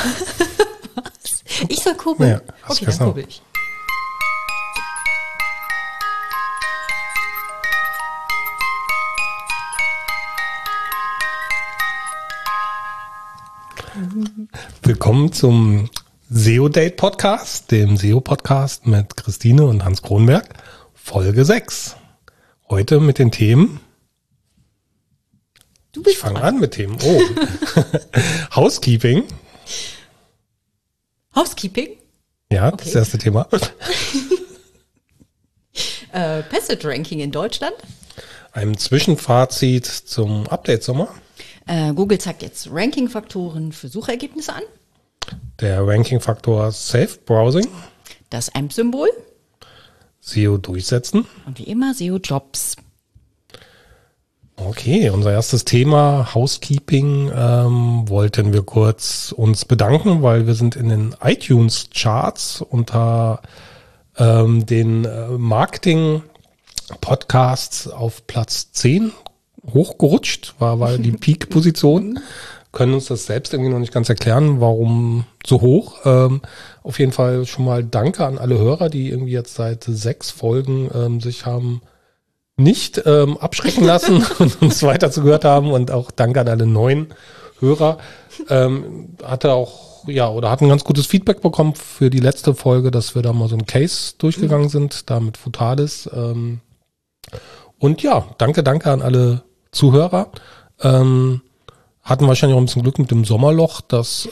Was? Ich soll kurbeln? Ja, okay, dann kurbel ich. Willkommen zum SEO-Date-Podcast, dem SEO-Podcast mit Christine und Hans Kronberg, Folge 6. Heute mit den Themen. Ich fange an mit Themen. Oh. Housekeeping. Housekeeping? Ja, okay. Das ist das erste Thema. Passage Ranking in Deutschland. Ein Zwischenfazit zum Update-Sommer. Google zeigt jetzt Ranking-Faktoren für Suchergebnisse an. Der Ranking-Faktor Safe Browsing. Das AMP-Symbol. SEO durchsetzen. Und wie immer SEO-Jobs. Okay, unser erstes Thema Housekeeping wollten wir kurz uns bedanken, weil wir sind in den iTunes-Charts unter den Marketing-Podcasts auf Platz 10 hochgerutscht, war die Peak-Position. Können uns das selbst irgendwie noch nicht ganz erklären, warum so hoch. Auf jeden Fall schon mal danke an alle Hörer, die irgendwie jetzt seit 6 Folgen sich haben nicht abschrecken lassen und uns weiter zugehört haben. Und auch danke an alle neuen Hörer. Hat ein ganz gutes Feedback bekommen für die letzte Folge, dass wir da mal so ein Case durchgegangen sind, da mit Futalis. Und ja, danke an alle Zuhörer. Hatten wahrscheinlich auch ein bisschen Glück mit dem Sommerloch, dass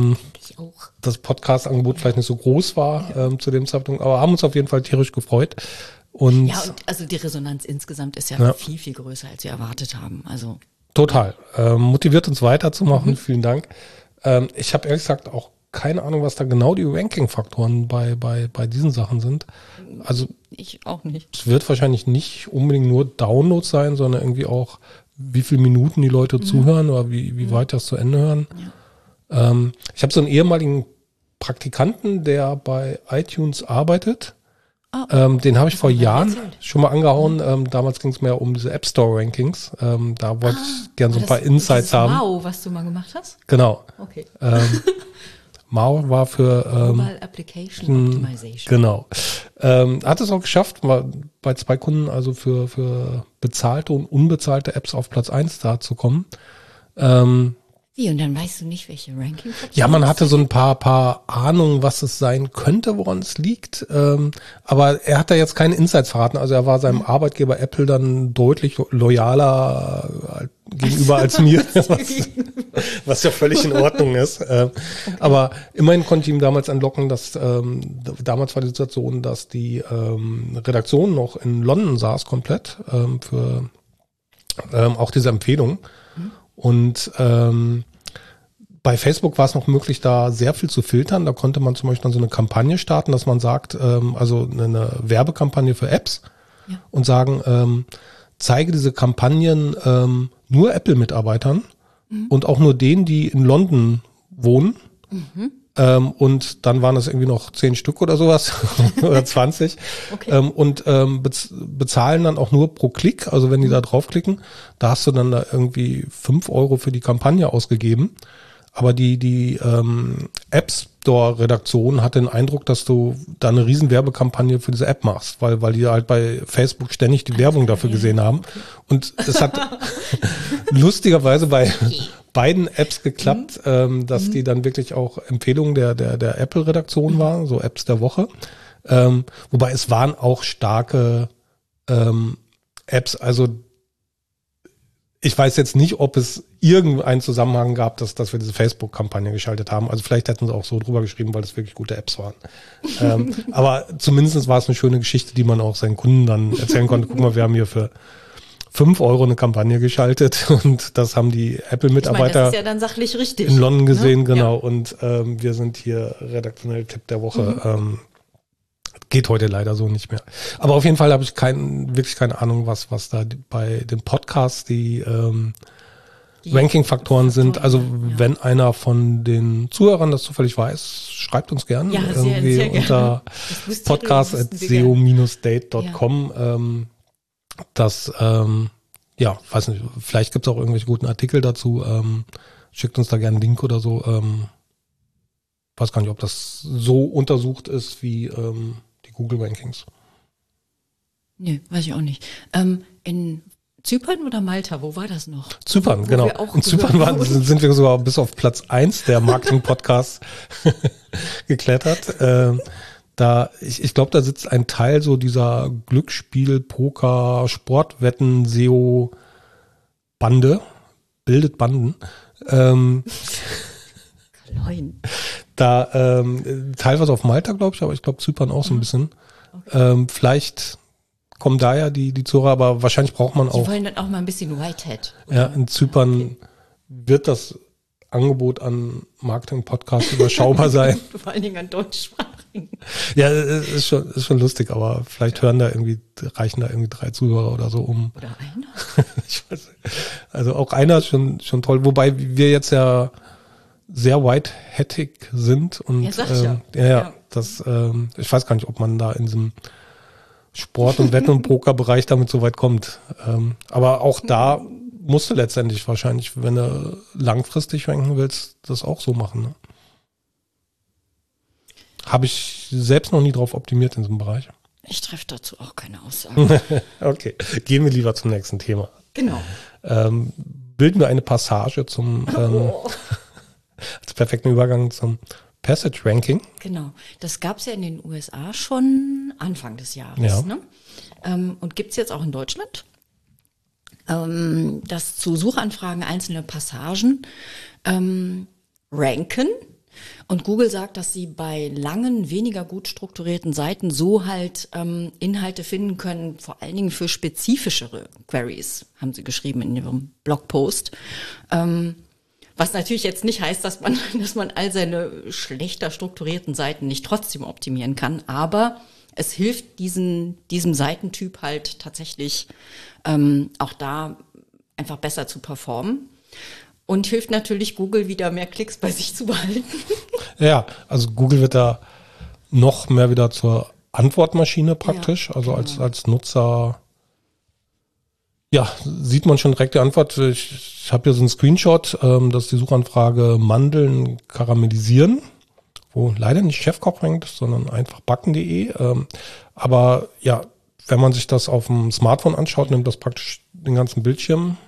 das Podcast-Angebot vielleicht nicht so groß war zu dem Zeitpunkt, aber haben uns auf jeden Fall tierisch gefreut. Und also die Resonanz insgesamt ist ja viel, viel größer, als wir erwartet haben. Also total. Motiviert uns weiterzumachen. Vielen Dank. Ich habe ehrlich gesagt auch keine Ahnung, was da genau die Ranking-Faktoren bei diesen Sachen sind. Also ich auch nicht. Es wird wahrscheinlich nicht unbedingt nur Downloads sein, sondern irgendwie auch, wie viele Minuten die Leute zuhören oder wie weit das zu Ende hören. Ja. Ich habe so einen ehemaligen Praktikanten, der bei iTunes arbeitet. Den habe ich vor Jahren schon mal angehauen. Damals ging es mehr um diese App Store Rankings. Da wollte ich gerne so ein paar Insights haben. Wow, was du mal gemacht hast? Genau. Okay. Mao war für Mobile Application Optimization. Genau. Hat es auch geschafft, war bei 2 Kunden also für bezahlte und unbezahlte Apps auf Platz 1 da zu kommen. Wie, und dann weißt du nicht, welche Ranking? Ja, man hatte so ein paar Ahnungen, was es sein könnte, woran es liegt. Aber er hat da jetzt keine Insights verraten. Also er war seinem Arbeitgeber Apple dann deutlich loyaler gegenüber als mir, was ja völlig in Ordnung ist. Aber immerhin konnte ich ihm damals anlocken, dass damals war die Situation, dass die Redaktion noch in London saß komplett für auch diese Empfehlung. Und bei Facebook war es noch möglich, da sehr viel zu filtern. Da konnte man zum Beispiel dann so eine Kampagne starten, dass man sagt, also eine Werbekampagne für Apps und sagen, zeige diese Kampagnen nur Apple-Mitarbeitern und auch nur denen, die in London wohnen. Und dann waren das irgendwie noch 10 Stück oder sowas oder 20 und bezahlen dann auch nur pro Klick. Also wenn die da draufklicken, da hast du dann da irgendwie 5 Euro für die Kampagne ausgegeben. Aber die App Store Redaktion hat den Eindruck, dass du da eine riesen Werbekampagne für diese App machst, weil die halt bei Facebook ständig die Werbung dafür gesehen haben. Und es hat lustigerweise bei beiden Apps geklappt, dass die dann wirklich auch Empfehlungen der Apple-Redaktion waren, so Apps der Woche. Wobei es waren auch starke Apps, also ich weiß jetzt nicht, ob es irgendeinen Zusammenhang gab, dass wir diese Facebook-Kampagne geschaltet haben. Also vielleicht hätten sie auch so drüber geschrieben, weil es wirklich gute Apps waren. Aber zumindest war es eine schöne Geschichte, die man auch seinen Kunden dann erzählen konnte. Guck mal, wir haben hier für 5 Euro eine Kampagne geschaltet und das haben die Apple-Mitarbeiter das ist ja dann sachlich richtig, in London gesehen, ne? genau. Ja. Und wir sind hier redaktionell Tipp der Woche. Geht heute leider so nicht mehr. Aber auf jeden Fall habe ich wirklich keine Ahnung, was da bei den Podcasts die Ranking-Faktoren sind. Also wenn einer von den Zuhörern das zufällig weiß, schreibt uns gern irgendwie sehr unter podcast@seo-date.com. Das, weiß nicht, vielleicht gibt es auch irgendwelche guten Artikel dazu. Schickt uns da gerne einen Link oder so. weiß gar nicht, ob das so untersucht ist wie die Google Rankings. Nee, weiß ich auch nicht. In Zypern oder Malta, wo war das noch? Zypern, genau. In Zypern sind wir sogar bis auf Platz 1 der Marketing-Podcasts geklettert. Ich glaube, da sitzt ein Teil so dieser Glücksspiel, Poker, Sportwetten, SEO-Bande, bildet Banden. Da teilweise auf Malta, glaube ich, aber ich glaube Zypern auch so ein bisschen. Okay. Vielleicht kommen da ja die Zuhörer, aber wahrscheinlich braucht man auch. Die wollen dann auch mal ein bisschen Whitehead. Ja, in Zypern wird das Angebot an Marketing-Podcasts überschaubar sein. Vor allen Dingen an deutschsprachigen. Ja, ist schon lustig, aber vielleicht reichen da irgendwie 3 Zuhörer oder so um. Oder einer? Ich weiß nicht. Also auch einer ist schon toll, wobei wir jetzt ja sehr whiteheadig sind und das ich weiß gar nicht, ob man da in diesem Sport- und Wetten- und Pokerbereich damit so weit kommt. Aber auch da musst du letztendlich wahrscheinlich, wenn du langfristig ranken willst, das auch so machen. Ne? Habe ich selbst noch nie drauf optimiert in diesem Bereich. Ich treffe dazu auch keine Aussagen. Okay, gehen wir lieber zum nächsten Thema. Genau. Bilden wir eine Passage als perfekten Übergang zum Passage Ranking. Genau, das gab es ja in den USA schon Anfang des Jahres. Ja. Ne? Und gibt es jetzt auch in Deutschland, dass zu Suchanfragen einzelne Passagen ranken. Und Google sagt, dass sie bei langen, weniger gut strukturierten Seiten so halt Inhalte finden können, vor allen Dingen für spezifischere Queries, haben sie geschrieben in ihrem Blogpost. Was natürlich jetzt nicht heißt, dass man all seine schlechter strukturierten Seiten nicht trotzdem optimieren kann, aber es hilft diesem Seitentyp halt tatsächlich auch da einfach besser zu performen und hilft natürlich Google wieder mehr Klicks bei sich zu behalten. Ja, also Google wird da noch mehr wieder zur Antwortmaschine praktisch, also als Nutzer. Ja, sieht man schon direkt die Antwort. Ich habe hier so einen Screenshot, das ist die Suchanfrage Mandeln karamellisieren, wo leider nicht Chefkoch rankt, sondern einfach backen.de. Aber ja, wenn man sich das auf dem Smartphone anschaut, nimmt das praktisch den ganzen Bildschirm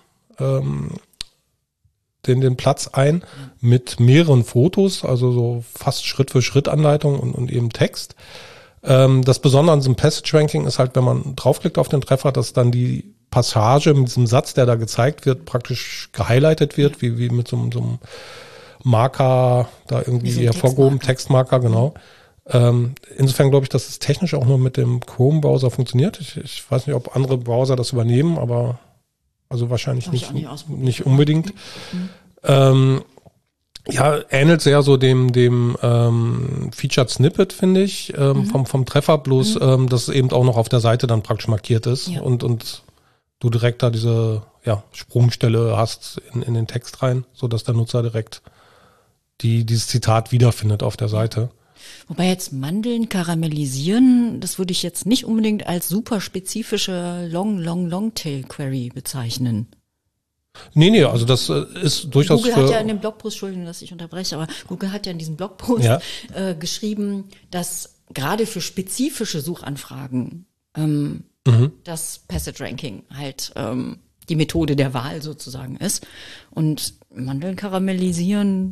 den Platz ein mit mehreren Fotos, also so fast Schritt-für-Schritt-Anleitung und eben Text. Das Besondere an diesem Passage-Ranking ist halt, wenn man draufklickt auf den Treffer, dass dann die Passage mit diesem Satz, der da gezeigt wird, praktisch gehighlightet wird, wie mit so einem Marker da irgendwie hervorgehoben, Textmarker, genau. Insofern glaube ich, dass es technisch auch nur mit dem Chrome-Browser funktioniert. Ich weiß nicht, ob andere Browser das übernehmen, aber also wahrscheinlich nicht unbedingt. Ja, ähnelt sehr so dem Featured Snippet, finde ich, vom Treffer, bloß dass es eben auch noch auf der Seite dann praktisch markiert ist und du direkt da diese Sprungstelle hast in den Text rein, sodass der Nutzer direkt dieses Zitat wiederfindet auf der Seite. Wobei jetzt Mandeln karamellisieren, das würde ich jetzt nicht unbedingt als super spezifische Long-Tail-Query bezeichnen. Nee, also das ist durchaus Google hat ja in dem Blogpost, Entschuldigung, dass ich unterbreche, aber Google hat ja in diesem Blogpost geschrieben, dass gerade für spezifische Suchanfragen das Passage Ranking halt die Methode der Wahl sozusagen ist. Und Mandeln karamellisieren.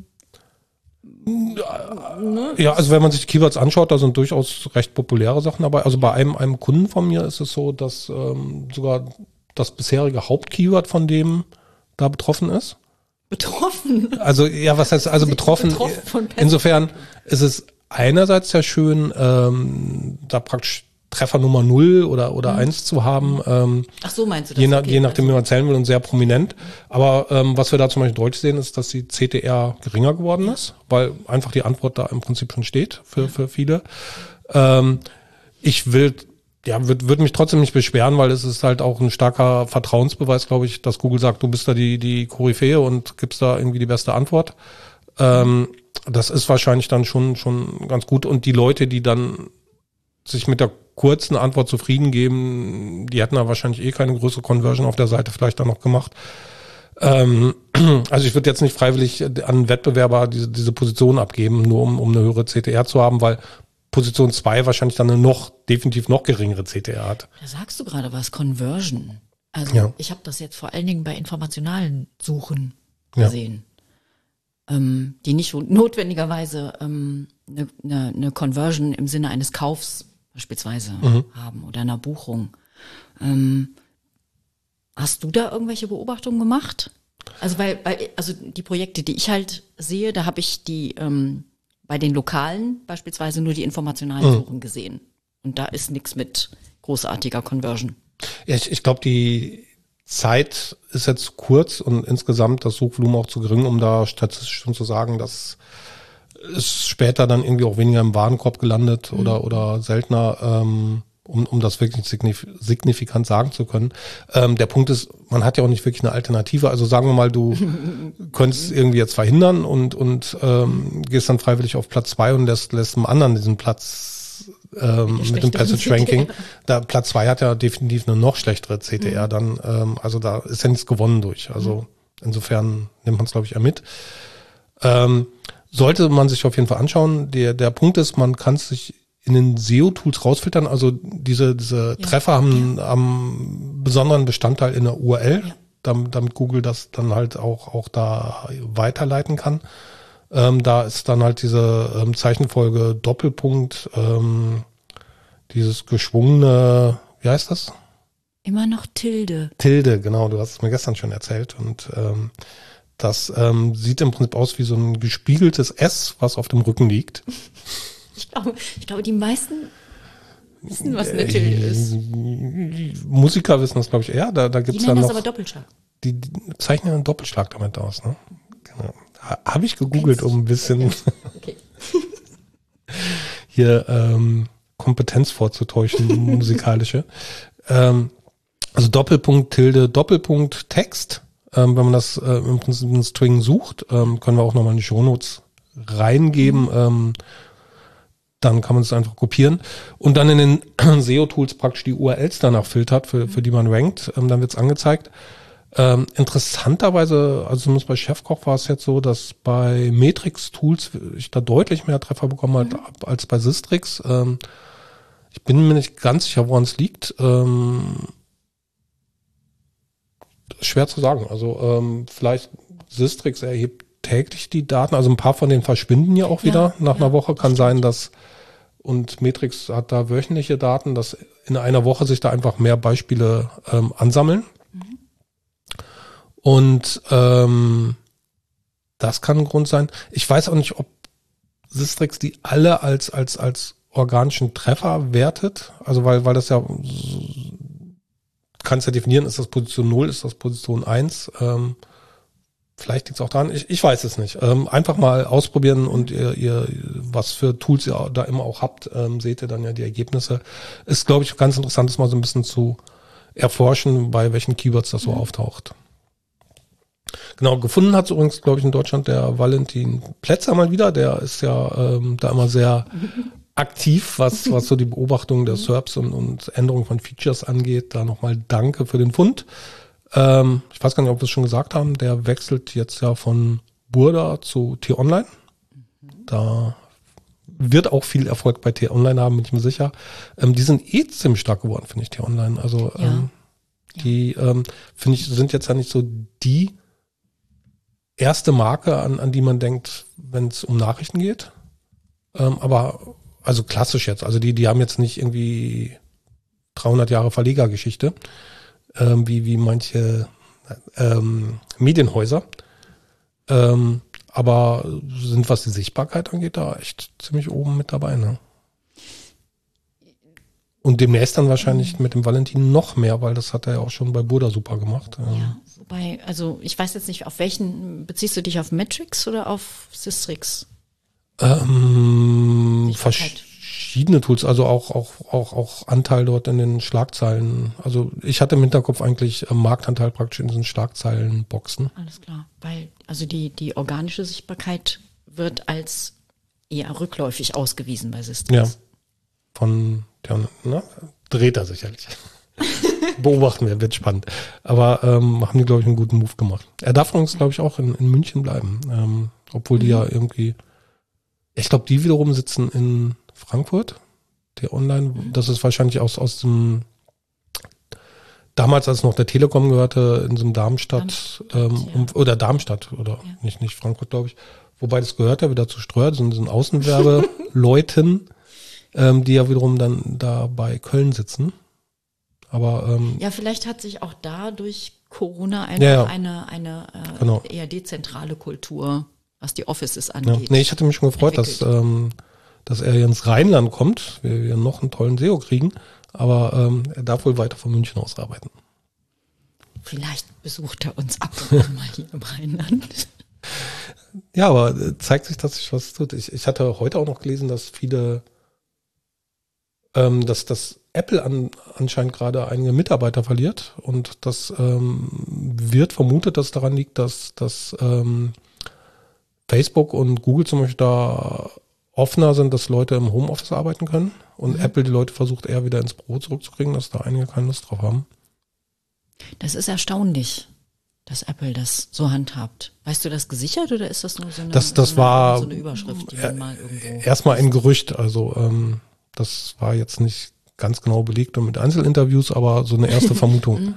Ja, also wenn man sich Keywords anschaut, da sind durchaus recht populäre Sachen dabei. Also bei einem Kunden von mir ist es so, dass sogar das bisherige Hauptkeyword von dem betroffen ist. Betroffen? Also ja, was heißt also betroffen? Insofern ist es einerseits ja schön, da praktisch Treffer Nummer 0 oder 1 zu haben. Ach so, meinst du das? Je nachdem, wie man zählen will und sehr prominent. Aber was wir da zum Beispiel deutlich sehen, ist, dass die CTR geringer geworden ist, weil einfach die Antwort da im Prinzip schon steht für viele. Ich würde mich trotzdem nicht beschweren, weil es ist halt auch ein starker Vertrauensbeweis, glaube ich, dass Google sagt, du bist da die Koryphäe und gibst da irgendwie die beste Antwort. Das ist wahrscheinlich dann schon ganz gut. Und die Leute, die dann sich mit der kurzen Antwort zufrieden geben, die hätten da wahrscheinlich keine größere Conversion auf der Seite vielleicht dann noch gemacht. Also ich würde jetzt nicht freiwillig an Wettbewerber diese Position abgeben, nur um eine höhere CTR zu haben, weil Position 2 wahrscheinlich dann eine definitiv noch geringere CTR hat. Da sagst du gerade was, Conversion. Also ich habe das jetzt vor allen Dingen bei informationalen Suchen gesehen, die nicht notwendigerweise eine Conversion im Sinne eines Kaufs beispielsweise haben oder einer Buchung. Hast du da irgendwelche Beobachtungen gemacht? Also also die Projekte, die ich halt sehe, da habe ich die bei den Lokalen beispielsweise nur die informationalen Suchen gesehen. Und da ist nichts mit großartiger Conversion. Ja, ich glaube, die Zeit ist jetzt kurz und insgesamt das Suchvolumen auch zu gering, um da statistisch schon zu sagen, dass es später dann irgendwie auch weniger im Warenkorb gelandet oder seltener, um das wirklich signifikant sagen zu können. Der Punkt ist, man hat ja auch nicht wirklich eine Alternative. Also sagen wir mal, du könntest irgendwie jetzt verhindern und gehst dann freiwillig auf Platz 2 und lässt einem anderen diesen Platz mit dem Passage Ranking. Da Platz 2 hat ja definitiv eine noch schlechtere CTR dann. Also da ist ja nichts gewonnen durch. Also insofern nimmt man es, glaube ich, eher mit. Sollte man sich auf jeden Fall anschauen. Der Punkt ist, man kann es sich in den SEO-Tools rausfiltern. Also diese Treffer haben einen besonderen Bestandteil in der URL, damit Google das dann halt auch da weiterleiten kann. Da ist dann halt diese Zeichenfolge Doppelpunkt, dieses geschwungene, wie heißt das? Immer noch Tilde. Tilde, genau, du hast es mir gestern schon erzählt. Und das sieht im Prinzip aus wie so ein gespiegeltes S, was auf dem Rücken liegt. Ich glaube, die meisten wissen, was eine Tilde ist. Musiker wissen das, glaube ich, eher. Da gibt's die dann nennen noch. das aber Doppelschlag. Die zeichnen einen Doppelschlag damit aus, ne? Genau. Habe ich gegoogelt, um ein bisschen hier Kompetenz vorzutäuschen, musikalische. Also Doppelpunkt, Tilde, Doppelpunkt, Text. Wenn man das im Prinzip in String sucht, können wir auch nochmal in die Shownotes reingeben. Dann kann man es einfach kopieren und dann in den SEO-Tools praktisch die URLs danach filtert, für die man rankt. Dann wird es angezeigt. Interessanterweise, also zumindest bei Chefkoch war es jetzt so, dass bei Matrix-Tools ich da deutlich mehr Treffer bekommen habe als bei Sistrix. Ich bin mir nicht ganz sicher, woran es liegt. Schwer zu sagen. Also vielleicht Sistrix erhebt täglich die Daten. Also ein paar von denen verschwinden ja auch wieder nach einer Woche. Kann sein, dass und Matrix hat da wöchentliche Daten, dass in einer Woche sich da einfach mehr Beispiele ansammeln. Und das kann ein Grund sein. Ich weiß auch nicht, ob Sistrix die alle als organischen Treffer wertet. Also weil das ja, kannst ja definieren, ist das Position 0, ist das Position 1. Vielleicht liegt es auch daran, ich weiß es nicht. Einfach mal ausprobieren und ihr was für Tools ihr da immer auch habt, seht ihr dann ja die Ergebnisse. Ist, glaube ich, ganz interessant, das mal so ein bisschen zu erforschen, bei welchen Keywords das so auftaucht. Genau, gefunden hat es übrigens, glaube ich, in Deutschland der Valentin Plätzer mal wieder. Der ist ja da immer sehr aktiv, was so die Beobachtung der SERPs und Änderung von Features angeht. Da nochmal danke für den Fund. Ich weiß gar nicht, ob wir es schon gesagt haben. Der wechselt jetzt ja von Burda zu T-Online. Da wird auch viel Erfolg bei T-Online haben, bin ich mir sicher. Die sind ziemlich stark geworden, finde ich, T-Online. Also die, finde ich, sind jetzt ja nicht so die erste Marke, an die man denkt, wenn es um Nachrichten geht. Aber also klassisch jetzt. Also die haben jetzt nicht irgendwie 300 Jahre Verlegergeschichte, wie manche Medienhäuser. Aber sind, was die Sichtbarkeit angeht, da echt ziemlich oben mit dabei, ne? Und demnächst dann wahrscheinlich mit dem Valentin noch mehr, weil das hat er ja auch schon bei Burda super gemacht. Ja, wobei, also ich weiß jetzt nicht, auf welchen, beziehst du dich auf Metrics oder auf Sistrix? Verschiedene Tools, also auch Anteil dort in den Schlagzeilen. Also ich hatte im Hinterkopf eigentlich Marktanteil praktisch in diesen Schlagzeilenboxen. Alles klar, weil also die organische Sichtbarkeit wird als eher rückläufig ausgewiesen bei Sistrix. Ja, von der, dreht er sicherlich. beobachten wir, wird spannend. Aber haben die, glaube ich, einen guten Move gemacht. Er darf uns, glaube ich, auch in München bleiben. Obwohl die ja irgendwie, ich glaube, die wiederum sitzen in Frankfurt, der Online. Das ist wahrscheinlich aus dem, damals, als noch der Telekom gehörte, in so einem Darmstadt, oder Darmstadt, oder nicht Frankfurt, glaube ich. Wobei das gehört ja wieder zu Streuer, so ein Außenwerbeleuten, die ja wiederum dann da bei Köln sitzen. Aber ja, vielleicht hat sich auch da durch Corona einfach eine genau. eher dezentrale Kultur, was die Offices Ja. angeht. Nee, ich hatte mich schon gefreut, dass er hier ins Rheinland kommt, wir noch einen tollen SEO kriegen, aber er darf wohl weiter von München aus arbeiten. Vielleicht besucht er uns ab und an mal hier im Rheinland. Ja, aber zeigt sich, dass sich was tut. Ich hatte heute auch noch gelesen, dass viele, dass Apple anscheinend gerade einige Mitarbeiter verliert und das wird vermutet, dass daran liegt, dass Facebook und Google zum Beispiel da offener sind, dass Leute im Homeoffice arbeiten können und Apple die Leute versucht eher wieder ins Büro zurückzukriegen, dass da einige keine Lust drauf haben. Das ist erstaunlich, dass Apple das so handhabt. Weißt du das gesichert oder ist das nur so eine, war so eine Überschrift, die man mal irgendwo... Erstmal ein Gerücht, also das war jetzt nicht ganz genau belegt und mit Einzelinterviews, aber so eine erste Vermutung.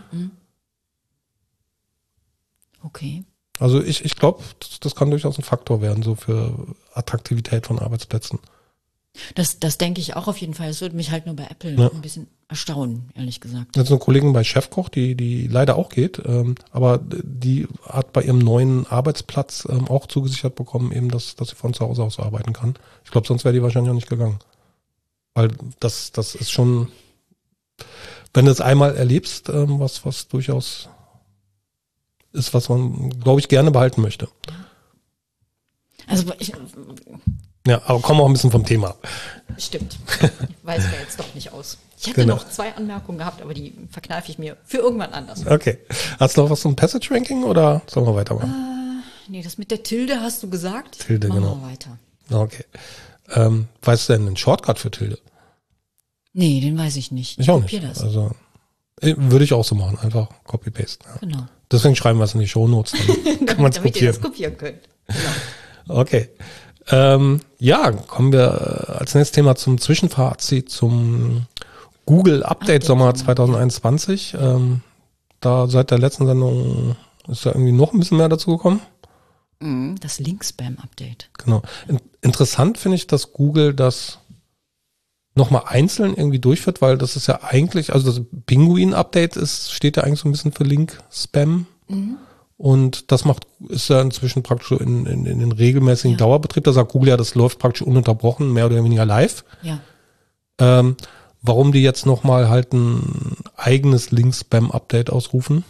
Okay. Also ich glaube, das kann durchaus ein Faktor werden, so für Attraktivität von Arbeitsplätzen. Das denke ich auch auf jeden Fall. Das würde mich halt nur bei Apple ein bisschen erstaunen, ehrlich gesagt. Jetzt eine Kollegin bei Chefkoch, die leider auch geht, aber die hat bei ihrem neuen Arbeitsplatz auch zugesichert bekommen, eben, dass sie von zu Hause aus arbeiten kann. Ich glaube, sonst wäre die wahrscheinlich auch nicht gegangen. Weil das ist schon, wenn du es einmal erlebst, was durchaus ist, was man, glaube ich, gerne behalten möchte. Also ja, aber kommen auch ein bisschen vom Thema. Stimmt. Ich weiß mir jetzt doch nicht aus. Ich hätte noch 2 Anmerkungen gehabt, aber die verkneife ich mir für irgendwann anders. Okay. Hast du noch was zum Passage-Ranking oder sollen wir weitermachen? Nee, das mit der Tilde hast du gesagt. Tilde, Machen genau. wir weiter. Okay. Weißt du denn einen Shortcut für Tilde? Nee, den weiß ich nicht. Ich auch kopier nicht. Das. Also würde ich auch so machen. Einfach Copy-Paste. Ja. Genau. Deswegen schreiben wir es in die Shownotes. Dann kann man es Damit ihr das kopieren. kopieren könnt. Genau. Okay. Ja, kommen wir als nächstes Thema zum Zwischenfazit zum Google Update Sommer 2021. Da seit der letzten Sendung ist da irgendwie noch ein bisschen mehr dazu gekommen. Das Link-Spam-Update. Genau. Interessant finde ich, dass Google das nochmal einzeln irgendwie durchführt, weil das ist ja eigentlich, also das Pinguin-Update steht ja eigentlich so ein bisschen für Link-Spam. Und das ist ja inzwischen praktisch in den regelmäßigen Dauerbetrieb. Da sagt Google ja, das läuft praktisch ununterbrochen, mehr oder weniger live. Ja. Warum die jetzt nochmal halt ein eigenes Link-Spam-Update ausrufen,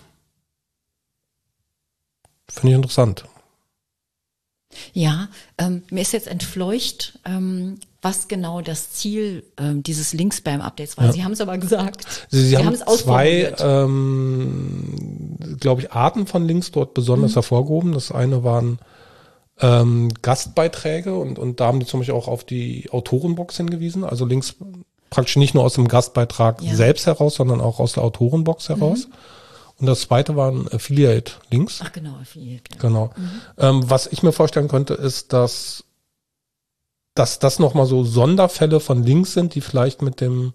finde ich interessant. Ja, mir ist jetzt entfleucht, was genau das Ziel dieses Link-Spam-Updates war. Ja. Sie haben es aber gesagt. Sie haben es 2, glaube ich, Arten von Links dort besonders hervorgehoben. Das eine waren Gastbeiträge und da haben die zum Beispiel auch auf die Autorenbox hingewiesen. Also Links praktisch nicht nur aus dem Gastbeitrag selbst heraus, sondern auch aus der Autorenbox heraus. Und das zweite waren Affiliate-Links. Ach genau, Affiliate. Ja. Genau. Was ich mir vorstellen könnte, ist, dass das nochmal so Sonderfälle von Links sind, die vielleicht mit dem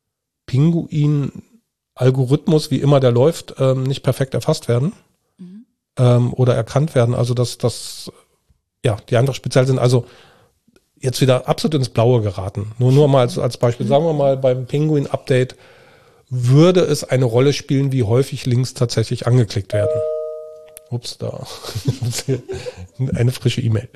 Pinguin-Algorithmus, wie immer der läuft, nicht perfekt erfasst werden oder erkannt werden. Also dass die einfach speziell sind. Also jetzt wieder absolut ins Blaue geraten. Nur mal als Beispiel. Sagen wir mal, beim Pinguin-Update würde es eine Rolle spielen, wie häufig Links tatsächlich angeklickt werden. Ups, da eine frische E-Mail.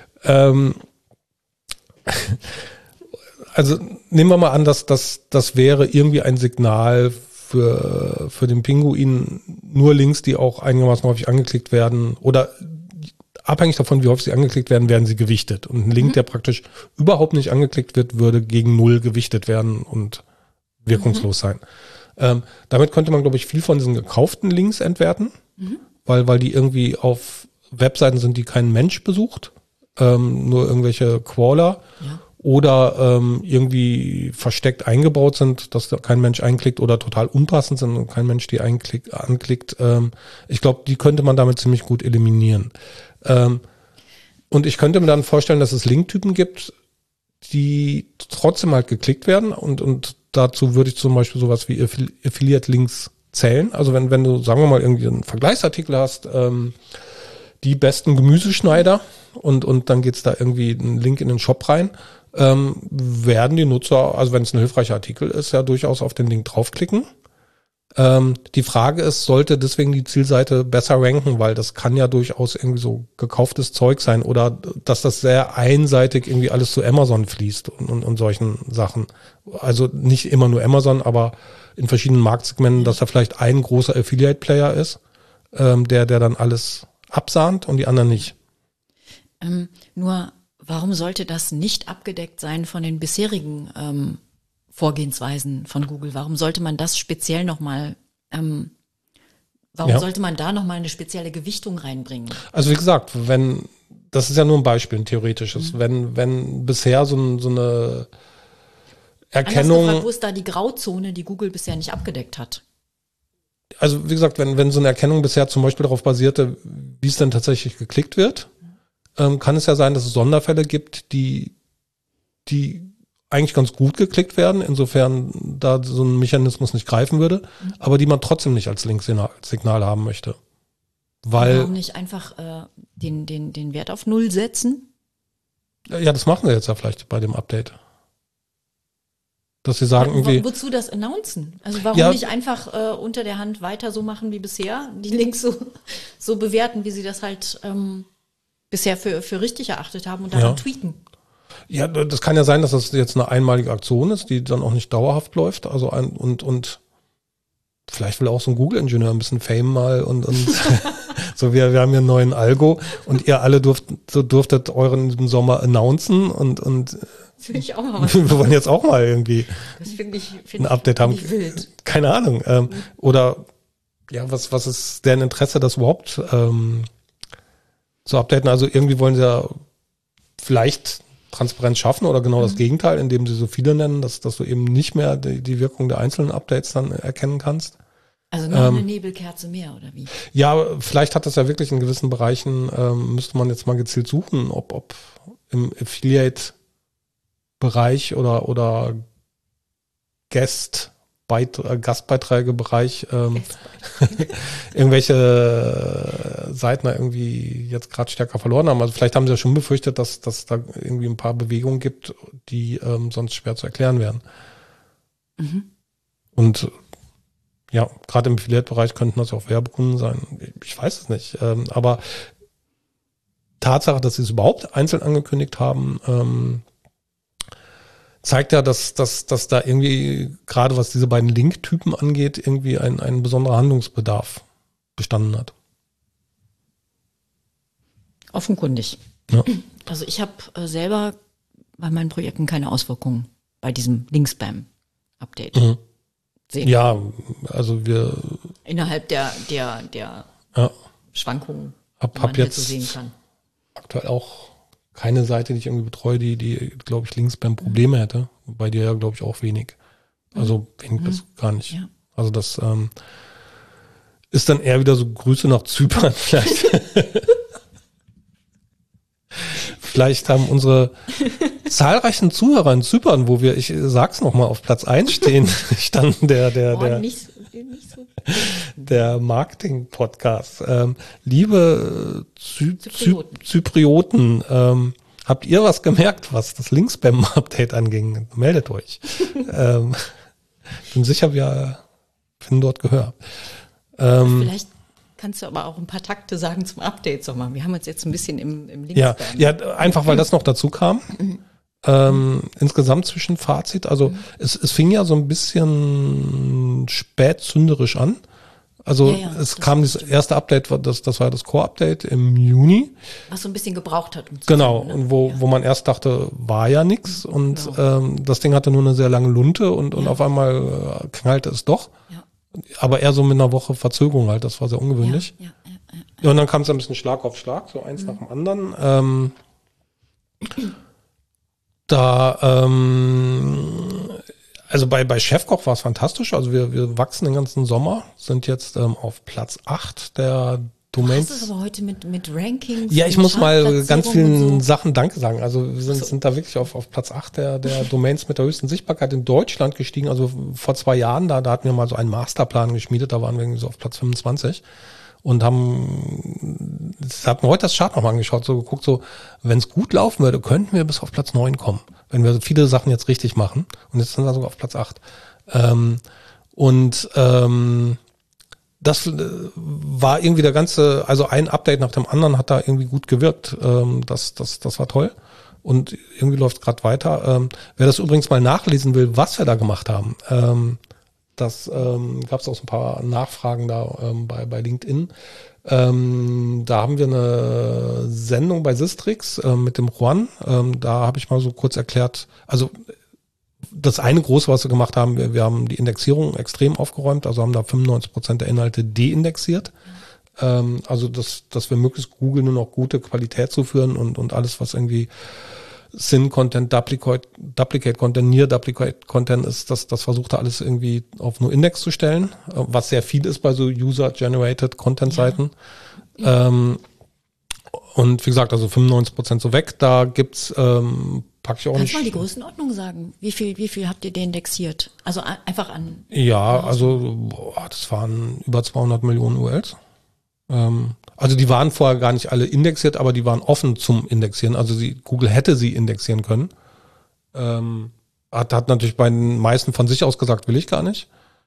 Also nehmen wir mal an, dass das wäre irgendwie ein Signal für den Pinguin, nur Links, die auch einigermaßen häufig angeklickt werden oder abhängig davon, wie häufig sie angeklickt werden, werden sie gewichtet. Und ein Link, der praktisch überhaupt nicht angeklickt wird, würde gegen 0 gewichtet werden und wirkungslos sein. Damit könnte man, glaube ich, viel von diesen gekauften Links entwerten, weil die irgendwie auf Webseiten sind, die kein Mensch besucht, nur irgendwelche Crawler. Ja. oder irgendwie versteckt eingebaut sind, dass da kein Mensch einklickt oder total unpassend sind und kein Mensch die anklickt. Ich glaube, die könnte man damit ziemlich gut eliminieren. Und ich könnte mir dann vorstellen, dass es Linktypen gibt, die trotzdem halt geklickt werden und dazu würde ich zum Beispiel sowas wie Affiliate-Links zählen. Also wenn du, sagen wir mal, irgendwie einen Vergleichsartikel hast, die besten Gemüseschneider und dann geht's da irgendwie einen Link in den Shop rein, werden die Nutzer, also wenn es ein hilfreicher Artikel ist, ja durchaus auf den Link draufklicken. Die Frage ist, sollte deswegen die Zielseite besser ranken, weil das kann ja durchaus irgendwie so gekauftes Zeug sein oder dass das sehr einseitig irgendwie alles zu Amazon fließt und solchen Sachen. Also nicht immer nur Amazon, aber in verschiedenen Marktsegmenten, dass da vielleicht ein großer Affiliate-Player ist, der dann alles absahnt und die anderen nicht. Nur, warum sollte das nicht abgedeckt sein von den bisherigen Vorgehensweisen von Google? Warum sollte man das speziell nochmal, sollte man da nochmal eine spezielle Gewichtung reinbringen? Also wie gesagt, das ist ja nur ein Beispiel, ein theoretisches, wenn bisher so eine Erkennung. Anders gefragt, wo ist da die Grauzone, die Google bisher nicht abgedeckt hat? Also wie gesagt, wenn so eine Erkennung bisher zum Beispiel darauf basierte, wie es denn tatsächlich geklickt wird, kann es ja sein, dass es Sonderfälle gibt, die eigentlich ganz gut geklickt werden, insofern da so ein Mechanismus nicht greifen würde, aber die man trotzdem nicht als Linksignal haben möchte. Warum nicht einfach den Wert auf 0 setzen? Ja, das machen sie jetzt ja vielleicht bei dem Update. Dass sie sagen irgendwie. Wozu das announcen? Also warum nicht einfach unter der Hand weiter so machen wie bisher, die Links so bewerten, wie sie das halt bisher für richtig erachtet haben und daran tweeten? Ja, das kann ja sein, dass das jetzt eine einmalige Aktion ist, die dann auch nicht dauerhaft läuft. Also und vielleicht will auch so ein Google-Ingenieur ein bisschen Fame mal und so, wir haben hier einen neuen Algo und ihr alle durftet euren im Sommer announcen und finde ich auch mal was. Wir wollen jetzt auch mal irgendwie ein Update haben. Wild. Keine Ahnung. Oder ja, was ist deren Interesse, das überhaupt zu updaten? Also irgendwie wollen sie ja vielleicht Transparenz schaffen oder genau das Gegenteil, indem sie so viele nennen, dass du eben nicht mehr die Wirkung der einzelnen Updates dann erkennen kannst. Also noch eine Nebelkerze mehr, oder wie? Ja, vielleicht hat das ja wirklich in gewissen Bereichen, müsste man jetzt mal gezielt suchen, ob im Affiliate-Bereich oder Gastbeiträge-Bereich irgendwelche Seiten da irgendwie jetzt gerade stärker verloren haben. Also vielleicht haben sie ja schon befürchtet, dass da irgendwie ein paar Bewegungen gibt, die sonst schwer zu erklären wären. Und ja, gerade im Affiliate-Bereich könnten das auch Werbekunden sein. Ich weiß es nicht. Aber Tatsache, dass sie es überhaupt einzeln angekündigt haben, zeigt ja, dass da irgendwie, gerade was diese beiden Link-Typen angeht, irgendwie ein besonderer Handlungsbedarf bestanden hat. Offenkundig. Ja. Also ich habe selber bei meinen Projekten keine Auswirkungen bei diesem Link-Spam-Update sehen. Ja, also wir innerhalb der Schwankungen, hab man jetzt so sehen kann. Aktuell auch keine Seite, die ich irgendwie betreue, die glaube ich, Linkspam-Probleme hätte. Bei dir ja, glaube ich, auch wenig. Also wenig bis gar nicht. Ja. Also das ist dann eher wieder so Grüße nach Zypern vielleicht. Vielleicht haben unsere zahlreichen Zuhörer in Zypern, wo wir, ich sag's nochmal, auf Platz 1 standen Nicht so. der Marketing-Podcast. Liebe Zyprioten, habt ihr was gemerkt, was das Linkspam-Update anging? Meldet euch. Bin sicher, wir finden dort Gehör. Vielleicht kannst du aber auch ein paar Takte sagen zum Update. Sag mal, wir haben uns jetzt ein bisschen im Linkspam. Ja, einfach weil das noch dazu kam. Insgesamt Zwischenfazit, also es fing ja so ein bisschen spätzünderisch an. Also es kam das erste Update, das war das Core-Update im Juni. Was so ein bisschen gebraucht hat. Genau, und wo man erst dachte, war ja nix und das Ding hatte nur eine sehr lange Lunte und auf einmal knallte es doch. Ja. Aber eher so mit einer Woche Verzögerung halt, das war sehr ungewöhnlich. Ja, und dann kam es ein bisschen Schlag auf Schlag, so eins nach dem anderen. Da, also bei Chefkoch war es fantastisch. Also wir wachsen den ganzen Sommer, sind jetzt auf Platz 8 der Domains. Das ist aber heute mit Rankings. Ja, ich muss mal ganz vielen so. Sachen Danke sagen. Also wir sind da wirklich auf Platz 8 der Domains mit der höchsten Sichtbarkeit in Deutschland gestiegen. Also vor 2 Jahren, da hatten wir mal so einen Masterplan geschmiedet, da waren wir irgendwie so auf Platz 25 und hatten heute das Chart nochmal angeschaut, so geguckt, so, wenn es gut laufen würde, könnten wir bis auf Platz 9 kommen, wenn wir viele Sachen jetzt richtig machen. Und jetzt sind wir sogar auf Platz 8. Das war irgendwie der ganze, also ein Update nach dem anderen hat da irgendwie gut gewirkt. Das war toll. Und irgendwie läuft es gerade weiter. Wer das übrigens mal nachlesen will, was wir da gemacht haben, das gab es auch so ein paar Nachfragen da bei LinkedIn. Da haben wir eine Sendung bei Sistrix mit dem Juan. Da habe ich mal so kurz erklärt, also das eine große, was wir gemacht haben, wir haben die Indexierung extrem aufgeräumt, also haben da 95% der Inhalte deindexiert. Also dass wir möglichst Google nur noch gute Qualität zuführen und alles, was irgendwie Sin-Content, Duplicate Content, Near-Duplicate Content ist, das versucht er alles irgendwie auf nur Index zu stellen, was sehr viel ist bei so User-Generated Content-Seiten. Ja. Und wie gesagt, also 95% so weg, da gibt's packe ich auch Kannst nicht. du mal die Größenordnung sagen? Wie viel habt ihr deindexiert? Also einfach an. Ja, also das waren über 200 Millionen URLs. Also die waren vorher gar nicht alle indexiert, aber die waren offen zum Indexieren. Also Google hätte sie indexieren können. Hat natürlich bei den meisten von sich aus gesagt, will ich gar nicht.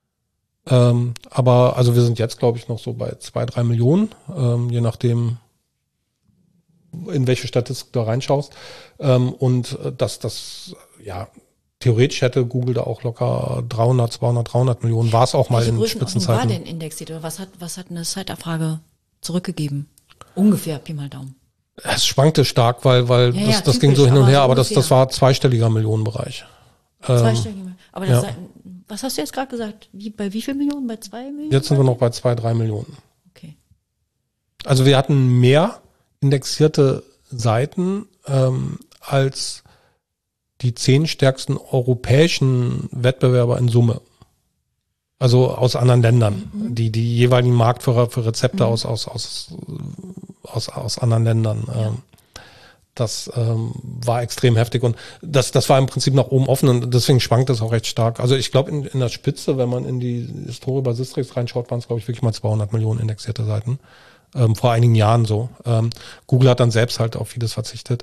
Aber also wir sind jetzt, glaube ich, noch so bei 2-3 Millionen, je nachdem, in welche Statistik du reinschaust. Und ja, theoretisch hätte Google da auch locker 300 Millionen, war es auch mal in Spitzenzeiten. Was war denn indexiert oder was hat eine Zeitabfrage zurückgegeben? Ungefähr, Pi mal Daumen. Es schwankte stark, weil das ging so hin und her, aber das war zweistelliger Millionenbereich. Zweistelliger. Aber das was hast du jetzt gerade gesagt? Bei wie viel Millionen? Bei 2 Millionen? Jetzt sind wir noch bei 2-3 Millionen. Okay. Also wir hatten mehr indexierte Seiten als die 10 stärksten europäischen Wettbewerber in Summe. Also aus anderen Ländern, die jeweiligen Marktführer für Rezepte aus anderen Ländern. Ja. Das war extrem heftig und das war im Prinzip nach oben offen und deswegen schwankt es auch recht stark. Also ich glaube in der Spitze, wenn man in die Historie bei Sistrix reinschaut, waren es glaube ich wirklich mal 200 Millionen indexierte Seiten. Vor einigen Jahren so. Google hat dann selbst halt auf vieles verzichtet.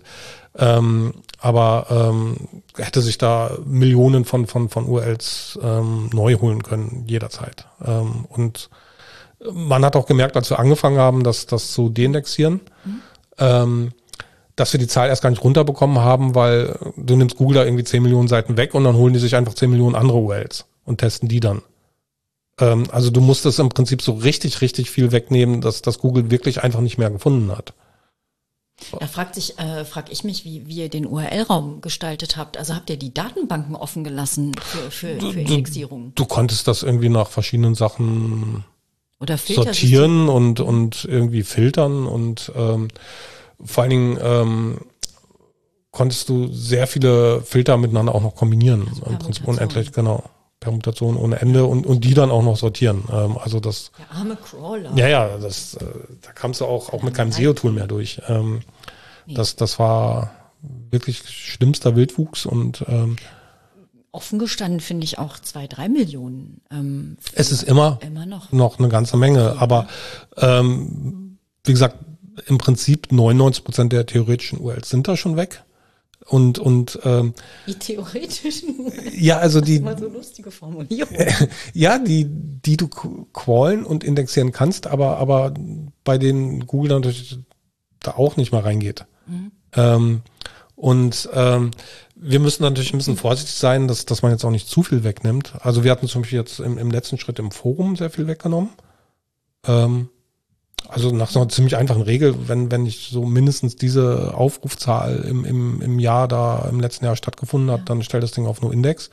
Aber hätte sich da Millionen von URLs neu holen können, jederzeit. Und man hat auch gemerkt, als wir angefangen haben, das zu deindexieren, dass wir die Zahl erst gar nicht runterbekommen haben, weil du nimmst Google da irgendwie 10 Millionen Seiten weg und dann holen die sich einfach 10 Millionen andere URLs und testen die dann. Also du musstest im Prinzip so richtig viel wegnehmen, dass Google wirklich einfach nicht mehr gefunden hat. Da frag ich mich, wie ihr den URL-Raum gestaltet habt. Also habt ihr die Datenbanken offen gelassen für Indexierung? Du konntest das irgendwie nach verschiedenen Sachen oder sortieren und irgendwie filtern und vor allen Dingen konntest du sehr viele Filter miteinander auch noch kombinieren. Also im Prinzip unendlich, genau. Permutation ohne Ende und die dann auch noch sortieren. Also das. Der arme Crawler. Ja, da kamst du auch mit keinem SEO-Tool mehr durch. Nee. Das war wirklich schlimmster Wildwuchs und offen gestanden finde ich auch 2-3 Millionen. Es ist immer noch eine ganze Menge, aber wie gesagt, im Prinzip 99% der theoretischen URLs sind da schon weg. Und die theoretischen? Ja, also das ist mal so lustige Formulierung. Ja, die du crawlen und indexieren kannst, aber bei denen Google natürlich da auch nicht mal reingeht. Wir müssen natürlich ein bisschen vorsichtig sein, dass man jetzt auch nicht zu viel wegnimmt. Also wir hatten zum Beispiel jetzt im letzten Schritt im Forum sehr viel weggenommen. Also nach so einer ziemlich einfachen Regel, wenn ich so mindestens diese Aufrufzahl im Jahr da im letzten Jahr stattgefunden hat, dann stell das Ding auf nur Index.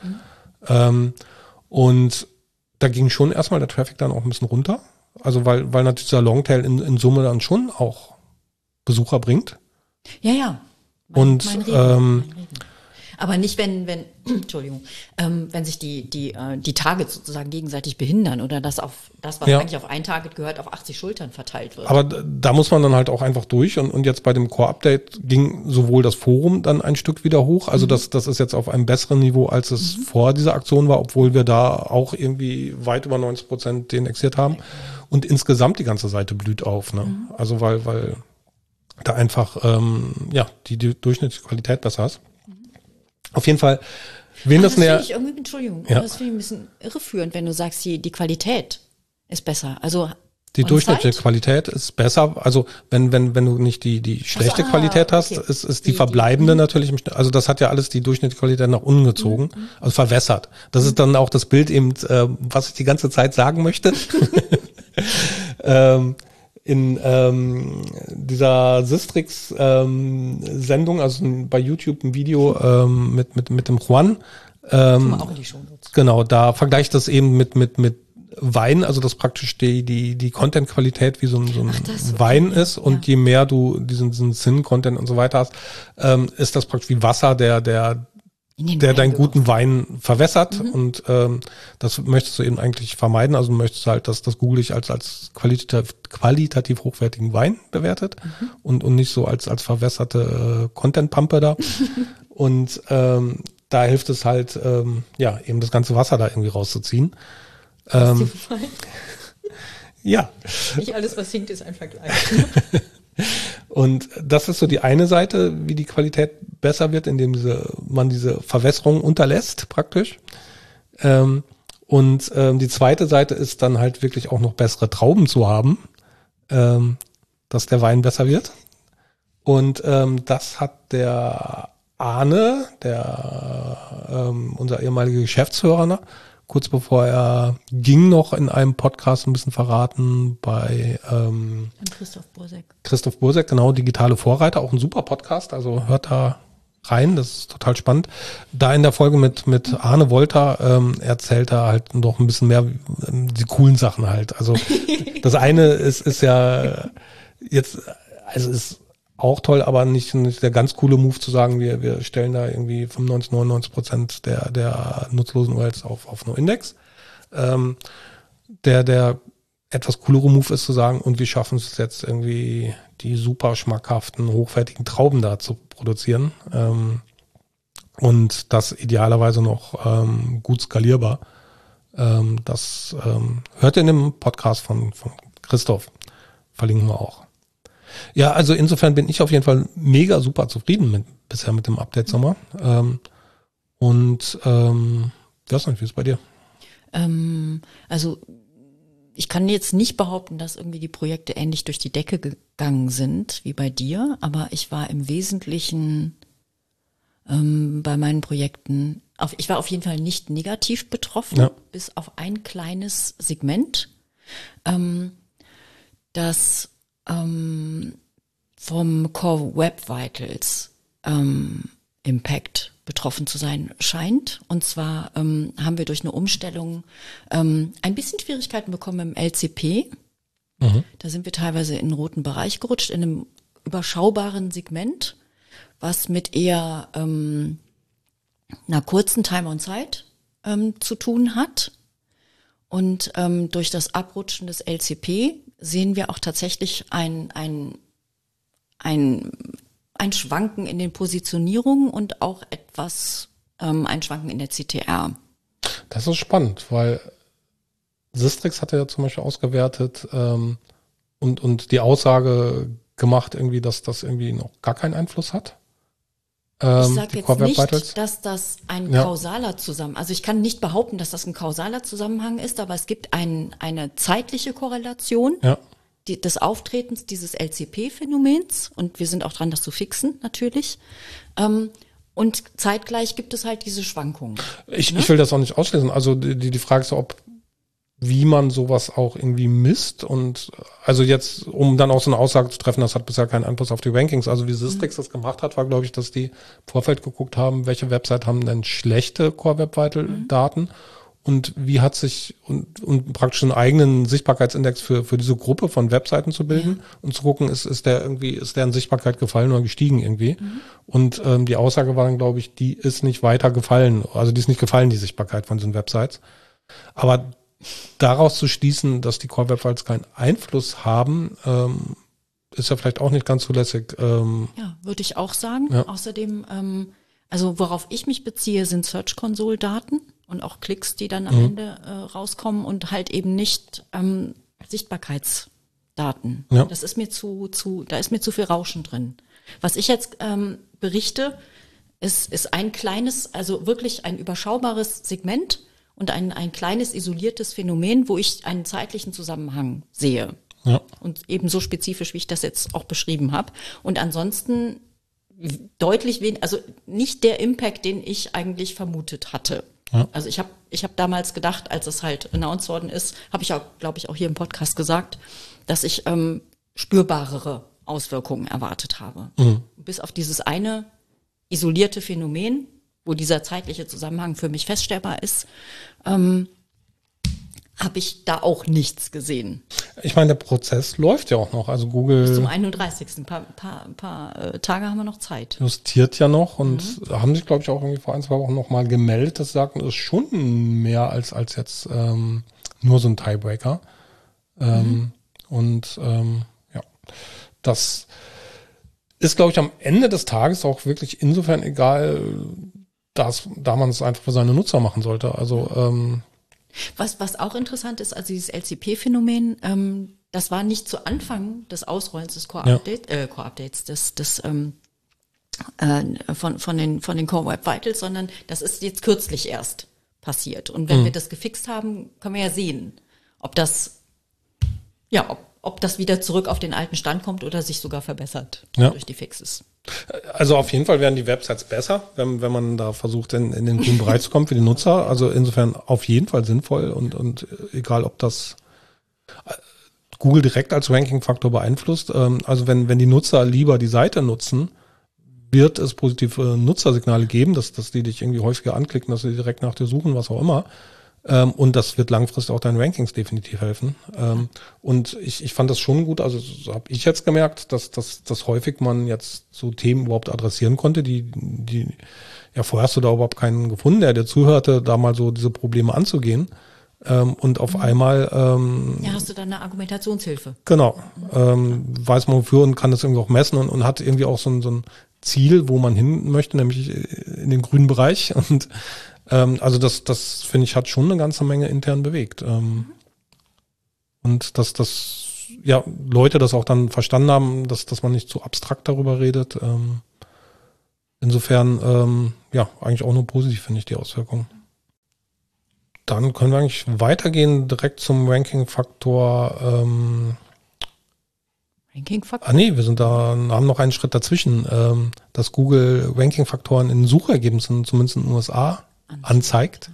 Und da ging schon erstmal der Traffic dann auch ein bisschen runter. Also weil natürlich dieser Longtail in Summe dann schon auch Besucher bringt. Ja. Mein Reden. Aber nicht, wenn Entschuldigung, wenn sich die Targets sozusagen gegenseitig behindern oder dass auf das, was eigentlich auf ein Target gehört, auf 80 Schultern verteilt wird. Aber da muss man dann halt auch einfach durch und jetzt bei dem Core-Update ging sowohl das Forum dann ein Stück wieder hoch, also das ist jetzt auf einem besseren Niveau, als es vor dieser Aktion war, obwohl wir da auch irgendwie weit über 90% deindexiert haben und insgesamt die ganze Seite blüht auf, ne? Also weil da einfach die durchschnittliche Qualität besser ist. Auf jeden Fall, das finde ich irgendwie, Entschuldigung, das finde ich ein bisschen irreführend, wenn du sagst, die Qualität ist besser. Also die durchschnittliche Qualität ist besser. Also wenn du nicht die schlechte Qualität hast, ist die verbleibende natürlich, also das hat ja alles die durchschnittliche Qualität nach unten gezogen, also verwässert. Das ist dann auch das Bild eben, was ich die ganze Zeit sagen möchte. In dieser Sistrix-Sendung, also bei YouTube ein Video mit dem Juan. Auch in die Shownotes. Genau, da vergleicht das eben mit Wein, also dass praktisch die Content-Qualität wie so ein Wein ist und je mehr du diesen Sin-Content und so weiter hast, ist das praktisch wie Wasser, der deinen guten Wein verwässert und das möchtest du eben eigentlich vermeiden. Also du möchtest halt, dass das Google dich als qualitativ hochwertigen Wein bewertet und nicht so als verwässerte Content-Pumpe da. Und da hilft es halt, eben das ganze Wasser da irgendwie rauszuziehen. Ja. Nicht alles, was hinkt, ist ein Vergleich. Und das ist so die eine Seite, wie die Qualität besser wird, indem man diese Verwässerung unterlässt praktisch. Und die zweite Seite ist dann halt wirklich auch noch bessere Trauben zu haben, dass der Wein besser wird. Und das hat der Arne, unser ehemaliger Geschäftsführer, kurz bevor er ging, noch in einem Podcast ein bisschen verraten bei Christoph Bursek, genau, Digitale Vorreiter, auch ein super Podcast, also hört da rein, das ist total spannend. Da in der Folge mit Arne Wolter erzählt er halt noch ein bisschen mehr die coolen Sachen halt. Also das eine ist ja jetzt, also ist auch toll, aber nicht der ganz coole Move zu sagen, wir stellen da irgendwie 95-99% der nutzlosen URLs auf NoIndex. Der etwas coolere Move ist zu sagen, und wir schaffen es jetzt irgendwie, die super schmackhaften, hochwertigen Trauben da zu produzieren. Und das idealerweise noch gut skalierbar. Das hört ihr in dem Podcast von Christoph. Verlinken wir auch. Ja, also insofern bin ich auf jeden Fall mega super zufrieden bisher mit dem Update-Sommer. Ich weiß nicht, wie ist es bei dir? Also ich kann jetzt nicht behaupten, dass irgendwie die Projekte ähnlich durch die Decke gegangen sind wie bei dir, aber ich war im Wesentlichen bei meinen Projekten, ich war auf jeden Fall nicht negativ betroffen, bis auf ein kleines Segment, das vom Core Web Vitals Impact betroffen zu sein scheint. Und zwar haben wir durch eine Umstellung ein bisschen Schwierigkeiten bekommen im LCP. Da sind wir teilweise in einen roten Bereich gerutscht, in einem überschaubaren Segment, was mit eher einer kurzen Time-on-Site zu tun hat. Und durch das Abrutschen des LCP sehen wir auch tatsächlich ein Schwanken in den Positionierungen und auch ein Schwanken in der CTR. Das ist spannend, weil Sistrix hatte ja zum Beispiel ausgewertet und die Aussage gemacht, irgendwie, dass das irgendwie noch gar keinen Einfluss hat. Ich sage jetzt nicht, dass das ein kausaler also ich kann nicht behaupten, dass das ein kausaler Zusammenhang ist, aber es gibt eine zeitliche Korrelation des Auftretens dieses LCP-Phänomens und wir sind auch dran, das zu fixen, natürlich. Und zeitgleich gibt es halt diese Schwankungen. Ich will das auch nicht ausschließen. Also die Frage ist, wie man sowas auch irgendwie misst und also jetzt, um dann auch so eine Aussage zu treffen, das hat bisher keinen Einfluss auf die Rankings. Also wie Sistrix das gemacht hat, war, glaube ich, dass die im Vorfeld geguckt haben, welche Website haben denn schlechte Core Web Vital Daten und wie hat sich und praktisch einen eigenen Sichtbarkeitsindex für diese Gruppe von Webseiten zu bilden und zu gucken, ist deren Sichtbarkeit gefallen oder gestiegen irgendwie. Und die Aussage war dann, glaube ich, die ist nicht weiter gefallen, also die ist nicht gefallen, die Sichtbarkeit von diesen Websites. Aber daraus zu schließen, dass die Core Web Vitals keinen Einfluss haben, ist ja vielleicht auch nicht ganz zulässig. Ja, würde ich auch sagen. Ja. Außerdem, also worauf ich mich beziehe, sind Search Console Daten und auch Klicks, die dann am Ende rauskommen und halt eben nicht Sichtbarkeitsdaten. Ja. Das ist mir da ist mir zu viel Rauschen drin. Was ich jetzt berichte, ist ein kleines, also wirklich ein überschaubares Segment und ein kleines isoliertes Phänomen, wo ich einen zeitlichen Zusammenhang sehe. Ja. Und eben so spezifisch, wie ich das jetzt auch beschrieben habe. Und ansonsten deutlich weniger, also nicht der Impact, den ich eigentlich vermutet hatte. Ja. Also ich hab damals gedacht, als es halt announced worden ist, habe ich auch, glaube ich, auch hier im Podcast gesagt, dass ich spürbarere Auswirkungen erwartet habe. Bis auf dieses eine isolierte Phänomen, wo dieser zeitliche Zusammenhang für mich feststellbar ist, habe ich da auch nichts gesehen. Ich meine, der Prozess läuft ja auch noch. Also Google bis zum 31. Ein paar Tage haben wir noch Zeit. Justiert ja noch und haben sich, glaube ich, auch irgendwie vor 1-2 Wochen noch mal gemeldet, dass sie sagten, das ist schon mehr als jetzt nur so ein Tiebreaker. Ja, das ist, glaube ich, am Ende des Tages auch wirklich insofern egal, da man es einfach für seine Nutzer machen sollte. Also Was auch interessant ist, also dieses LCP-Phänomen, das war nicht zu Anfang des Ausrollens des Core-Updates, von den Core Web Vitals, sondern das ist jetzt kürzlich erst passiert. Und wenn wir das gefixt haben, können wir ja sehen, ob das wieder zurück auf den alten Stand kommt oder sich sogar verbessert durch die Fixes. Also auf jeden Fall werden die Websites besser, wenn man da versucht, in den grünen Bereich zu kommen für die Nutzer. Also insofern auf jeden Fall sinnvoll und egal, ob das Google direkt als Ranking-Faktor beeinflusst. Also wenn die Nutzer lieber die Seite nutzen, wird es positive Nutzersignale geben, dass die dich irgendwie häufiger anklicken, dass sie direkt nach dir suchen, was auch immer. Und das wird langfristig auch deinen Rankings definitiv helfen. Und ich fand das schon gut, also so habe ich jetzt gemerkt, dass häufig man jetzt so Themen überhaupt adressieren konnte, die vorher hast du da überhaupt keinen gefunden, der dir zuhörte, da mal so diese Probleme anzugehen. Und auf einmal hast du dann eine Argumentationshilfe. Genau. Weiß man wofür und kann das irgendwie auch messen und hat irgendwie auch so ein Ziel, wo man hin möchte, nämlich in den grünen Bereich. Und also das finde ich, hat schon eine ganze Menge intern bewegt. Und dass Leute das auch dann verstanden haben, dass man nicht zu abstrakt darüber redet. Insofern, eigentlich auch nur positiv, finde ich, die Auswirkungen. Dann können wir eigentlich weitergehen direkt zum Ranking-Faktor. Ranking-Faktor? Wir haben noch einen Schritt dazwischen, dass Google Ranking-Faktoren in Suchergebnissen, zumindest in den USA, anzeigt.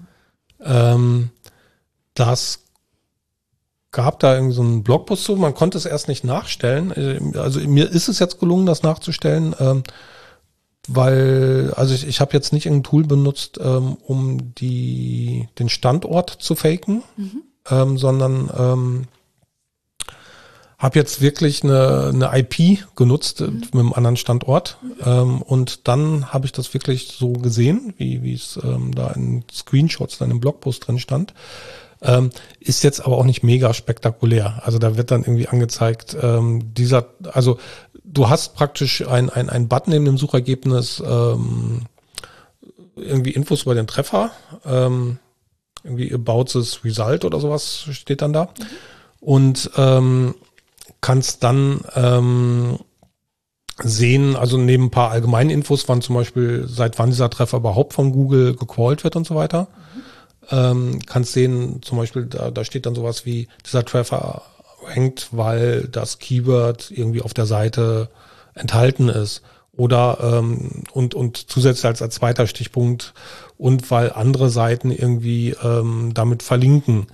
Das gab da irgendwie so einen Blogpost zu, man konnte es erst nicht nachstellen. Also mir ist es jetzt gelungen, das nachzustellen, weil, also ich habe jetzt nicht irgendein Tool benutzt, um den Standort zu faken, sondern habe jetzt wirklich eine IP genutzt mit einem anderen Standort und dann habe ich das wirklich so gesehen, wie es da in Screenshots dann im Blogpost drin stand. Ist jetzt aber auch nicht mega spektakulär. Also da wird dann irgendwie angezeigt, also du hast praktisch ein Button neben dem Suchergebnis, irgendwie Infos über den Treffer, irgendwie about this result oder sowas steht dann da. Und kannst dann sehen, also neben ein paar allgemeinen Infos, wann zum Beispiel, seit wann dieser Treffer überhaupt von Google gecrawlt wird und so weiter. Kannst sehen, zum Beispiel, da steht dann sowas wie, dieser Treffer rankt, weil das Keyword irgendwie auf der Seite enthalten ist. Oder und zusätzlich als zweiter Stichpunkt und weil andere Seiten irgendwie damit verlinken.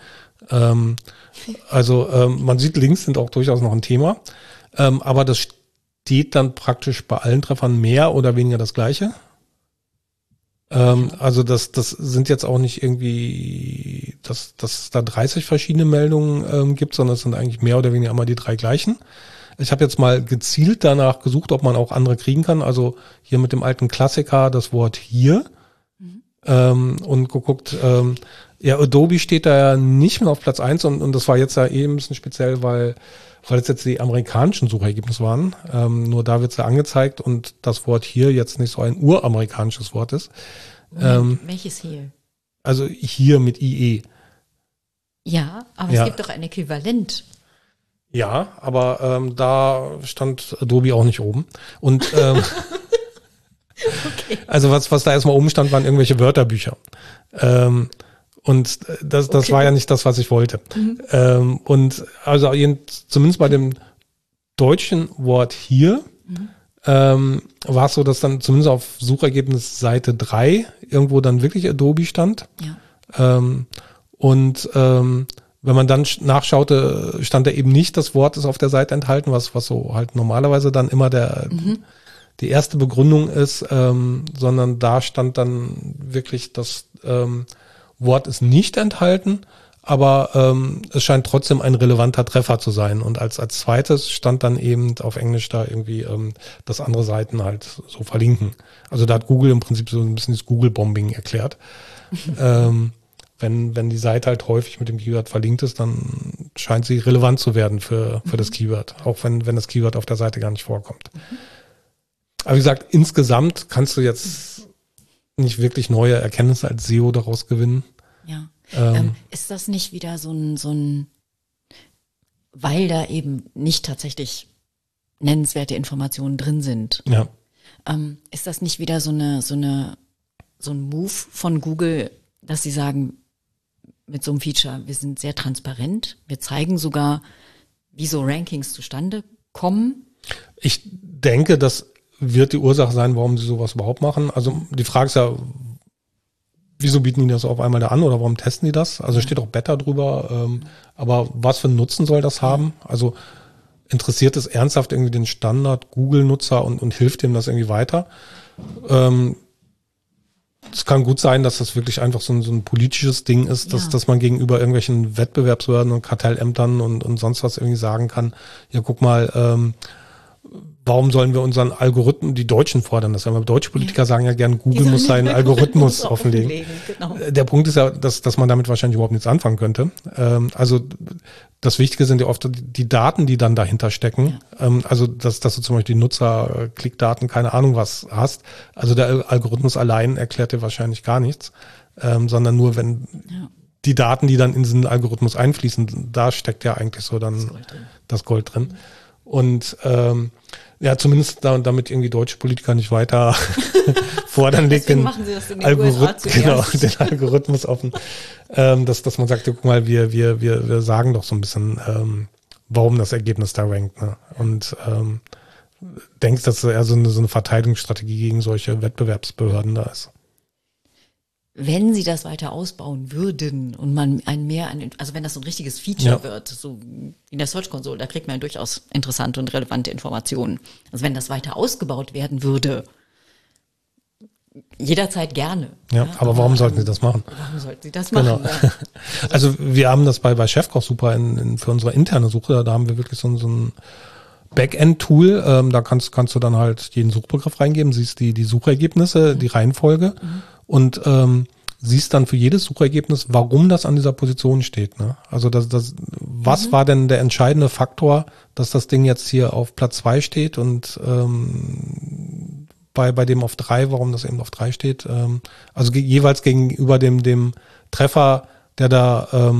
Man sieht, Links sind auch durchaus noch ein Thema, aber das steht dann praktisch bei allen Treffern mehr oder weniger das Gleiche. Also das sind jetzt auch nicht irgendwie dass es da 30 verschiedene Meldungen gibt, sondern es sind eigentlich mehr oder weniger immer die 3 gleichen. Ich habe jetzt mal gezielt danach gesucht, ob man auch andere kriegen kann. Also hier mit dem alten Klassiker das Wort hier und geguckt, ja, Adobe steht da ja nicht mehr auf Platz 1 und das war jetzt ja eben ein bisschen speziell, weil es jetzt die amerikanischen Suchergebnisse waren. Nur da wird es ja angezeigt und das Wort hier jetzt nicht so ein uramerikanisches Wort ist. Welches hier? Also hier mit IE. Ja, aber es gibt doch ein Äquivalent. Ja, aber da stand Adobe auch nicht oben. Und okay. Also was da erstmal oben stand, waren irgendwelche Wörterbücher. Und das war ja nicht das, was ich wollte. Und also zumindest bei dem deutschen Wort hier war es so, dass dann zumindest auf Suchergebnis Seite 3 irgendwo dann wirklich Adobe stand. Ja. Wenn man dann nachschaute, stand da eben nicht das Wort ist auf der Seite enthalten, was so halt normalerweise dann immer die erste Begründung ist, sondern da stand dann wirklich das Wort ist nicht enthalten, aber es scheint trotzdem ein relevanter Treffer zu sein. Und als zweites stand dann eben auf Englisch da irgendwie, dass andere Seiten halt so verlinken. Also da hat Google im Prinzip so ein bisschen das Google-Bombing erklärt. Wenn die Seite halt häufig mit dem Keyword verlinkt ist, dann scheint sie relevant zu werden für das Keyword, auch wenn das Keyword auf der Seite gar nicht vorkommt. Aber wie gesagt, insgesamt kannst du jetzt nicht wirklich neue Erkenntnisse als SEO daraus gewinnen. Ja. Ist das nicht wieder so ein, weil da eben nicht tatsächlich nennenswerte Informationen drin sind? Ja. Ist das nicht wieder so ein Move von Google, dass sie sagen, mit so einem Feature, wir sind sehr transparent, wir zeigen sogar, wie so Rankings zustande kommen? Ich denke, das wird die Ursache sein, warum sie sowas überhaupt machen. Also die Frage ist ja, wieso bieten die das auf einmal da an oder warum testen die das? Also steht auch Beta drüber, aber was für einen Nutzen soll das haben? Also interessiert es ernsthaft irgendwie den Standard-Google-Nutzer und hilft dem das irgendwie weiter? Es kann gut sein, dass das wirklich einfach so ein politisches Ding ist, dass man gegenüber irgendwelchen Wettbewerbsbehörden und Kartellämtern und sonst was irgendwie sagen kann, ja guck mal, warum sollen wir unseren Algorithmen, die Deutschen fordern das, weil deutsche Politiker sagen ja gern, Google muss seinen Algorithmus offenlegen. Genau. Der Punkt ist ja, dass man damit wahrscheinlich überhaupt nichts anfangen könnte. Also das Wichtige sind ja oft die Daten, die dann dahinter stecken. Ja. Also dass du zum Beispiel die Nutzer-Klickdaten, keine Ahnung was hast. Also der Algorithmus allein erklärt dir wahrscheinlich gar nichts, sondern nur wenn die Daten, die dann in diesen Algorithmus einfließen, da steckt ja eigentlich so dann das Gold drin. Und ja, zumindest damit irgendwie deutsche Politiker nicht weiter fordern, legt den Algorithmus offen, dass man sagt, guck mal, wir sagen doch so ein bisschen, warum das Ergebnis da rankt. Ne? Und denkst, dass eher so eine Verteidigungsstrategie gegen solche Wettbewerbsbehörden da ist. Wenn sie das weiter ausbauen würden und man also wenn das so ein richtiges Feature wird, so in der Search Console, da kriegt man ja durchaus interessante und relevante Informationen. Also wenn das weiter ausgebaut werden würde, jederzeit gerne. Ja, aber warum sollten sie das machen? Warum sollten sie das machen? Genau. Also wir haben das bei Chefkoch super für unsere interne Suche, da haben wir wirklich so ein Backend-Tool, da kannst du dann halt jeden Suchbegriff reingeben, siehst die Suchergebnisse, die Reihenfolge und siehst dann für jedes Suchergebnis, warum das an dieser Position steht. Ne? Also was war denn der entscheidende Faktor, dass das Ding jetzt hier auf Platz 2 steht und bei dem auf 3, warum das eben auf 3 steht. Also jeweils gegenüber dem Treffer, der da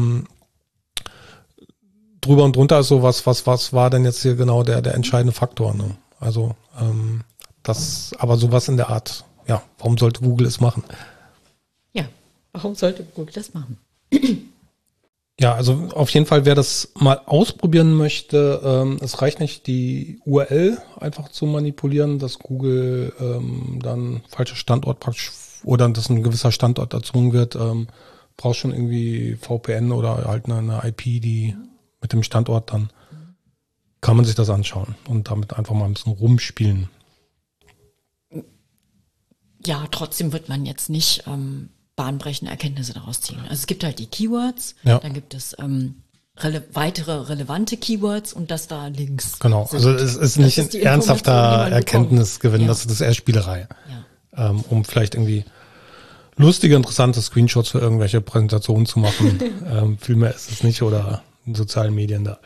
drüber und drunter ist, so was war denn jetzt hier genau der entscheidende Faktor. Ne? Also aber sowas in der Art, ja, warum sollte Google es machen? Ja, warum sollte Google das machen? Ja, also auf jeden Fall, wer das mal ausprobieren möchte, es reicht nicht, die URL einfach zu manipulieren, dass Google dann falscher Standort praktisch oder dass ein gewisser Standort erzwungen wird, brauchst schon irgendwie VPN oder halt eine IP, die mit dem Standort, dann kann man sich das anschauen und damit einfach mal ein bisschen rumspielen. Ja, trotzdem wird man jetzt nicht bahnbrechende Erkenntnisse daraus ziehen. Also es gibt halt die Keywords, Ja. dann gibt es weitere relevante Keywords und das da links. Genau, sind. also es ist Das nicht ist ein die ernsthafter Information, die man Erkenntnisgewinn, bekommt. das ist eher Spielerei. Ja. Um vielleicht irgendwie lustige, interessante Screenshots für irgendwelche Präsentationen zu machen. Viel mehr ist es nicht oder in sozialen Medien da.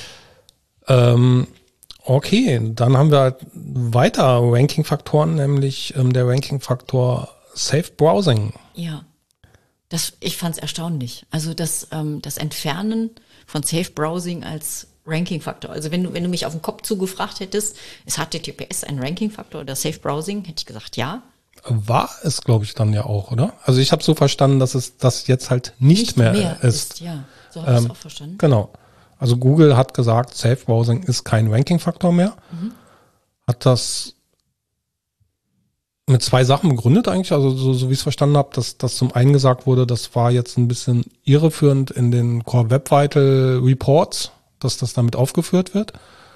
Okay, dann haben wir halt weiter Ranking-Faktoren, nämlich der Ranking-Faktor Safe Browsing. Ja. Ich fand es erstaunlich. Also das Entfernen von Safe Browsing als Ranking-Faktor. Also wenn du mich auf den Kopf zugefragt hättest, ist HTTPS ein Ranking-Faktor oder Safe Browsing, hätte ich gesagt, ja. War es, glaube ich, dann ja auch, oder? Also ich habe so verstanden, dass es das jetzt halt nicht mehr ist. Ja, so habe ich es auch verstanden. Genau. Also Google hat gesagt, Safe Browsing ist kein Ranking-Faktor mehr. Hat das mit 2 Sachen begründet eigentlich, also so wie ich es verstanden habe, dass das zum einen gesagt wurde, das war jetzt ein bisschen irreführend in den Core Web Vital Reports, dass das damit aufgeführt wird.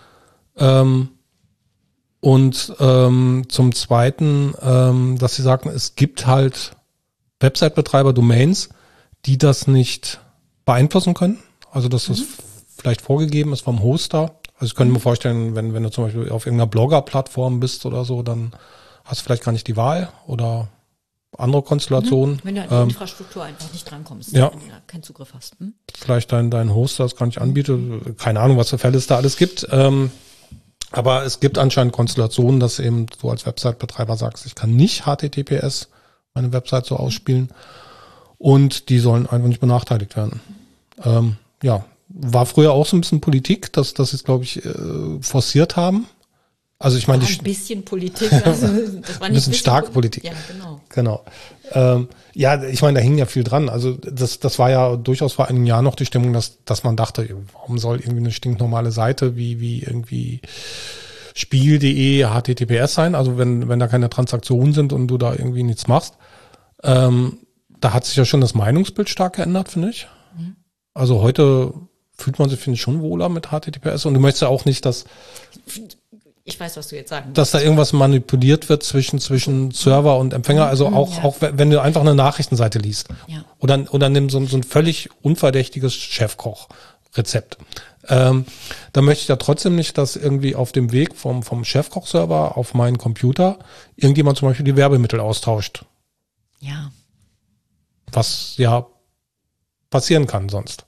Und zum Zweiten, dass sie sagten, es gibt halt Website-Betreiber, Domains, die das nicht beeinflussen können. Also dass das vielleicht vorgegeben ist vom Hoster. Also ich könnte mir vorstellen, wenn du zum Beispiel auf irgendeiner Blogger-Plattform bist oder so, dann hast du vielleicht gar nicht die Wahl oder andere Konstellationen. Wenn du an die Infrastruktur einfach nicht drankommst, Ja. wenn du da keinen Zugriff hast. Vielleicht dein Hoster das gar nicht anbietet. Keine Ahnung, was für Fälle es da alles gibt. Aber es gibt anscheinend Konstellationen, dass eben du als Website-Betreiber sagst, ich kann nicht HTTPS meine Website so ausspielen und die sollen einfach nicht benachteiligt werden. Ja, war früher auch so ein bisschen Politik, dass sie es, glaube ich, forciert haben. Also ich meine, Ein bisschen Politik, also das war nicht ein bisschen starke Politik. Ja, genau. Genau. Ja, ich meine, da hing ja viel dran. Also das war ja durchaus vor einem Jahr noch die Stimmung, dass man dachte, warum soll irgendwie eine stinknormale Seite wie irgendwie Spiel.de HTTPS sein? Also wenn da keine Transaktionen sind und du da irgendwie nichts machst. Da hat sich ja schon das Meinungsbild stark geändert, finde ich. Also heute fühlt man sich, finde ich, schon wohler mit HTTPS und du möchtest ja auch nicht, dass Ich weiß, was du jetzt sagen da irgendwas manipuliert wird zwischen Server und Empfänger. Also auch wenn du einfach eine Nachrichtenseite liest. Ja. Oder nimm so ein völlig unverdächtiges Chefkoch-Rezept. Da möchte ich ja trotzdem nicht, dass irgendwie auf dem Weg vom Chefkoch-Server auf meinen Computer irgendjemand zum Beispiel die Werbemittel austauscht. Ja. Was ja passieren kann sonst.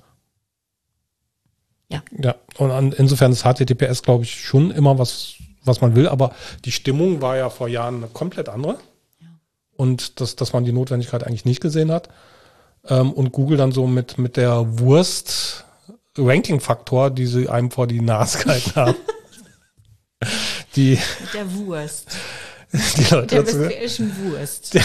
Ja. Ja, und insofern ist HTTPS, glaube ich, schon immer was man will, aber die Stimmung war ja vor Jahren eine komplett andere. Ja. Und dass man die Notwendigkeit eigentlich nicht gesehen hat. Und Google dann so mit der Wurst-Ranking-Faktor, die sie einem vor die Nase gehalten haben. Mit der Wurst. Die Leute Der dazu, westfälischen Wurst.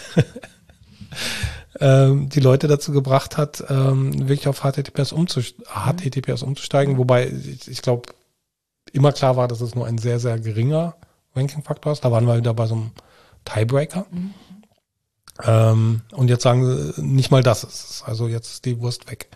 die Leute dazu gebracht hat, wirklich auf HTTPS umzusteigen, wobei ich glaube, immer klar war, dass es nur ein sehr, sehr geringer Ranking-Faktor ist. Da waren wir wieder bei so einem Tiebreaker. Und jetzt sagen sie, nicht mal das ist es. Also jetzt ist die Wurst weg.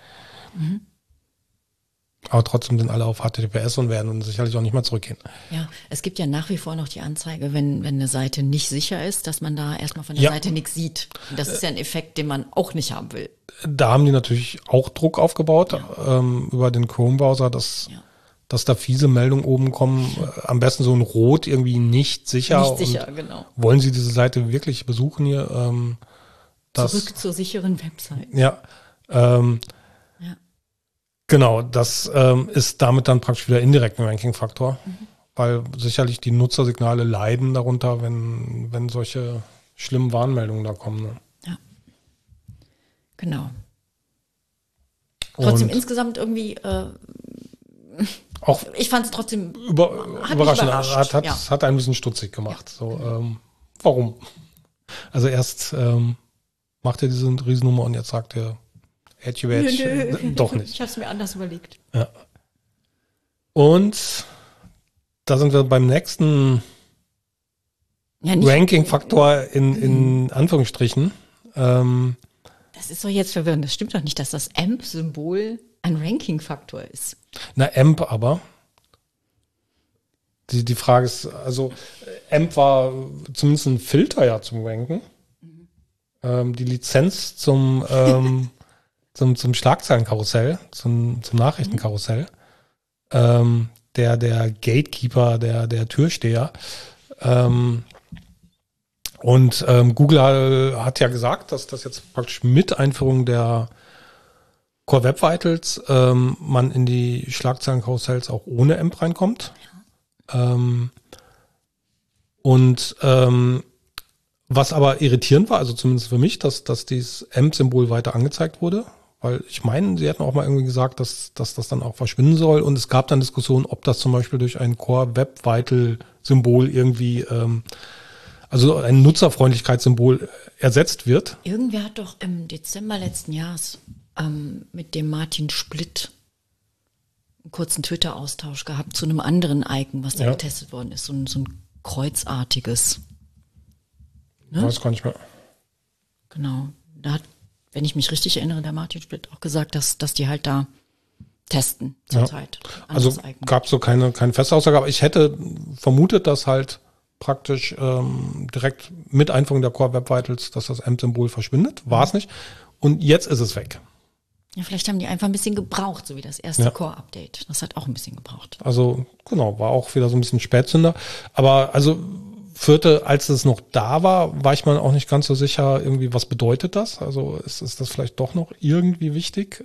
Aber trotzdem sind alle auf HTTPS und werden sicherlich auch nicht mehr zurückgehen. Ja, es gibt ja nach wie vor noch die Anzeige, wenn eine Seite nicht sicher ist, dass man da erstmal von der Seite nichts sieht. Und das ist ja ein Effekt, den man auch nicht haben will. Da haben die natürlich auch Druck aufgebaut über den Chrome-Browser, dass da fiese Meldungen oben kommen. Am besten so ein Rot, irgendwie nicht sicher. Nicht sicher, genau. Wollen Sie diese Seite wirklich besuchen hier? Zurück zur sicheren Website. Ja, genau, das ist damit dann praktisch wieder indirekt ein Ranking-Faktor, weil sicherlich die Nutzersignale leiden darunter, wenn solche schlimmen Warnmeldungen da kommen. Ne? Ja, genau. Trotzdem Und insgesamt irgendwie, auch ich fand es trotzdem überraschend, hat ein bisschen stutzig gemacht. Ja. So, warum? Also erst macht er diese Riesennummer und jetzt sagt er, Edge, doch nicht. Ich habe es mir anders überlegt. Ja. Und da sind wir beim nächsten Ranking-Faktor in Anführungsstrichen. Das ist doch jetzt verwirrend. Das stimmt doch nicht, dass das AMP-Symbol ein Ranking-Faktor ist. Na, AMP aber. Die Frage ist, also AMP war zumindest ein Filter ja zum Ranken. die Lizenz zum Schlagzeilenkarussell, zum Nachrichtenkarussell. Der Gatekeeper, der Türsteher. Google hat ja gesagt, dass das jetzt praktisch mit Einführung der Core Web Vitals man in die Schlagzeilenkarussells auch ohne AMP reinkommt. Ja. Was aber irritierend war, also zumindest für mich, dass dieses AMP-Symbol weiter angezeigt wurde, weil ich meine, sie hatten auch mal irgendwie gesagt, dass das dann auch verschwinden soll, und es gab dann Diskussionen, ob das zum Beispiel durch ein Core Web Vital Symbol irgendwie, also ein Nutzerfreundlichkeitssymbol ersetzt wird. Irgendwer hat doch im Dezember letzten Jahres mit dem Martin Splitt einen kurzen Twitter-Austausch gehabt zu einem anderen Icon, was da getestet worden ist, so ein kreuzartiges. Ne? Weiß gar nicht mehr. Genau. Da hat, wenn ich mich richtig erinnere, der Martin Splitt auch gesagt, dass die halt da testen zurzeit. Also gab es so keine feste Aussage, aber ich hätte vermutet, dass halt praktisch direkt mit Einführung der Core Web Vitals, dass das AMP-Symbol verschwindet. War es nicht. Und jetzt ist es weg. Ja, vielleicht haben die einfach ein bisschen gebraucht, so wie das erste Core-Update. Das hat auch ein bisschen gebraucht. Also genau, war auch wieder so ein bisschen Spätzünder. Aber also als es noch da war ich mir auch nicht ganz so sicher, irgendwie, was bedeutet das? Also ist das vielleicht doch noch irgendwie wichtig?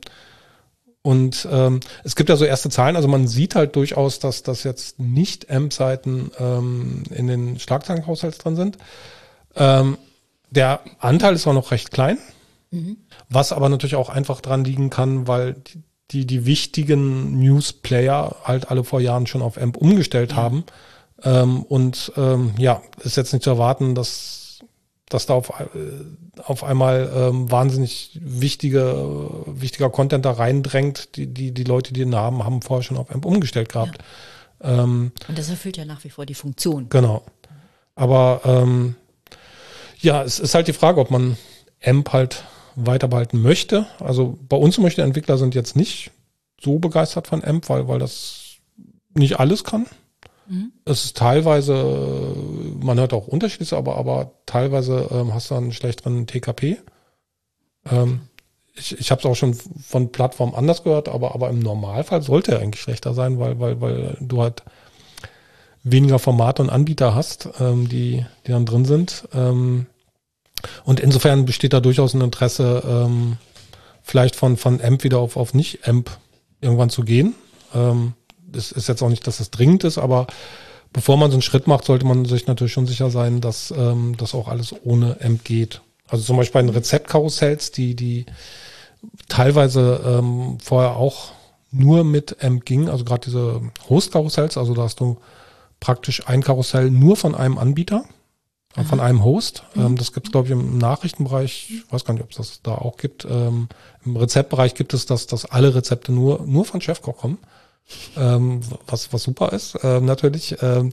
Es gibt ja so erste Zahlen, also man sieht halt durchaus, dass das jetzt nicht AMP-Seiten in den Schlagzeilenhaushalts drin sind. Der Anteil ist auch noch recht klein, was aber natürlich auch einfach dran liegen kann, weil die wichtigen News-Player halt alle vor Jahren schon auf AMP umgestellt haben. Ist jetzt nicht zu erwarten, dass da auf einmal wahnsinnig wichtiger Content da reindrängt. Die Leute, die den haben vorher schon auf AMP umgestellt gehabt. Ja. Und das erfüllt ja nach wie vor die Funktion. Genau. Aber es ist halt die Frage, ob man AMP halt weiter behalten möchte. Also bei uns zum Beispiel, die Entwickler sind jetzt nicht so begeistert von AMP, weil das nicht alles kann. Es ist teilweise, man hört auch Unterschiede, aber teilweise hast du einen schlechteren TKP. Ich habe es auch schon von Plattformen anders gehört, aber im Normalfall sollte er eigentlich schlechter sein, weil du halt weniger Formate und Anbieter hast, die dann drin sind. Und insofern besteht da durchaus ein Interesse, vielleicht von AMP wieder auf Nicht-AMP irgendwann zu gehen. Es ist jetzt auch nicht, dass es dringend ist, aber bevor man so einen Schritt macht, sollte man sich natürlich schon sicher sein, dass das auch alles ohne AMP geht. Also zum Beispiel bei den Rezeptkarussells, die teilweise vorher auch nur mit AMP gingen, also gerade diese Host-Karussells, also da hast du praktisch ein Karussell nur von einem Anbieter, von einem Host. Das gibt es, glaube ich, im Nachrichtenbereich, ich weiß gar nicht, ob es das da auch gibt. Im Rezeptbereich gibt es, dass alle Rezepte nur von Chefkoch kommen. Was super ist, natürlich. Da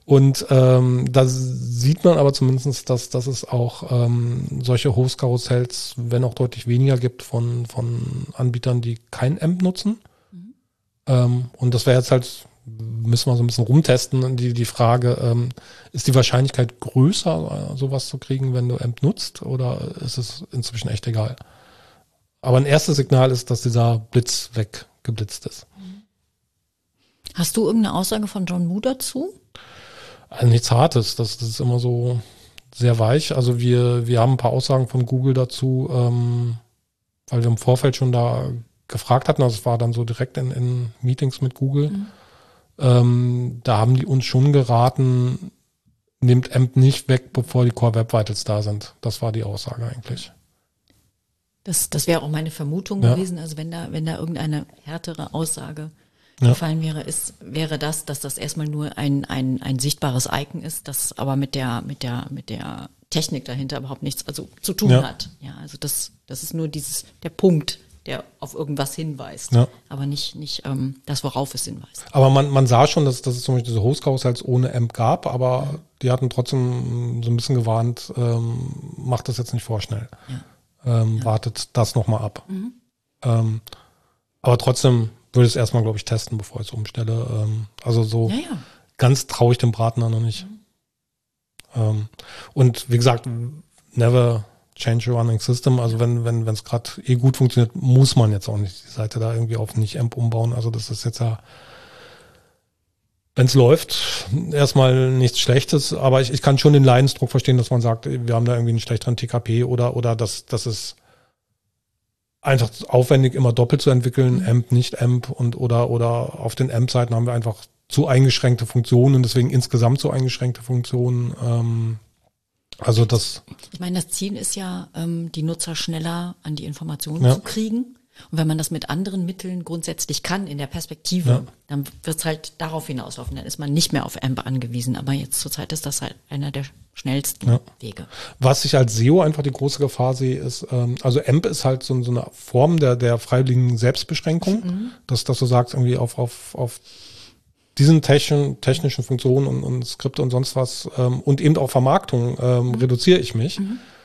sieht man aber zumindest, dass es auch solche Host-Karussells, wenn auch deutlich weniger gibt von Anbietern, die kein AMP nutzen. Und das wäre jetzt halt, müssen wir so ein bisschen rumtesten, die Frage, ist die Wahrscheinlichkeit größer, sowas zu kriegen, wenn du AMP nutzt, oder ist es inzwischen echt egal? Aber ein erstes Signal ist, dass dieser Blitz weggeblitzt ist. Hast du irgendeine Aussage von John Moo dazu? Also nichts Hartes, das ist immer so sehr weich. Also wir haben ein paar Aussagen von Google dazu, weil wir im Vorfeld schon da gefragt hatten, also es war dann so direkt in Meetings mit Google. Da haben die uns schon geraten, nimmt AMP nicht weg, bevor die Core Web Vitals da sind. Das war die Aussage eigentlich. Das wäre auch meine Vermutung gewesen, also wenn da irgendeine härtere Aussage gefallen wäre das, dass das erstmal nur ein sichtbares Icon ist, das aber mit der Technik dahinter überhaupt nichts zu tun hat. Ja, also das ist nur der Punkt, der auf irgendwas hinweist, aber nicht das, worauf es hinweist. Aber man sah schon, dass es zum Beispiel diese Host-Karussells ohne AMP gab, aber die hatten trotzdem so ein bisschen gewarnt, macht das jetzt nicht vorschnell. Wartet das nochmal ab. Aber trotzdem würde ich es erstmal, glaube ich, testen, bevor ich es umstelle. Ganz traue ich dem Braten noch nicht. Und wie gesagt, never Change Running System. Also wenn es gerade gut funktioniert, muss man jetzt auch nicht die Seite da irgendwie auf Nicht-AMP umbauen. Also das ist jetzt ja, wenn es läuft, erstmal nichts Schlechtes. Aber ich kann schon den Leidensdruck verstehen, dass man sagt, wir haben da irgendwie einen schlechteren TKP oder dass es einfach aufwendig immer doppelt zu entwickeln, AMP, nicht AMP oder auf den AMP-Seiten haben wir einfach zu eingeschränkte Funktionen, deswegen insgesamt zu eingeschränkte Funktionen. Also das. Ich meine, das Ziel ist ja, die Nutzer schneller an die Informationen zu kriegen. Und wenn man das mit anderen Mitteln grundsätzlich kann, in der Perspektive, dann wird es halt darauf hinauslaufen. Dann ist man nicht mehr auf AMP angewiesen. Aber jetzt zurzeit ist das halt einer der schnellsten Wege. Was ich als SEO einfach die große Gefahr sehe, ist, also AMP ist halt so eine Form der freiwilligen Selbstbeschränkung, dass du sagst, irgendwie auf diesen technischen Funktionen und Skripte und sonst was und eben auch Vermarktung reduziere ich mich.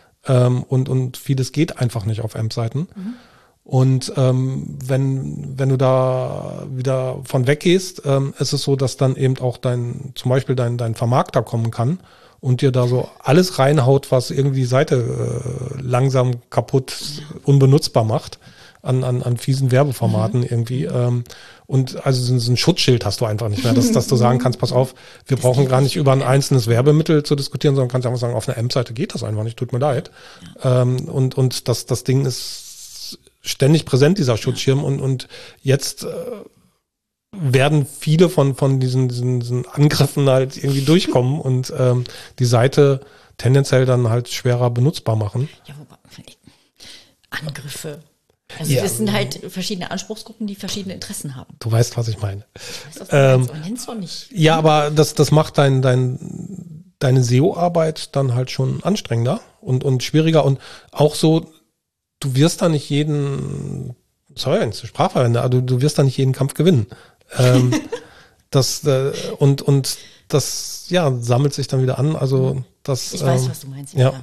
Und vieles geht einfach nicht auf AMP-Seiten. Und wenn du da wieder von weggehst, ist es so, dass dann eben auch zum Beispiel dein Vermarkter kommen kann und dir da so alles reinhaut, was irgendwie die Seite langsam kaputt, unbenutzbar macht an fiesen Werbeformaten irgendwie. Und also so ein Schutzschild hast du einfach nicht mehr, dass du sagen kannst, pass auf, wir brauchen gar nicht über ein einzelnes Werbemittel zu diskutieren, sondern kannst einfach sagen, auf einer AMP-Seite geht das einfach nicht, tut mir leid. Und das Ding ist ständig präsent, dieser Schutzschirm. Und jetzt werden viele von diesen Angriffen halt irgendwie durchkommen und die Seite tendenziell dann halt schwerer benutzbar machen. Ja, wobei, Angriffe. Also das sind halt verschiedene Anspruchsgruppen, die verschiedene Interessen haben. Du weißt, was ich meine. Ich weiß, was du meinst, aber nenn's doch nicht. Ja, aber das macht deine SEO-Arbeit dann halt schon anstrengender und schwieriger und auch so, du wirst da nicht jeden, sorry, wenn ich zur Sprache verwende, aber du wirst da nicht jeden Kampf gewinnen. Das sammelt sich dann wieder an. Also das. Ich weiß, was du meinst. Ja.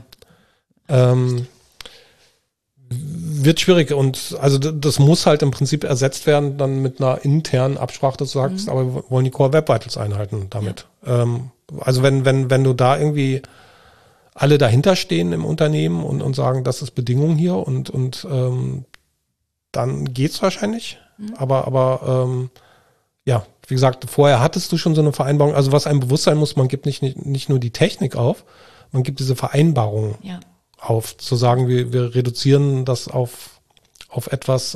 Wird schwierig und also das muss halt im Prinzip ersetzt werden dann mit einer internen Absprache, dass du sagst, aber wir wollen die Core Web Vitals einhalten damit. Ja. Also wenn du da irgendwie alle dahinter stehen im Unternehmen und sagen, das ist Bedingung hier und dann geht's wahrscheinlich. Aber ja, wie gesagt, vorher hattest du schon so eine Vereinbarung. Also was einem bewusst sein muss, man gibt nicht nur die Technik auf, man gibt diese Vereinbarung auf, zu sagen, wir reduzieren das auf etwas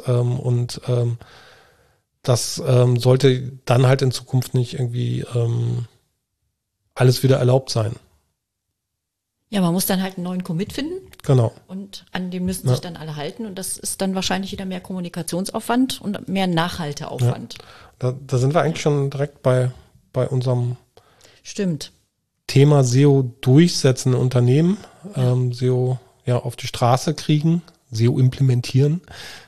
das sollte dann halt in Zukunft nicht irgendwie alles wieder erlaubt sein. Ja, man muss dann halt einen neuen Commit finden. Genau. Und an dem müssen sich dann alle halten. Und das ist dann wahrscheinlich wieder mehr Kommunikationsaufwand und mehr Nachhalteaufwand. Ja. Da sind wir eigentlich schon direkt bei unserem Thema SEO durchsetzen in Unternehmen, SEO auf die Straße kriegen, SEO implementieren.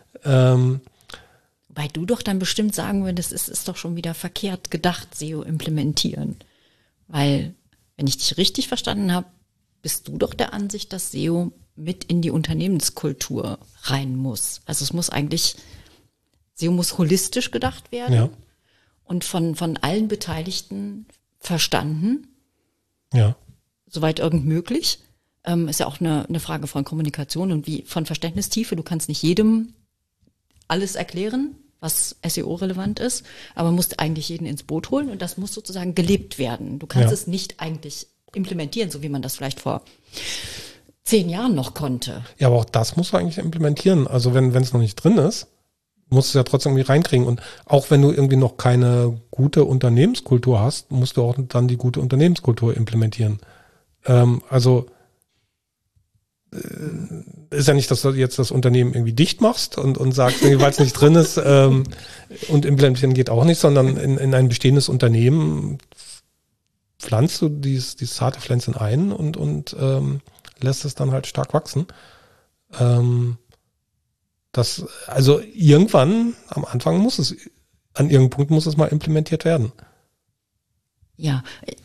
Weil du doch dann bestimmt sagen würdest, es ist doch schon wieder verkehrt gedacht, SEO implementieren. Weil, wenn ich dich richtig verstanden habe, bist du doch der Ansicht, dass SEO mit in die Unternehmenskultur rein muss. Also SEO muss holistisch gedacht werden und von allen Beteiligten verstanden. Ja. Soweit irgend möglich. Ist ja auch eine Frage von Kommunikation und von Verständnistiefe. Du kannst nicht jedem alles erklären, was SEO-relevant ist, aber musst eigentlich jeden ins Boot holen und das muss sozusagen gelebt werden. Du kannst es nicht eigentlich implementieren, so wie man das vielleicht vor 10 Jahren noch konnte. Ja, aber auch das musst du eigentlich implementieren. Also wenn es noch nicht drin ist, musst du es ja trotzdem irgendwie reinkriegen. Und auch wenn du irgendwie noch keine gute Unternehmenskultur hast, musst du auch dann die gute Unternehmenskultur implementieren. Ist ja nicht, dass du jetzt das Unternehmen irgendwie dicht machst und sagst, weil es nicht drin ist und implementieren geht auch nicht, sondern in ein bestehendes Unternehmen pflanzt du dieses zarte Pflänzchen ein und lässt es dann halt stark wachsen. Also irgendwann am Anfang an irgendeinem Punkt muss es mal implementiert werden. Ja,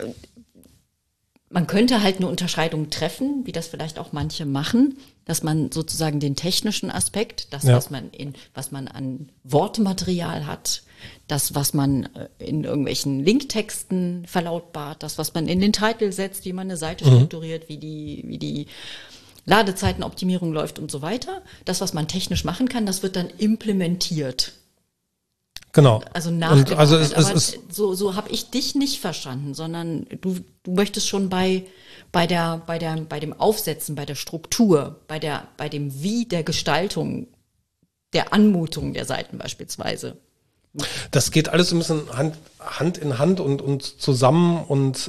man könnte halt eine Unterscheidung treffen, wie das vielleicht auch manche machen, dass man sozusagen den technischen Aspekt, was man an Wortmaterial hat, das, was man in irgendwelchen Linktexten verlautbart, das, was man in den Titel setzt, wie man eine Seite strukturiert, wie die Ladezeitenoptimierung läuft und so weiter. Das, was man technisch machen kann, das wird dann implementiert. Genau. Also nachgelagert. Also aber so habe ich dich nicht verstanden, sondern du möchtest schon bei dem Aufsetzen, bei der Struktur, bei dem Wie der Gestaltung, der Anmutung der Seiten beispielsweise. Das geht alles ein bisschen Hand in Hand und zusammen und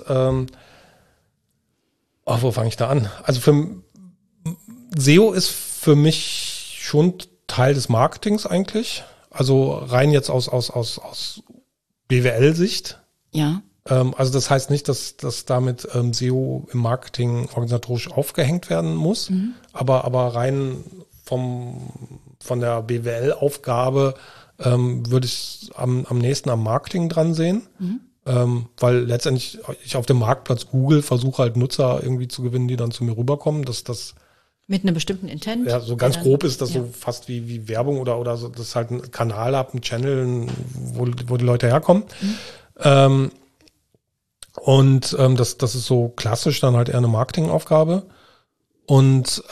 wo fange ich da an? Also SEO ist für mich schon Teil des Marketings eigentlich. Also rein jetzt aus BWL-Sicht. Ja. Also das heißt nicht, dass damit SEO im Marketing organisatorisch aufgehängt werden muss, aber rein von der BWL-Aufgabe würde ich am nächsten am Marketing dran sehen, weil letztendlich ich auf dem Marktplatz Google versuche halt Nutzer irgendwie zu gewinnen, die dann zu mir rüberkommen, dass das mit einem bestimmten Intent. Ja, so ganz grob ist das so fast wie Werbung oder so, dass halt ein Kanal habe, ein Channel, wo die Leute herkommen. Das ist so klassisch dann halt eher eine Marketingaufgabe. Und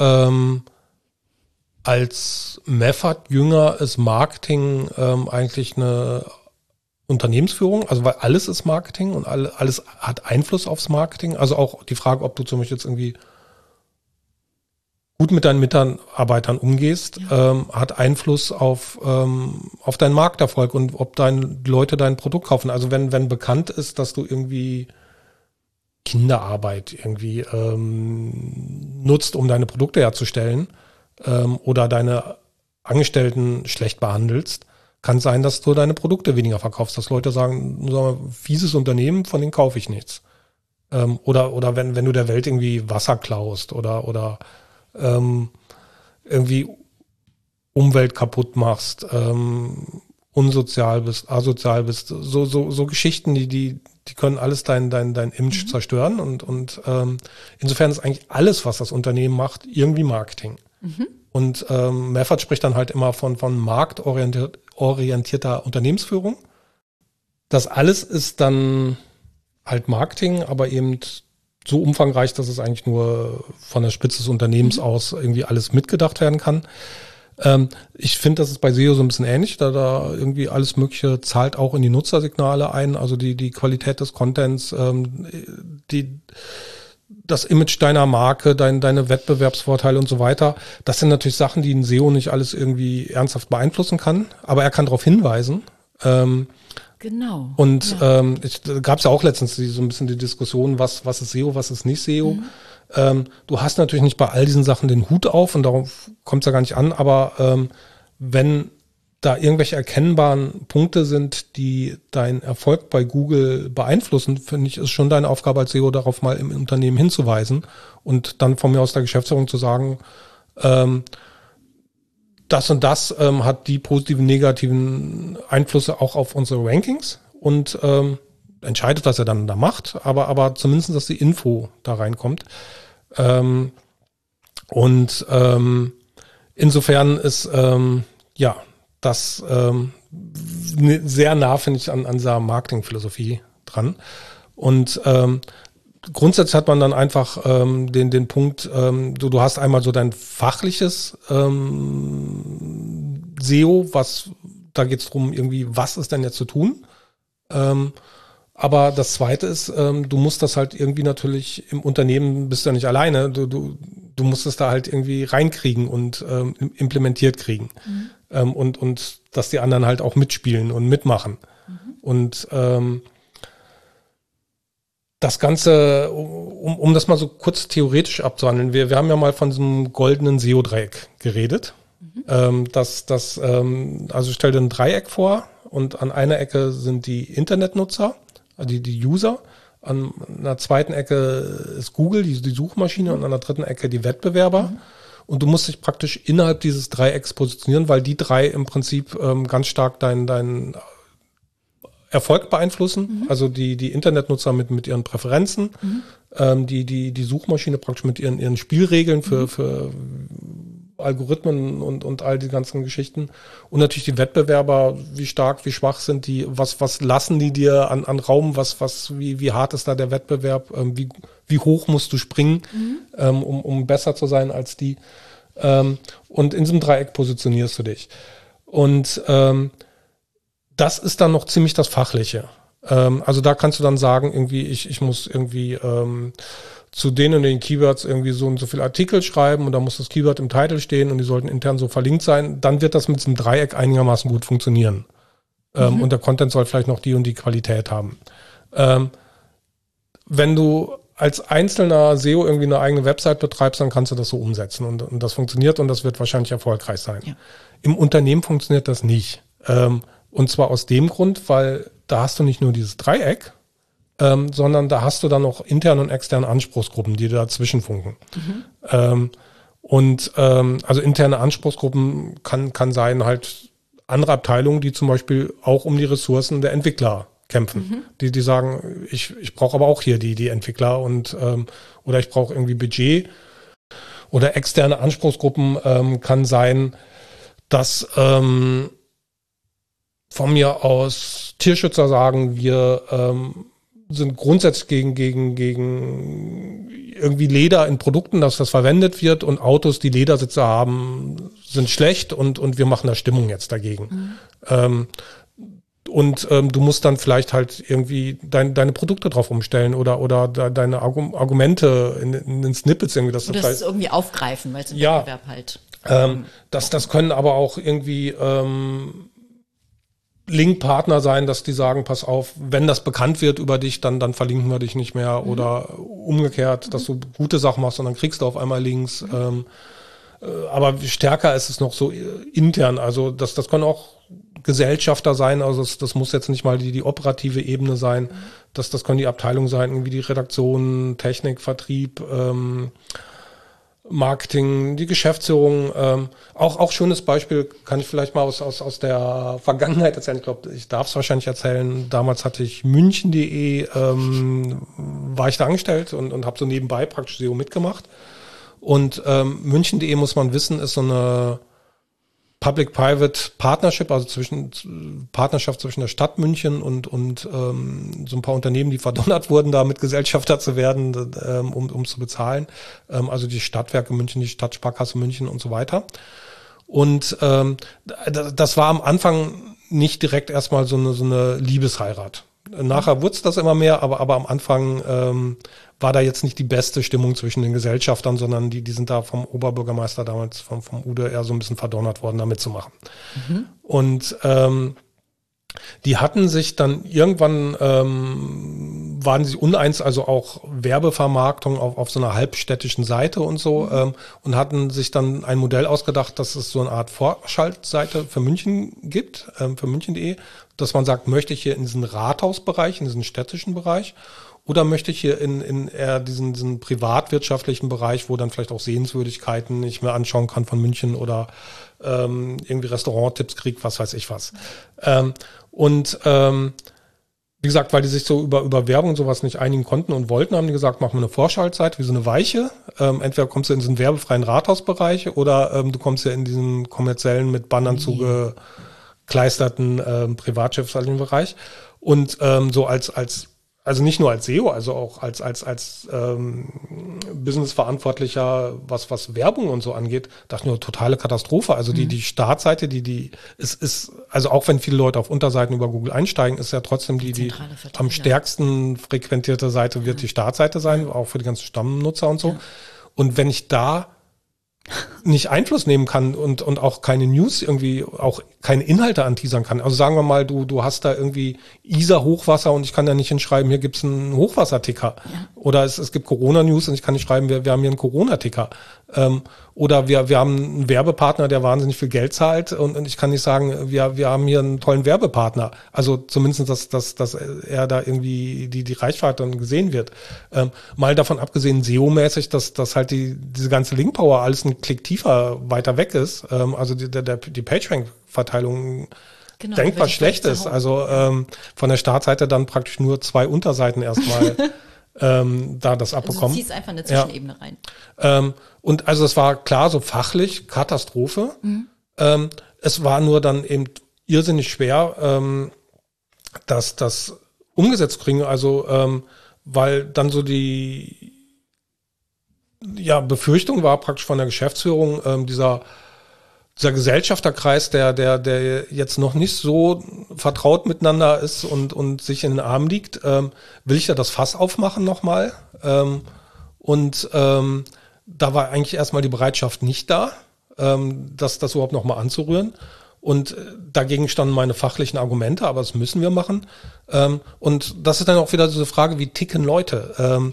als Meffert-Jünger ist Marketing eigentlich eine Unternehmensführung, also weil alles ist Marketing und alles hat Einfluss aufs Marketing. Also auch die Frage, ob du zum Beispiel jetzt irgendwie gut mit deinen Mitarbeitern umgehst, hat Einfluss auf deinen Markterfolg und ob Leute dein Produkt kaufen. Also wenn bekannt ist, dass du irgendwie Kinderarbeit irgendwie nutzt, um deine Produkte herzustellen oder deine Angestellten schlecht behandelst, kann sein, dass du deine Produkte weniger verkaufst, dass Leute sagen, fieses Unternehmen, von denen kaufe ich nichts. Oder wenn du der Welt irgendwie Wasser klaust oder irgendwie Umwelt kaputt machst, unsozial bist, asozial bist, so Geschichten, die können alles dein Image zerstören und insofern ist eigentlich alles, was das Unternehmen macht, irgendwie Marketing. Und Meffert spricht dann halt immer von marktorientierter Unternehmensführung. Das alles ist dann halt Marketing, aber eben so umfangreich, dass es eigentlich nur von der Spitze des Unternehmens aus irgendwie alles mitgedacht werden kann. Ich finde, das ist bei SEO so ein bisschen ähnlich, da irgendwie alles Mögliche zahlt auch in die Nutzersignale ein, also die Qualität des Contents, das Image deiner Marke, deine Wettbewerbsvorteile und so weiter. Das sind natürlich Sachen, die ein SEO nicht alles irgendwie ernsthaft beeinflussen kann, aber er kann darauf hinweisen. Genau. Und gab es ja auch letztens so ein bisschen die Diskussion, was ist SEO, was ist nicht SEO. Du hast natürlich nicht bei all diesen Sachen den Hut auf und darauf kommt es ja gar nicht an, aber wenn da irgendwelche erkennbaren Punkte sind, die deinen Erfolg bei Google beeinflussen, finde ich, ist schon deine Aufgabe als SEO, darauf mal im Unternehmen hinzuweisen und dann von mir aus der Geschäftsführung zu sagen, das und das hat die positiven, negativen Einflüsse auch auf unsere Rankings und entscheidet, was er dann da macht, aber zumindest, dass die Info da reinkommt. Insofern ist das sehr nah, finde ich, an dieser Marketingphilosophie dran. Und grundsätzlich hat man dann einfach den Punkt, du hast einmal so dein fachliches SEO, da geht es darum, irgendwie, was ist denn jetzt zu tun? Aber das Zweite ist, du musst das halt irgendwie natürlich im Unternehmen, bist du ja nicht alleine, du musst es da halt irgendwie reinkriegen und implementiert kriegen. Und dass die anderen halt auch mitspielen und mitmachen. Und das Ganze, um das mal so kurz theoretisch abzuhandeln, wir haben ja mal von diesem goldenen SEO-Dreieck geredet. Also stell dir ein Dreieck vor und an einer Ecke sind die Internetnutzer, die User, an einer zweiten Ecke ist Google, die Suchmaschine, und an der dritten Ecke die Wettbewerber. Und du musst dich praktisch innerhalb dieses Dreiecks positionieren, weil die drei im Prinzip ganz stark deinen Erfolg beeinflussen. Also die Internetnutzer mit ihren Präferenzen, die Suchmaschine praktisch mit ihren Spielregeln für Algorithmen und all die ganzen Geschichten. Und natürlich die Wettbewerber, wie stark, wie schwach sind die, was lassen die dir an Raum, wie hart ist da der Wettbewerb, wie hoch musst du springen, um besser zu sein als die. Und in diesem Dreieck positionierst du dich. Und das ist dann noch ziemlich das Fachliche. Also da kannst du dann sagen, irgendwie, ich muss irgendwie zu den und den Keywords irgendwie so und so viele Artikel schreiben und da muss das Keyword im Titel stehen und die sollten intern so verlinkt sein. Dann wird das mit diesem Dreieck einigermaßen gut funktionieren. Und der Content soll vielleicht noch die und die Qualität haben. Wenn du als einzelner SEO irgendwie eine eigene Website betreibst, dann kannst du das so umsetzen und das funktioniert und das wird wahrscheinlich erfolgreich sein. Ja. Im Unternehmen funktioniert das nicht. Und zwar aus dem Grund, weil da hast du nicht nur dieses Dreieck, sondern da hast du dann noch interne und externe Anspruchsgruppen, die dazwischen funken. Also interne Anspruchsgruppen kann sein halt andere Abteilungen, die zum Beispiel auch um die Ressourcen der Entwickler kämpfen. Die sagen, ich brauche aber auch hier die Entwickler und oder ich brauche irgendwie Budget. Oder externe Anspruchsgruppen kann sein, dass von mir aus Tierschützer sagen, wir sind grundsätzlich gegen irgendwie Leder in Produkten, dass das verwendet wird und Autos, die Ledersitze haben, sind schlecht und wir machen da Stimmung jetzt dagegen. Du musst dann vielleicht halt irgendwie deine Produkte drauf umstellen oder deine Argumente in den Snippets irgendwie. Oder das irgendwie aufgreifen, weil es im Wettbewerb halt. Das können aber auch irgendwie Linkpartner sein, dass die sagen, pass auf, wenn das bekannt wird über dich, dann verlinken wir dich nicht mehr oder umgekehrt, dass du gute Sachen machst und dann kriegst du auf einmal Links. Aber stärker ist es noch so intern, also das können auch Gesellschafter sein, also das muss jetzt nicht mal die operative Ebene sein, das können die Abteilungen sein, irgendwie die Redaktion, Technik, Vertrieb, Marketing, die Geschäftsführung, auch schönes Beispiel, kann ich vielleicht mal aus der Vergangenheit erzählen. Ich glaube, ich darf es wahrscheinlich erzählen. Damals hatte ich München.de, war ich da angestellt und habe so nebenbei praktisch SEO mitgemacht. Und München.de, muss man wissen, ist so eine Public-Private Partnership, also Partnerschaft zwischen der Stadt München und so ein paar Unternehmen, die verdonnert wurden, da mit Gesellschafter zu werden, um zu bezahlen. Also die Stadtwerke München, die Stadtsparkasse München und so weiter. Und das war am Anfang nicht direkt erstmal so eine Liebesheirat. Nachher wurde es das immer mehr, aber am Anfang war da jetzt nicht die beste Stimmung zwischen den Gesellschaftern, sondern die sind da vom Oberbürgermeister damals, vom Ude, eher so ein bisschen verdonnert worden, da mitzumachen. Und die hatten sich dann irgendwann, waren sie uneins, also auch Werbevermarktung auf so einer halbstädtischen Seite und so, und hatten sich dann ein Modell ausgedacht, dass es so eine Art Vorschaltseite für München gibt, für München.de, dass man sagt, möchte ich hier in diesen Rathausbereich, in diesen städtischen Bereich, oder möchte ich hier in eher diesen privatwirtschaftlichen Bereich, wo dann vielleicht auch Sehenswürdigkeiten ich mir anschauen kann von München oder irgendwie Restauranttipps kriege, was weiß ich was. Wie gesagt, weil die sich so über Werbung und sowas nicht einigen konnten und wollten, haben die gesagt, machen wir eine Vorschaltseite wie so eine Weiche. Entweder kommst du in diesen werbefreien Rathausbereich oder du kommst ja in diesen kommerziellen mit Bannern zugekleisterten privatschifflichen Bereich. Und so also nicht nur als SEO, also auch als Businessverantwortlicher, was Werbung und so angeht, dachte ich nur, totale Katastrophe. Also die Startseite, die ist, also auch wenn viele Leute auf Unterseiten über Google einsteigen, ist ja trotzdem die am stärksten frequentierte Seite wird die Startseite sein, auch für die ganzen Stammnutzer und so. Ja. Und wenn ich da nicht Einfluss nehmen kann und auch keine News irgendwie, auch keine Inhalte anteasern kann. Also sagen wir mal, du hast da irgendwie Isar-Hochwasser und ich kann da nicht hinschreiben, hier gibt's einen Hochwasserticker. Ja. Oder es gibt Corona-News und ich kann nicht schreiben, wir haben hier einen Corona-Ticker. Oder wir haben einen Werbepartner, der wahnsinnig viel Geld zahlt und ich kann nicht sagen, wir haben hier einen tollen Werbepartner. Also zumindest, dass er da irgendwie die Reichweite dann gesehen wird. Mal davon abgesehen, SEO-mäßig, dass halt diese ganze Link-Power alles einen Klick tiefer weiter weg ist. Also die PageRank-Verteilung denkbar schlecht ist. Also von der Startseite dann praktisch nur 2 Unterseiten erstmal da das abbekommen. Also du ziehst einfach eine Zwischenebene rein. Und also es war klar, so fachlich Katastrophe. Es war nur dann eben irrsinnig schwer, das umgesetzt zu kriegen. Also weil dann so die Befürchtung war praktisch von der Geschäftsführung, dieser Gesellschafterkreis, der jetzt noch nicht so vertraut miteinander ist und sich in den Armen liegt, will ich da das Fass aufmachen nochmal. Da war eigentlich erstmal die Bereitschaft nicht da, das überhaupt nochmal anzurühren. Und dagegen standen meine fachlichen Argumente, aber das müssen wir machen. Und das ist dann auch wieder diese Frage, wie ticken Leute?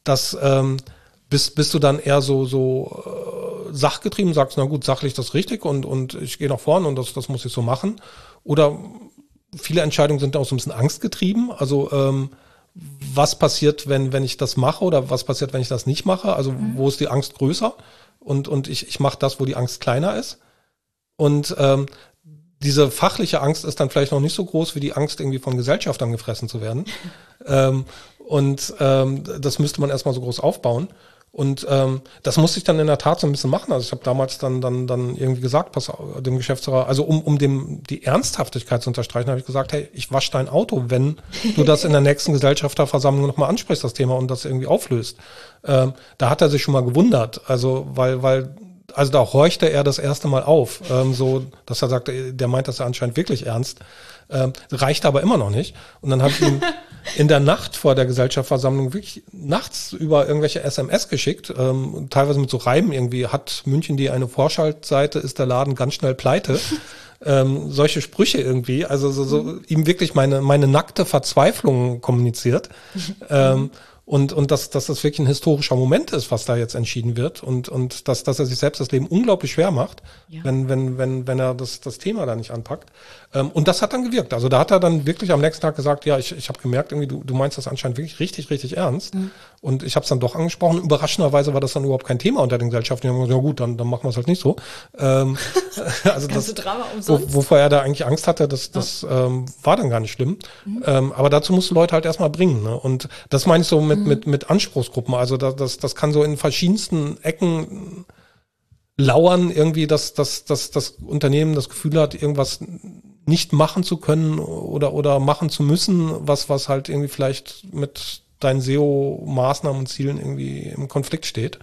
Bist du dann eher so sachgetrieben, sagst, na gut, sachlich das richtig und ich gehe nach vorne und das muss ich so machen. Oder viele Entscheidungen sind auch so ein bisschen angstgetrieben. Also was passiert, wenn ich das mache oder was passiert, wenn ich das nicht mache? Also wo ist die Angst größer? Und ich mache das, wo die Angst kleiner ist. Und diese fachliche Angst ist dann vielleicht noch nicht so groß wie die Angst, irgendwie von Gesellschaftern gefressen zu werden. Das müsste man erstmal so groß aufbauen. Und das musste ich dann in der Tat so ein bisschen machen. Also ich habe damals dann irgendwie gesagt, pass auf, dem Geschäftsführer, also um die Ernsthaftigkeit zu unterstreichen, habe ich gesagt, hey, ich wasche dein Auto, wenn du das in der nächsten Gesellschafterversammlung nochmal ansprichst, das Thema, und das irgendwie auflöst. Da hat er sich schon mal gewundert, also weil da horchte er das erste Mal auf, so, dass er sagte, der meint das ja anscheinend wirklich ernst. Reicht aber immer noch nicht. Und dann habe ich ihm in der Nacht vor der Gesellschaftsversammlung wirklich nachts über irgendwelche SMS geschickt, teilweise mit so Reimen irgendwie, hat München eine Vorschaltseite, ist der Laden ganz schnell pleite. Solche Sprüche irgendwie, also so ihm wirklich meine nackte Verzweiflung kommuniziert. Und dass das wirklich ein historischer Moment ist, was da jetzt entschieden wird und dass er sich selbst das Leben unglaublich schwer macht, wenn er das Thema da nicht anpackt. Und das hat dann gewirkt. Also da hat er dann wirklich am nächsten Tag gesagt, ja, ich habe gemerkt, irgendwie du meinst das anscheinend wirklich richtig, richtig ernst. Und ich habe es dann doch angesprochen. Überraschenderweise war das dann überhaupt kein Thema unter den Gesellschaften. Die haben gesagt, ja gut, dann machen wir es halt nicht so. Also das, wovor er da eigentlich Angst hatte, das war dann gar nicht schlimm. Aber dazu musst du Leute halt erstmal bringen. Ne? Und das meine ich so mit Anspruchsgruppen. Also das kann so in verschiedensten Ecken lauern, irgendwie, dass das Unternehmen das Gefühl hat, irgendwas nicht machen zu können oder machen zu müssen, was halt irgendwie vielleicht mit deinen SEO-Maßnahmen und Zielen irgendwie im Konflikt steht.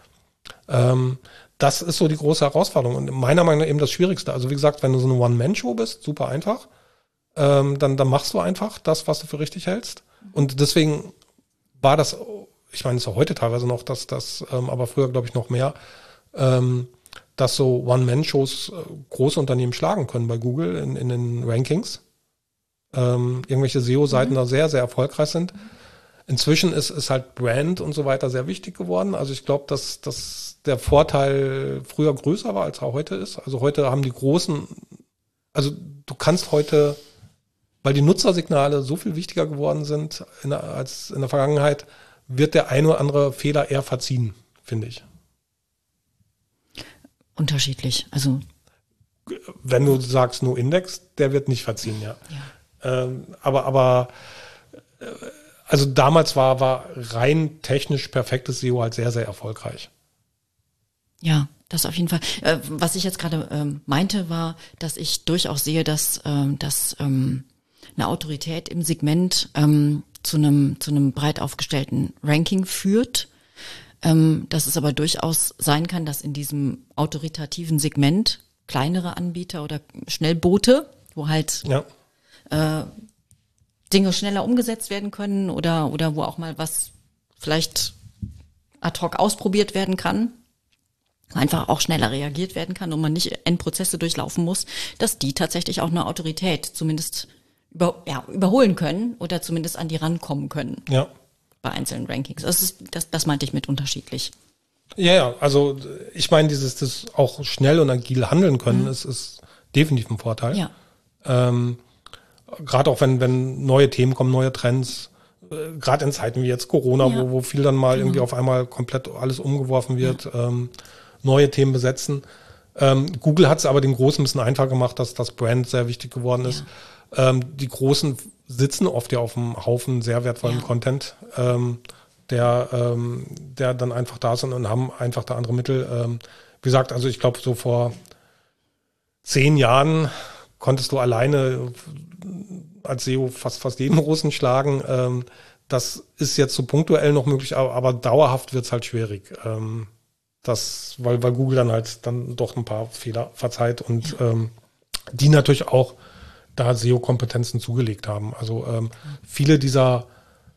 Das ist so die große Herausforderung und meiner Meinung nach eben das Schwierigste. Also wie gesagt, wenn du so eine One-Man-Show bist, super einfach, dann machst du einfach das, was du für richtig hältst. Und deswegen war das, ich meine, es ist auch heute teilweise noch, aber früher glaube ich noch mehr, dass so One-Man-Shows große Unternehmen schlagen können bei Google in den Rankings. Irgendwelche SEO-Seiten da sehr, sehr erfolgreich sind. Inzwischen ist halt Brand und so weiter sehr wichtig geworden. Also ich glaube, dass der Vorteil früher größer war, als er heute ist. Also heute haben die großen, also du kannst heute, weil die Nutzersignale so viel wichtiger geworden sind als in der Vergangenheit, wird der ein oder andere Fehler eher verziehen, finde ich. Unterschiedlich, also. Wenn du sagst No Index, der wird nicht verziehen, ja. Aber also damals war rein technisch perfektes SEO halt sehr, sehr erfolgreich. Ja, das auf jeden Fall. Was ich jetzt gerade meinte, war, dass ich durchaus sehe, dass eine Autorität im Segment zu einem breit aufgestellten Ranking führt. Dass es aber durchaus sein kann, dass in diesem autoritativen Segment kleinere Anbieter oder Schnellboote, wo halt Dinge schneller umgesetzt werden können oder wo auch mal was vielleicht ad hoc ausprobiert werden kann, einfach auch schneller reagiert werden kann und man nicht Endprozesse durchlaufen muss, dass die tatsächlich auch eine Autorität zumindest überholen können oder zumindest an die rankommen können. Ja. Bei einzelnen Rankings. Das meinte ich mit unterschiedlich. Ja, also ich meine, das auch schnell und agil handeln können, ist definitiv ein Vorteil. Ja. Gerade auch wenn neue Themen kommen, neue Trends, gerade in Zeiten wie jetzt Corona, wo viel dann mal irgendwie auf einmal komplett alles umgeworfen wird, neue Themen besetzen. Google hat es aber den Großen ein bisschen einfacher gemacht, dass das Brand sehr wichtig geworden ist. Die Großen sitzen oft ja auf einem Haufen sehr wertvollen Content. der dann einfach da sind und haben einfach da andere Mittel. Wie gesagt, also ich glaube, so vor 10 Jahren konntest du alleine als SEO fast jeden Russen schlagen. Das ist jetzt so punktuell noch möglich, aber dauerhaft wird es halt schwierig. Weil Google dann halt dann doch ein paar Fehler verzeiht und die natürlich auch da SEO-Kompetenzen zugelegt haben. Also viele dieser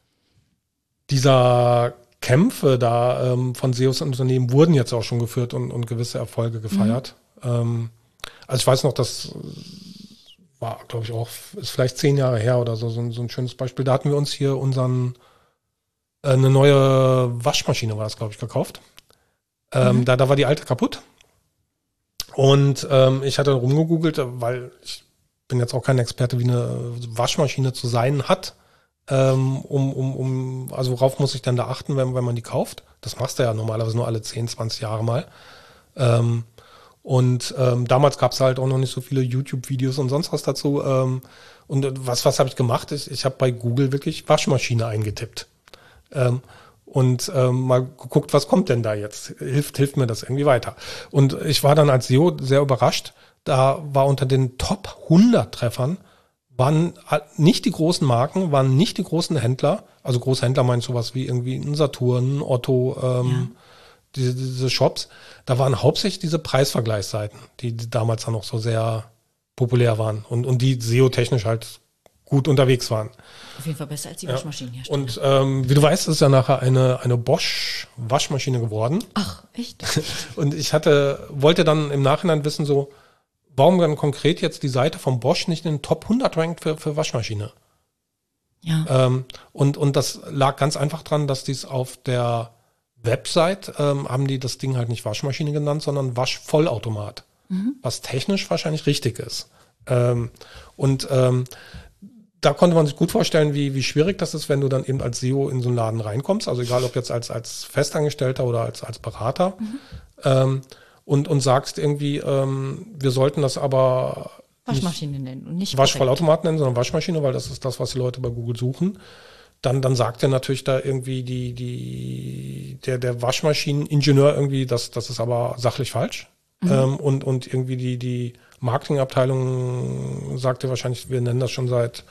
Kämpfe da von SEOs und Unternehmen wurden jetzt auch schon geführt und gewisse Erfolge gefeiert. Also ich weiß noch, das war, glaube ich, auch, ist vielleicht 10 Jahre her oder so ein schönes Beispiel. Da hatten wir uns hier eine neue Waschmaschine, war das, glaube ich, gekauft. Da war die alte kaputt. Und ich hatte rumgegoogelt, weil ich bin jetzt auch kein Experte, wie eine Waschmaschine zu sein hat. Also worauf muss ich dann da achten, wenn man die kauft? Das machst du ja normalerweise nur alle 10, 20 Jahre mal. Damals gab es halt auch noch nicht so viele YouTube-Videos und sonst was dazu. Und was habe ich gemacht? Ich habe bei Google wirklich Waschmaschine eingetippt. Mal geguckt, was kommt denn da jetzt? Hilft mir das irgendwie weiter? Und ich war dann als SEO sehr überrascht. Da war unter den Top 100 Treffern waren nicht die großen Marken, waren nicht die großen Händler. Also Großhändler meinen sowas wie irgendwie ein Saturn, Otto, diese Shops. Da waren hauptsächlich diese Preisvergleichsseiten, die damals dann noch so sehr populär waren und die SEO-technisch halt gut unterwegs waren. Auf jeden Fall besser als die Waschmaschinenhersteller. Und wie du weißt, ist ja nachher eine Bosch-Waschmaschine geworden. Ach, echt? Und ich wollte dann im Nachhinein wissen, so, warum dann konkret jetzt die Seite von Bosch nicht in den Top 100 rankt für Waschmaschine? Ja. Und das lag ganz einfach dran, dass die es auf der Website haben die das Ding halt nicht Waschmaschine genannt, sondern Waschvollautomat. Was technisch wahrscheinlich richtig ist. Da konnte man sich gut vorstellen, wie schwierig das ist, wenn du dann eben als SEO in so einen Laden reinkommst. Also egal, ob jetzt als Festangestellter oder als Berater. Und sagst irgendwie, wir sollten das aber Waschmaschine nennen und nicht Waschvollautomat nennen, sondern Waschmaschine, weil das ist das, was die Leute bei Google suchen. Dann sagt er natürlich da irgendwie der Waschmaschineningenieur irgendwie, das ist aber sachlich falsch. Und irgendwie die Marketingabteilung sagte wahrscheinlich, wir nennen das schon seit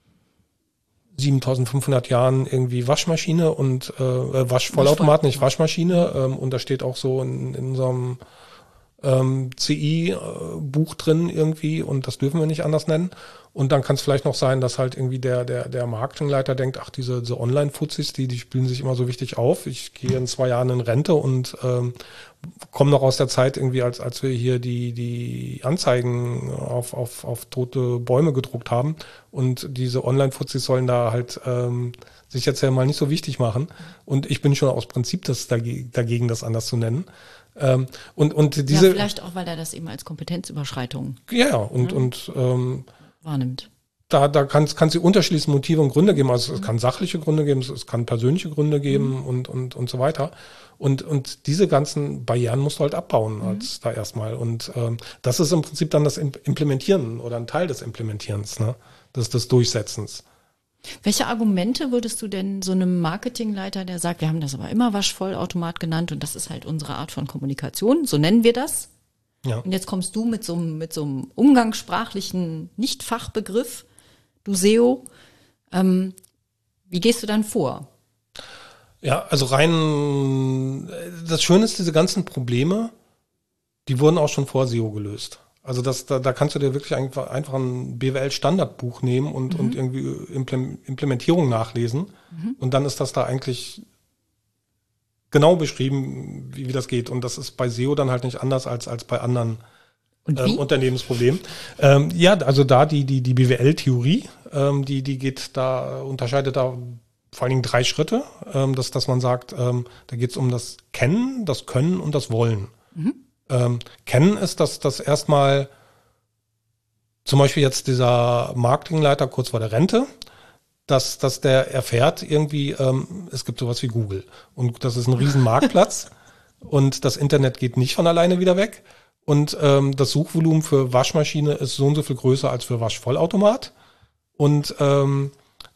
7500 Jahren irgendwie Waschmaschine und Waschvollautomat, nicht Waschmaschine. Und da steht auch so in so einem CI-Buch drin irgendwie und das dürfen wir nicht anders nennen. Und dann kann es vielleicht noch sein, dass halt irgendwie der Marketingleiter denkt, ach, diese Online-Fuzis, die spielen sich immer so wichtig auf. Ich gehe in 2 Jahren in Rente und komme noch aus der Zeit irgendwie, als wir hier die Anzeigen auf tote Bäume gedruckt haben. Und diese Online-Fuzis sollen da halt sich jetzt ja mal nicht so wichtig machen. Und ich bin schon aus Prinzip dagegen, das anders zu nennen. Und diese. Ja, vielleicht auch, weil er das eben als Kompetenzüberschreitung wahrnimmt. Da kann sie unterschiedliche Motive und Gründe geben. Also es kann sachliche Gründe geben, es kann persönliche Gründe geben und so weiter. Und diese ganzen Barrieren musst du halt abbauen als da erstmal. Und das ist im Prinzip dann das Implementieren oder ein Teil des Implementierens, ne? Des Durchsetzens. Welche Argumente würdest du denn so einem Marketingleiter, der sagt, wir haben das aber immer Waschvollautomat genannt und das ist halt unsere Art von Kommunikation, so nennen wir das. Ja. Und jetzt kommst du mit so einem umgangssprachlichen Nicht-Fachbegriff, du SEO. Wie gehst du dann vor? Ja, also das Schöne ist, diese ganzen Probleme, die wurden auch schon vor SEO gelöst. Also da kannst du dir wirklich einfach ein BWL-Standardbuch nehmen und irgendwie Implementierung nachlesen. Und dann ist das da eigentlich genau beschrieben, wie das geht. Und das ist bei SEO dann halt nicht anders als bei anderen Unternehmensproblemen. Also da die BWL-Theorie, die geht da, unterscheidet da vor allen Dingen 3 Schritte, dass man sagt, da geht es um das Kennen, das Können und das Wollen. Kennen ist, dass das erstmal zum Beispiel jetzt dieser Marketingleiter kurz vor der Rente, dass der erfährt irgendwie, es gibt sowas wie Google und das ist ein riesen Marktplatz und das Internet geht nicht von alleine wieder weg und das Suchvolumen für Waschmaschine ist so und so viel größer als für Waschvollautomat und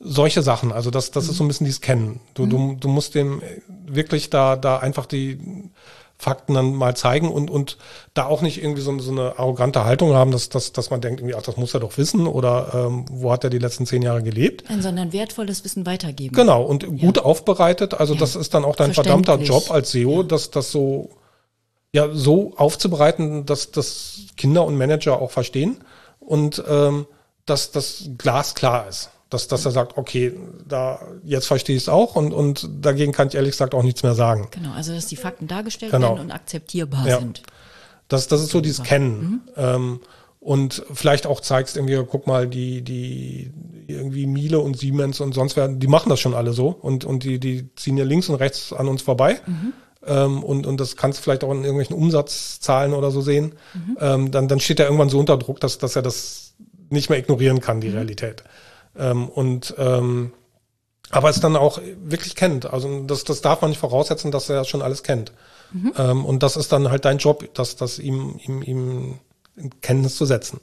solche Sachen, also das ist so ein bisschen dieses Kennen. Du musst dem wirklich da einfach die Fakten dann mal zeigen und da auch nicht irgendwie so eine arrogante Haltung haben, dass man denkt, irgendwie, ach, das muss er doch wissen oder wo hat er die letzten 10 Jahre gelebt. Sondern wertvolles Wissen weitergeben. Genau, und gut aufbereitet, also das ist dann auch dein verdammter Job als SEO, das so aufzubereiten, dass das Kinder und Manager auch verstehen und dass das glasklar ist. Dass er sagt, okay, jetzt verstehe ich es auch und dagegen kann ich ehrlich gesagt auch nichts mehr sagen. Genau, also dass die Fakten dargestellt werden und akzeptierbar sind. Das ist so dieses Kennen. Und vielleicht auch zeigst irgendwie, guck mal, die irgendwie Miele und Siemens und sonst wer, die machen das schon alle so und die ziehen ja links und rechts an uns vorbei. Und das kannst du vielleicht auch in irgendwelchen Umsatzzahlen oder so sehen. Dann steht er irgendwann so unter Druck, dass er das nicht mehr ignorieren kann, die Realität. Aber es dann auch wirklich kennt. Also das darf man nicht voraussetzen, dass er schon alles kennt. Und das ist dann halt dein Job, das ihm in Kenntnis zu setzen.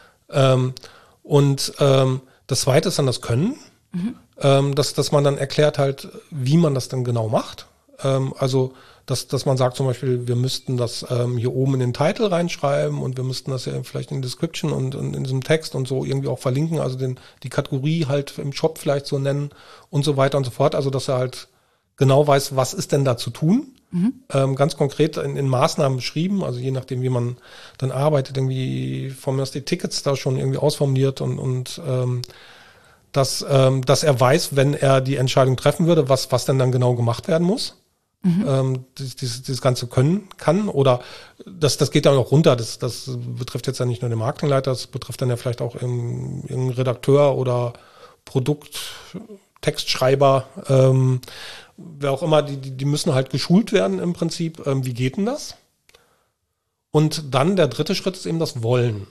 Das Zweite ist dann das Können, dass man dann erklärt halt, wie man das dann genau macht. Also dass man sagt zum Beispiel, wir müssten das hier oben in den Titel reinschreiben und wir müssten das ja vielleicht in Description und in diesem Text und so irgendwie auch verlinken, also die Kategorie halt im Shop vielleicht so nennen und so weiter und so fort. Also dass er halt genau weiß, was ist denn da zu tun. Ganz konkret in Maßnahmen beschrieben, also je nachdem, wie man dann arbeitet, irgendwie von mir aus die Tickets da schon irgendwie ausformuliert und dass er weiß, wenn er die Entscheidung treffen würde, was denn dann genau gemacht werden muss. Dieses ganze können kann oder das geht dann auch runter, das betrifft jetzt ja nicht nur den Marketingleiter, das betrifft dann ja vielleicht auch irgendeinen Redakteur oder Textschreiber, wer auch immer, die müssen halt geschult werden im Prinzip, wie geht denn das? Und dann der dritte Schritt ist eben das Wollen.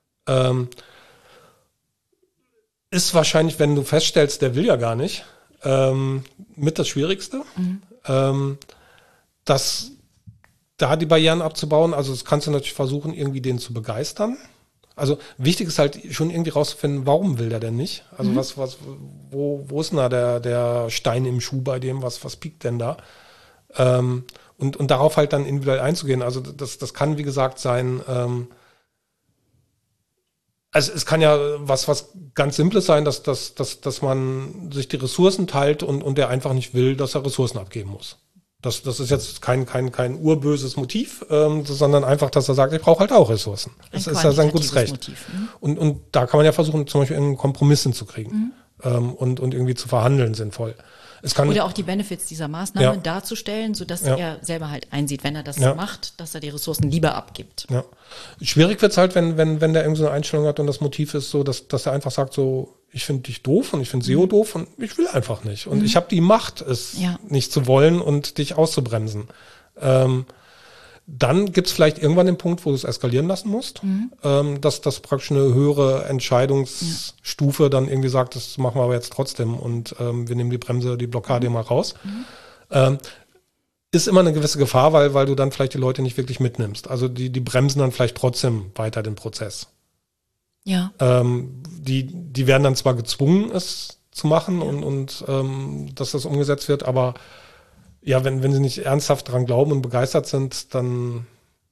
Ist wahrscheinlich, wenn du feststellst, der will ja gar nicht, mit das Schwierigste. dass da die Barrieren abzubauen, also das kannst du natürlich versuchen, irgendwie den zu begeistern. Also wichtig ist halt schon irgendwie rauszufinden, warum will der denn nicht? Also wo ist denn da der Stein im Schuh bei dem, was piekt denn da? Und darauf halt dann individuell einzugehen. Also das kann, wie gesagt, sein, also es kann ja was ganz Simples sein, dass man sich die Ressourcen teilt und der einfach nicht will, dass er Ressourcen abgeben muss. Das ist jetzt kein urböses Motiv, sondern einfach, dass er sagt, ich brauche halt auch Ressourcen. Das ist ja sein gutes Recht. Motiv, und da kann man ja versuchen, zum Beispiel einen Kompromiss hinzukriegen und irgendwie zu verhandeln sinnvoll. Oder auch die Benefits dieser Maßnahme darzustellen, sodass er selber halt einsieht, wenn er das macht, dass er die Ressourcen lieber abgibt. Ja. Schwierig wird's halt, wenn der irgendwie so eine Einstellung hat und das Motiv ist so, dass er einfach sagt so, ich finde dich doof und ich finde SEO doof und ich will einfach nicht. Und ich habe die Macht, es nicht zu wollen und dich auszubremsen. Dann gibt's vielleicht irgendwann den Punkt, wo du es eskalieren lassen musst, dass das praktisch eine höhere Entscheidungsstufe dann irgendwie sagt, das machen wir aber jetzt trotzdem und wir nehmen die Blockade mal raus. Ist immer eine gewisse Gefahr, weil du dann vielleicht die Leute nicht wirklich mitnimmst. Also die bremsen dann vielleicht trotzdem weiter den Prozess. Ja. Die werden dann zwar gezwungen, es zu machen und dass das umgesetzt wird, aber ja, wenn sie nicht ernsthaft dran glauben und begeistert sind, dann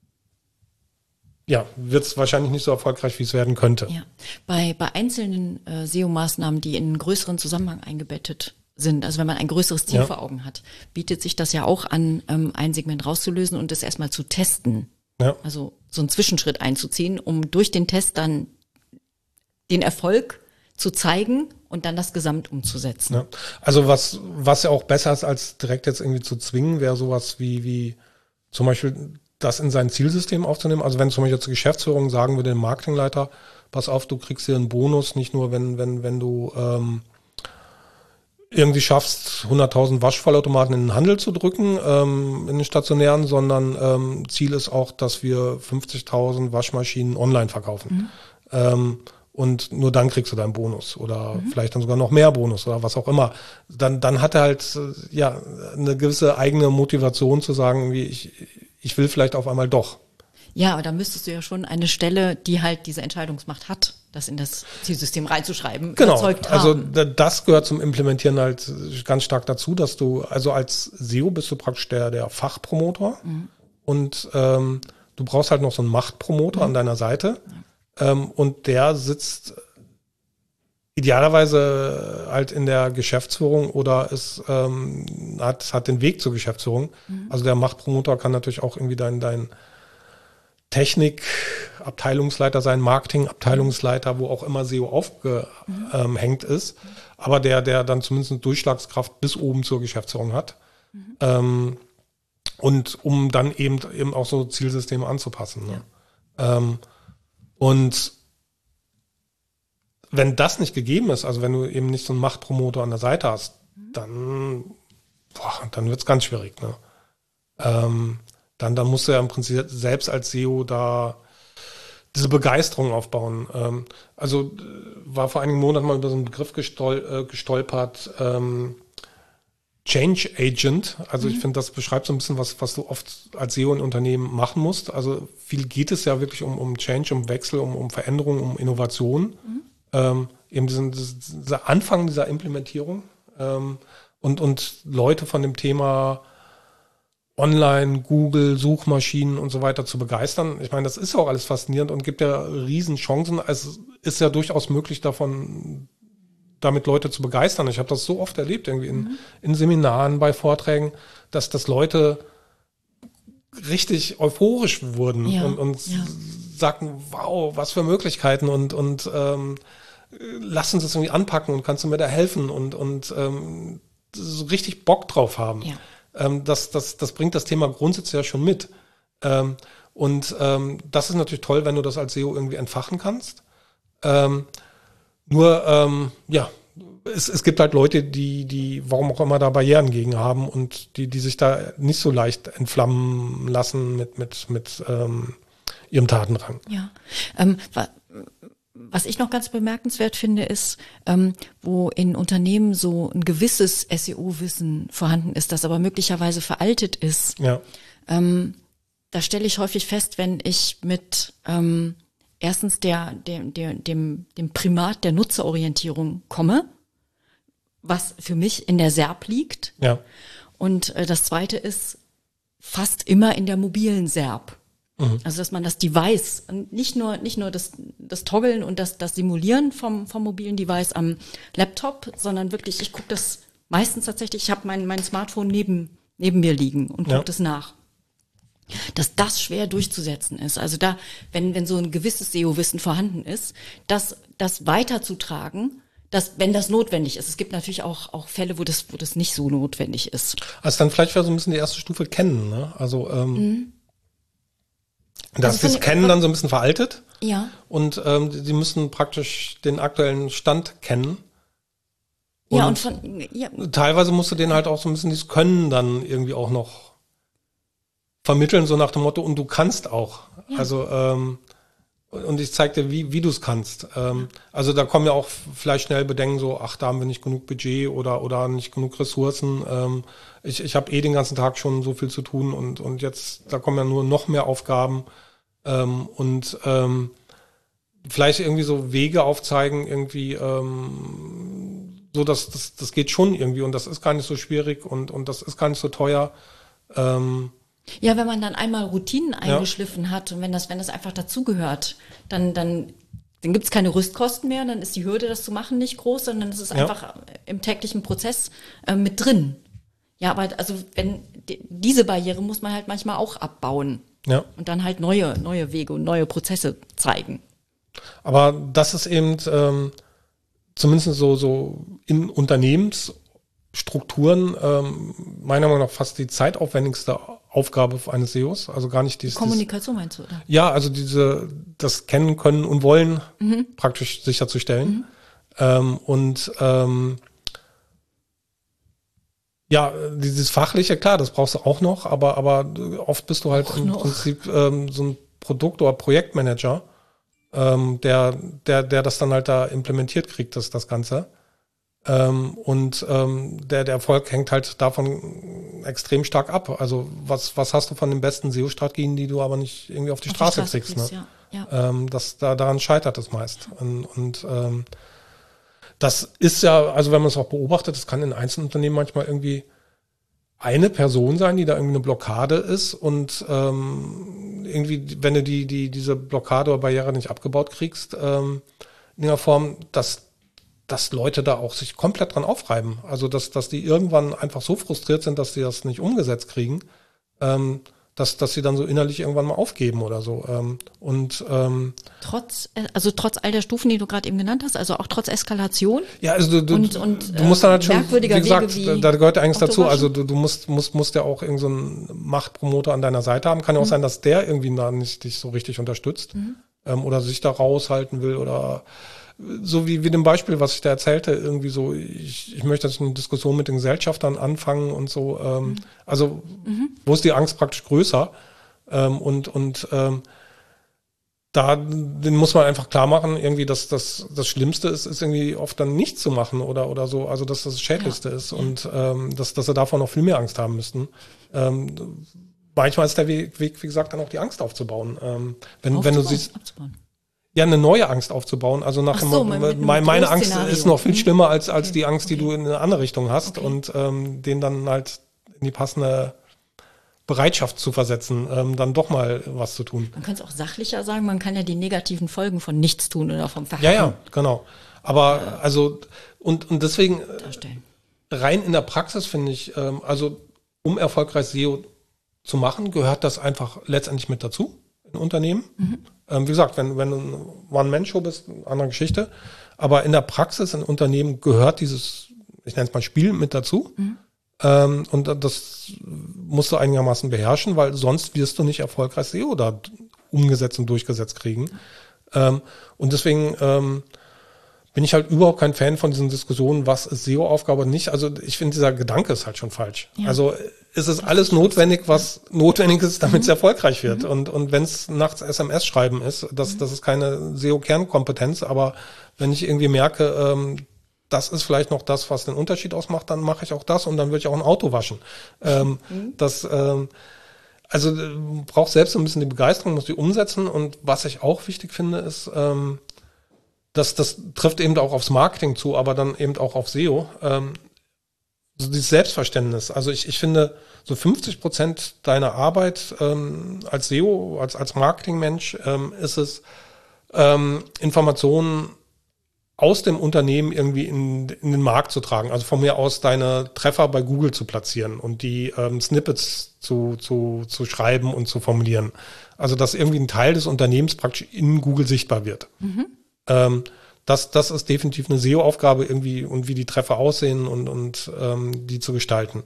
wird es wahrscheinlich nicht so erfolgreich, wie es werden könnte. Ja. Bei einzelnen SEO-Maßnahmen, die in einen größeren Zusammenhang eingebettet sind, also wenn man ein größeres Ziel vor Augen hat, bietet sich das ja auch an, ein Segment rauszulösen und es erstmal zu testen. Ja. Also so einen Zwischenschritt einzuziehen, um durch den Test dann den Erfolg zu zeigen und dann das Gesamt umzusetzen. Ja. Also was ja auch besser ist, als direkt jetzt irgendwie zu zwingen, wäre sowas wie zum Beispiel das in sein Zielsystem aufzunehmen. Also wenn zum Beispiel zur Geschäftsführung sagen würde, dem Marketingleiter, pass auf, du kriegst hier einen Bonus, nicht nur wenn du irgendwie schaffst, 100.000 Waschvollautomaten in den Handel zu drücken, in den stationären, sondern Ziel ist auch, dass wir 50.000 Waschmaschinen online verkaufen. Und nur dann kriegst du deinen Bonus oder vielleicht dann sogar noch mehr Bonus oder was auch immer. Dann hat er halt eine gewisse eigene Motivation zu sagen, wie ich will vielleicht auf einmal doch. Ja, aber da müsstest du ja schon eine Stelle, die halt diese Entscheidungsmacht hat, das in das Zielsystem reinzuschreiben, überzeugt haben. Also das gehört zum Implementieren halt ganz stark dazu, dass du, also als SEO bist du praktisch der Fachpromotor und du brauchst halt noch so einen Machtpromotor an deiner Seite und der sitzt idealerweise halt in der Geschäftsführung oder hat den Weg zur Geschäftsführung. Also der Machtpromotor kann natürlich auch irgendwie dein Technik-Abteilungsleiter sein, Marketing-Abteilungsleiter, wo auch immer SEO aufgehängt ist, aber der dann zumindest eine Durchschlagskraft bis oben zur Geschäftsführung hat. Und um dann eben auch so Zielsysteme anzupassen. Ne? Ja. Und wenn das nicht gegeben ist, also wenn du eben nicht so einen Machtpromoter an der Seite hast, dann wird es ganz schwierig. Ne? Dann musst du ja im Prinzip selbst als SEO da diese Begeisterung aufbauen. Also war vor einigen Monaten mal über so einen Begriff gestolpert, Change Agent. Also ich finde, das beschreibt so ein bisschen, was du oft als SEO in Unternehmen machen musst. Also viel geht es ja wirklich um Change, um Wechsel, um Veränderung, um Innovation. Eben dieser Anfang dieser Implementierung und Leute von dem Thema Online, Google, Suchmaschinen und so weiter zu begeistern. Ich meine, das ist ja auch alles faszinierend und gibt ja riesen Chancen. Es ist ja durchaus möglich, damit Leute zu begeistern. Ich habe das so oft erlebt, irgendwie in Seminaren, bei Vorträgen, dass Leute richtig euphorisch wurden und sagten, wow, was für Möglichkeiten und lass uns das irgendwie anpacken und kannst du mir da helfen und so richtig Bock drauf haben. Ja. Das bringt das Thema grundsätzlich ja schon mit. Das ist natürlich toll, wenn du das als SEO irgendwie entfachen kannst. Es gibt halt Leute, die warum auch immer da Barrieren gegen haben und die sich da nicht so leicht entflammen lassen mit ihrem Tatendrang. Ja. Was ich noch ganz bemerkenswert finde, ist, wo in Unternehmen so ein gewisses SEO-Wissen vorhanden ist, das aber möglicherweise veraltet ist. Ja. Da stelle ich häufig fest, wenn ich mit erstens dem Primat der Nutzerorientierung komme, was für mich in der SERP liegt. Ja. Und das Zweite ist fast immer in der mobilen SERP. Also dass man das Device, nicht nur das Toggeln und das Simulieren vom mobilen Device am Laptop, sondern wirklich, ich gucke das meistens tatsächlich, ich habe mein Smartphone neben mir liegen und gucke das nach. Dass das schwer durchzusetzen ist. Also da, wenn so ein gewisses SEO-Wissen vorhanden ist, das weiterzutragen, wenn das notwendig ist. Es gibt natürlich auch Fälle, wo das nicht so notwendig ist. Also dann vielleicht wäre so ein bisschen die erste Stufe kennen, ne? Also das Kennen dann so ein bisschen veraltet. Ja. Und sie müssen praktisch den aktuellen Stand kennen. Und teilweise musst du denen halt auch so ein bisschen dieses Können dann irgendwie auch noch vermitteln, so nach dem Motto, und du kannst auch. Ja. Also und ich zeig dir, wie du es kannst. Also da kommen ja auch vielleicht schnell Bedenken so, da haben wir nicht genug Budget oder nicht genug Ressourcen. Ich habe den ganzen Tag schon so viel zu tun und jetzt, da kommen ja nur noch mehr Aufgaben vielleicht irgendwie so Wege aufzeigen, irgendwie so, dass das geht schon irgendwie und das ist gar nicht so schwierig und das ist gar nicht so teuer. Ja, wenn man dann einmal Routinen eingeschliffen hat und wenn das einfach dazugehört, dann gibt's keine Rüstkosten mehr, dann ist die Hürde, das zu machen, nicht groß, sondern es ist einfach im täglichen Prozess mit drin. Ja, aber also diese Barriere muss man halt manchmal auch abbauen und dann halt neue Wege und neue Prozesse zeigen. Aber das ist eben zumindest so in Unternehmensstrukturen meiner Meinung nach fast die zeitaufwendigste Aufgabe eines SEOs, also gar nicht dieses Kommunikation meinst du, oder? Ja, also das Kennen, Können und Wollen praktisch sicherzustellen. Dieses Fachliche, klar, das brauchst du auch noch, aber oft bist du halt im Prinzip so ein Produkt- oder Projektmanager, der das dann halt da implementiert kriegt, das Ganze. Der Erfolg hängt halt davon extrem stark ab. Also was hast du von den besten SEO-Strategien, die du aber nicht irgendwie auf die Straße kriegst, ne? Ja. Daran scheitert es meist. Das ist ja, also wenn man es auch beobachtet, das kann in einzelnen Unternehmen manchmal irgendwie eine Person sein, die da irgendwie eine Blockade ist und irgendwie, wenn du diese Blockade oder Barriere nicht abgebaut kriegst, in der Form, dass Leute da auch sich komplett dran aufreiben. Also dass die irgendwann einfach so frustriert sind, dass sie das nicht umgesetzt kriegen, dass sie dann so innerlich irgendwann mal aufgeben oder so. Trotz all der Stufen, die du gerade eben genannt hast, also auch trotz Eskalation. Ja, also du musst dann halt schon, wie gesagt, da gehört ja eigentlich dazu. Also du musst ja auch irgend so einen Machtpromoter an deiner Seite haben. Kann ja auch sein, dass der irgendwie da nicht dich so richtig unterstützt oder sich da raushalten will oder so wie dem Beispiel, was ich da erzählte, irgendwie so, ich möchte jetzt eine Diskussion mit den Gesellschaftern anfangen und so. Wo ist die Angst praktisch größer? Den muss man einfach klar machen, irgendwie, dass das Schlimmste ist irgendwie oft dann nichts zu machen oder so, also dass das Schädlichste ist und dass sie davor noch viel mehr Angst haben müssten. Manchmal ist der Weg, wie gesagt, dann auch die Angst aufzubauen. Wenn du siehst, ja, eine neue Angst aufzubauen. Also nach meine Angst ist noch viel schlimmer als die Angst, die du in eine andere Richtung hast und denen dann halt in die passende Bereitschaft zu versetzen, dann doch mal was zu tun. Man kann es auch sachlicher sagen, man kann ja die negativen Folgen von Nichtstun oder vom Verhalten. Ja, genau. Aber und deswegen darstellen. Rein in der Praxis finde ich, um erfolgreich SEO zu machen, gehört das einfach letztendlich mit dazu in Unternehmen. Wie gesagt, wenn du ein One-Man-Show bist, eine andere Geschichte. Aber in der Praxis in Unternehmen gehört dieses, ich nenne es mal Spiel mit dazu. Und das musst du einigermaßen beherrschen, weil sonst wirst du nicht erfolgreich SEO da umgesetzt und durchgesetzt kriegen. Und deswegen bin ich halt überhaupt kein Fan von diesen Diskussionen, was ist SEO-Aufgabe und nicht. Also ich finde, dieser Gedanke ist halt schon falsch. Ja. Also es ist alles notwendig, was notwendig ist, damit es erfolgreich wird. Und wenn es nachts SMS schreiben ist, das ist keine SEO-Kernkompetenz, aber wenn ich irgendwie merke, das ist vielleicht noch das, was den Unterschied ausmacht, dann mache ich auch das und dann würde ich auch ein Auto waschen. Braucht selbst ein bisschen die Begeisterung, muss die umsetzen. Und was ich auch wichtig finde, ist, das trifft eben auch aufs Marketing zu, aber dann eben auch auf SEO. So dieses Selbstverständnis. Also ich finde, so 50% deiner Arbeit als SEO, als Marketingmensch ist es, Informationen aus dem Unternehmen irgendwie in den Markt zu tragen. Also von mir aus deine Treffer bei Google zu platzieren und die Snippets zu schreiben und zu formulieren. Also dass irgendwie ein Teil des Unternehmens praktisch in Google sichtbar wird. Das ist definitiv eine SEO-Aufgabe irgendwie und wie die Treffer aussehen und die zu gestalten.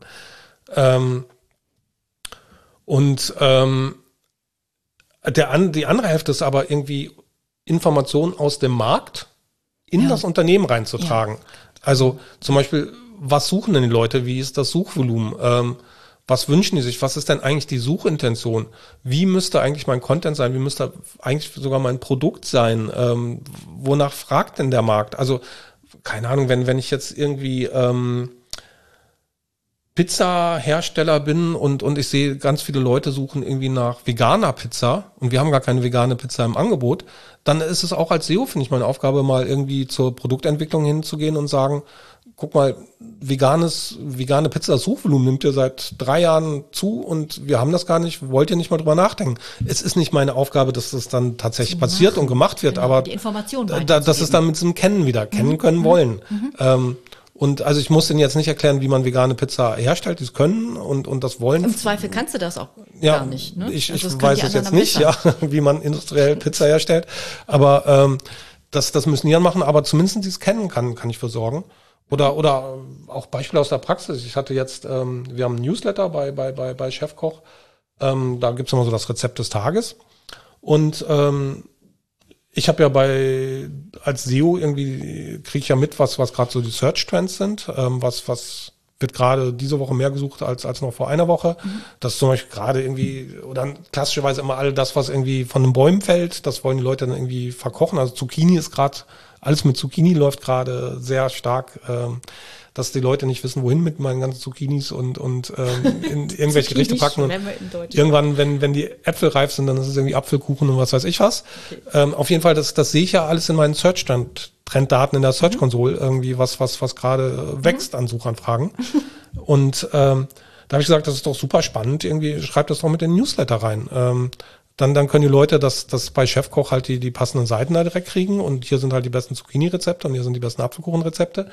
Die andere Hälfte ist aber irgendwie Informationen aus dem Markt in das Unternehmen reinzutragen. Ja. Also zum Beispiel, was suchen denn die Leute? Wie ist das Suchvolumen? Was wünschen die sich? Was ist denn eigentlich die Suchintention? Wie müsste eigentlich mein Content sein? Wie müsste eigentlich sogar mein Produkt sein? Wonach fragt denn der Markt? Also, keine Ahnung, wenn ich jetzt irgendwie Pizza-Hersteller bin und ich sehe, ganz viele Leute suchen irgendwie nach veganer Pizza und wir haben gar keine vegane Pizza im Angebot, dann ist es auch als SEO, finde ich, meine Aufgabe, mal irgendwie zur Produktentwicklung hinzugehen und sagen, guck mal, vegane Pizza, das Suchvolumen nimmt ihr seit 3 Jahren zu und wir haben das gar nicht, wollt ihr nicht mal drüber nachdenken. Es ist nicht meine Aufgabe, dass das dann tatsächlich passiert und gemacht wird, aber die Information das ist dann mit diesem Kennen wieder, kennen können wollen. Und also ich muss denen jetzt nicht erklären, wie man vegane Pizza herstellt, die es können und das wollen. Im Zweifel kannst du das auch gar nicht. Ne? Ich weiß es jetzt nicht, wie man industriell Pizza herstellt, aber das müssen die dann machen, aber zumindest dieses Kennen kann ich für sorgen. Oder auch Beispiele aus der Praxis. Ich hatte jetzt, wir haben ein Newsletter bei Chefkoch, da gibt's immer so das Rezept des Tages und ich habe ja als SEO irgendwie, kriege ich ja mit, was gerade so die Search-Trends sind, was wird gerade diese Woche mehr gesucht als noch vor einer Woche. Das ist zum Beispiel gerade irgendwie, oder klassischerweise immer all das, was irgendwie von den Bäumen fällt, das wollen die Leute dann irgendwie verkochen. Also Zucchini ist gerade alles mit Zucchini läuft gerade sehr stark, dass die Leute nicht wissen, wohin mit meinen ganzen Zucchinis und in irgendwelche Gerichte packen. Und irgendwann, wenn die Äpfel reif sind, dann ist es irgendwie Apfelkuchen und was weiß ich was. Okay. Auf jeden Fall, das sehe ich ja alles in meinen Search-Trenddaten in der Search-Konsole, irgendwie was gerade wächst an Suchanfragen. Und da habe ich gesagt, das ist doch super spannend, irgendwie schreibt das doch mit in den Newsletter rein. Dann können die Leute das bei Chefkoch halt die passenden Seiten da direkt kriegen und hier sind halt die besten Zucchini-Rezepte und hier sind die besten Apfelkuchen-Rezepte.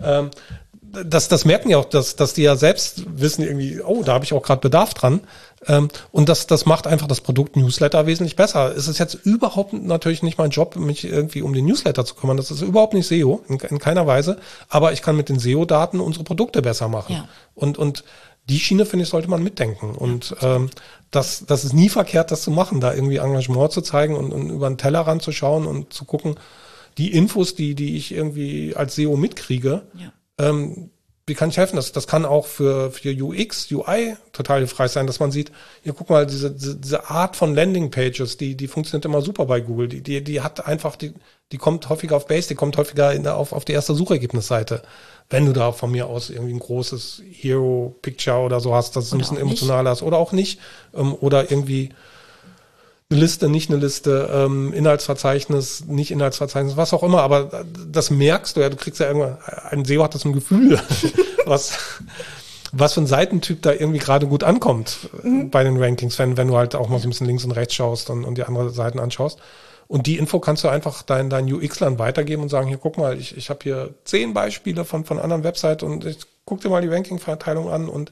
Das merken ja auch, dass die ja selbst wissen irgendwie, oh, da habe ich auch gerade Bedarf dran. Und das macht einfach das Produkt Newsletter wesentlich besser. Es ist jetzt überhaupt natürlich nicht mein Job, mich irgendwie um den Newsletter zu kümmern. Das ist überhaupt nicht SEO, in keiner Weise. Aber ich kann mit den SEO-Daten unsere Produkte besser machen. Ja. Und die Schiene, finde ich, sollte man mitdenken. Und das ist nie verkehrt, das zu machen, da irgendwie Engagement zu zeigen und über den Tellerrand zu schauen und zu gucken, die Infos, die ich irgendwie als SEO mitkriege, wie kann ich helfen? Das kann auch für UX, UI total hilfreich sein, dass man sieht, hier guck mal, diese Art von Landingpages, die funktioniert immer super bei Google. Die hat einfach, die kommt häufiger auf Base, die kommt häufiger auf die erste Suchergebnisseite. Wenn du da von mir aus irgendwie ein großes Hero-Picture oder so hast, dass es ein bisschen emotionaler ist oder auch nicht. Oder irgendwie eine Liste, nicht eine Liste, Inhaltsverzeichnis, nicht Inhaltsverzeichnis, was auch immer. Aber das merkst du ja, du kriegst ja irgendwann, ein SEO hat das ein Gefühl, was für ein Seitentyp da irgendwie gerade gut ankommt bei den Rankings, wenn du halt auch mal so ein bisschen links und rechts schaust und die anderen Seiten anschaust. Und die Info kannst du einfach deinen UX-Lern weitergeben und sagen, hier, guck mal, ich habe hier 10 Beispiele von anderen Websites und ich guck dir mal die Ranking-Verteilung an und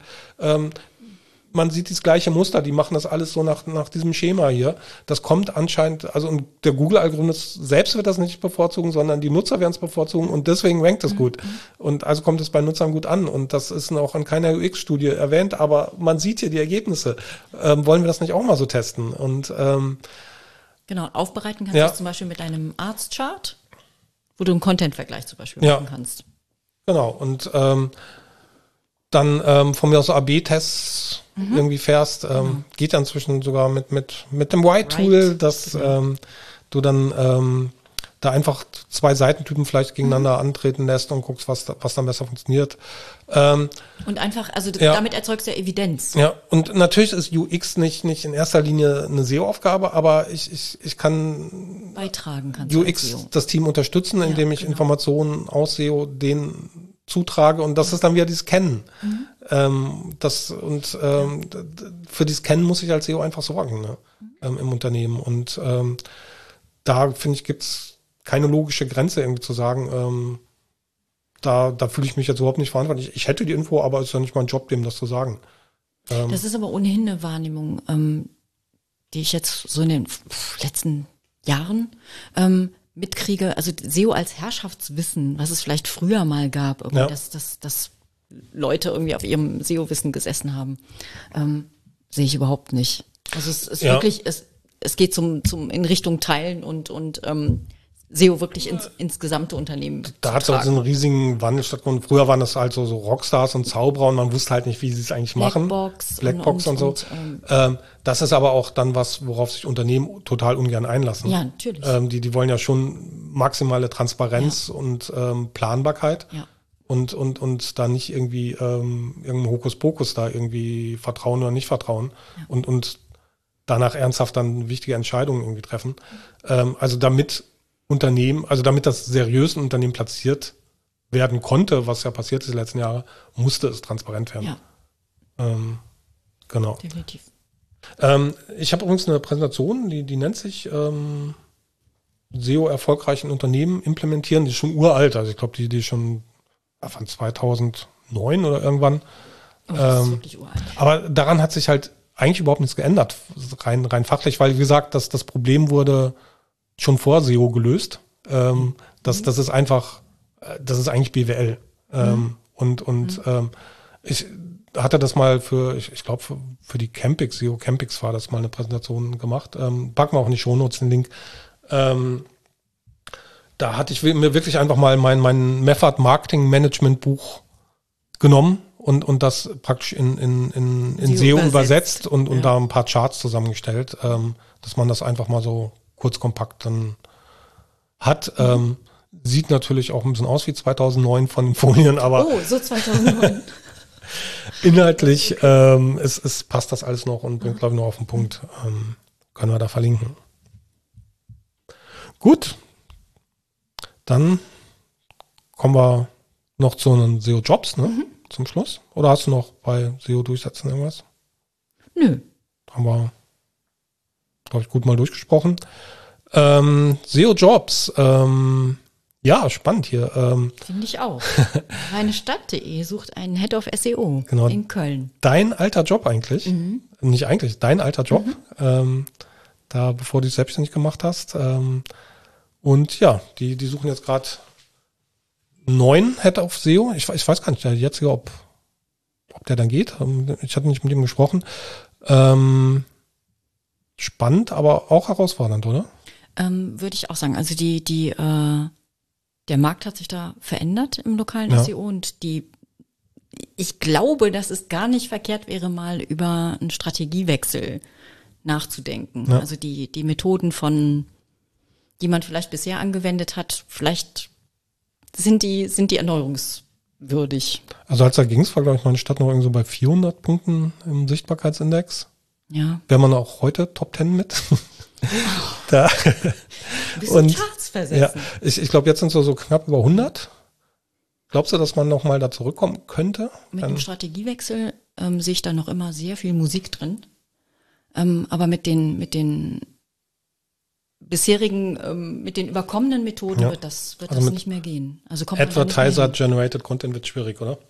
man sieht das gleiche Muster, die machen das alles so nach diesem Schema hier. Das kommt anscheinend, also und der Google-Algorithmus selbst wird das nicht bevorzugen, sondern die Nutzer werden es bevorzugen und deswegen rankt es gut. Und also kommt es bei Nutzern gut an und das ist auch in keiner UX-Studie erwähnt, aber man sieht hier die Ergebnisse. Wollen wir das nicht auch mal so testen? Und genau, aufbereiten kannst du das zum Beispiel mit einem Arztchart, wo du einen Content-Vergleich zum Beispiel machen kannst. Genau, und dann von mir aus so AB-Tests irgendwie fährst, geht dann inzwischen sogar mit dem White-Tool, dass du dann da einfach 2 Seitentypen vielleicht gegeneinander antreten lässt und guckst, was dann besser funktioniert. Und einfach, also damit erzeugst du ja Evidenz. Ja, und natürlich ist UX nicht in erster Linie eine SEO-Aufgabe, aber ich kann beitragen UX das Team unterstützen, indem ich Informationen aus SEO denen zutrage und das ist dann wieder dieses Kennen. Für dieses Kennen muss ich als SEO einfach sorgen, ne? Im Unternehmen. Und da finde ich, gibt's keine logische Grenze irgendwie zu sagen, da fühle ich mich jetzt überhaupt nicht verantwortlich. Ich hätte die Info, aber es ist ja nicht mein Job, dem das zu sagen. Das ist aber ohnehin eine Wahrnehmung, die ich jetzt so in den letzten Jahren mitkriege. Also SEO als Herrschaftswissen, was es vielleicht früher mal gab, irgendwie, dass Leute irgendwie auf ihrem SEO-Wissen gesessen haben, sehe ich überhaupt nicht. Also es ist wirklich, es geht in Richtung Teilen und SEO wirklich ins gesamte Unternehmen. Da hat es auch so einen riesigen Wandel stattgefunden. Früher waren das halt so Rockstars und Zauberer und man wusste halt nicht, wie sie es eigentlich machen. Blackbox und so. Das ist aber auch dann was, worauf sich Unternehmen total ungern einlassen. Ja, natürlich. Die wollen ja schon maximale Transparenz und Planbarkeit. Ja. Und da nicht irgendwie irgendein Hokuspokus da irgendwie vertrauen oder nicht vertrauen. Ja. Und danach ernsthaft dann wichtige Entscheidungen irgendwie treffen. Also damit das seriös ein Unternehmen platziert werden konnte, was ja passiert ist die letzten Jahre, musste es transparent werden. Ja. Genau. Definitiv. Ich habe übrigens eine Präsentation, die nennt sich SEO erfolgreich in Unternehmen implementieren. Die ist schon uralt, also ich glaube, die ist schon von 2009 oder irgendwann. Oh, das ist wirklich uralt. Aber daran hat sich halt eigentlich überhaupt nichts geändert, rein fachlich, weil wie gesagt, das Problem wurde schon vor SEO gelöst. Das ist einfach, das ist eigentlich BWL. Ich hatte das mal ich glaube für die Campix, SEO Campix war das mal eine Präsentation gemacht. Packen wir auch in die Shownotes den Link. Da hatte ich mir wirklich einfach mal mein Method Marketing Management Buch genommen und das praktisch in SEO übersetzt und da ein paar Charts zusammengestellt, dass man das einfach mal so kurz kompakt dann hat. Sieht natürlich auch ein bisschen aus wie 2009 von den Folien, aber Oh, so 2009. inhaltlich es passt das alles noch und bringt, glaube ich, noch auf den Punkt. Können wir da verlinken. Gut, dann kommen wir noch zu den SEO-Jobs, ne? Zum Schluss. Oder hast du noch bei SEO durchsetzen irgendwas? Nö. Haben wir, glaube ich, gut mal durchgesprochen. SEO-Jobs, ja, spannend hier. Finde ich auch. Meinestadt.de sucht einen Head of SEO Genau. in Köln. Dein alter Job eigentlich, nicht eigentlich, dein alter Job, da bevor du dich selbstständig gemacht hast. Und ja, die suchen jetzt gerade einen neuen Head of SEO. Ich weiß gar nicht, der jetzige, ob der dann geht. Ich hatte nicht mit ihm gesprochen. Spannend, aber auch herausfordernd, oder? Würde ich auch sagen. Also der Markt hat sich da verändert im lokalen Ja. SEO und ich glaube, dass es gar nicht verkehrt wäre, mal über einen Strategiewechsel nachzudenken. Ja. Also die Methoden die man vielleicht bisher angewendet hat, vielleicht sind die erneuerungswürdig. Also als da ging es, war, glaube ich, meine Stadt noch irgendwie so bei 400 Punkten im Sichtbarkeitsindex. Ja. Wäre man auch heute Top 10 mit. Da. Ein bisschen Charts versetzen. Ja, ich glaube, jetzt sind so knapp über 100. Glaubst du, dass man noch mal da zurückkommen könnte? Mit dem Strategiewechsel sehe ich da noch immer sehr viel Musik drin. Aber mit den bisherigen, mit den überkommenen Methoden Ja. wird das Also mit nicht mehr gehen. Also kommt man da nicht Advertiser-generated Content wird schwierig, oder?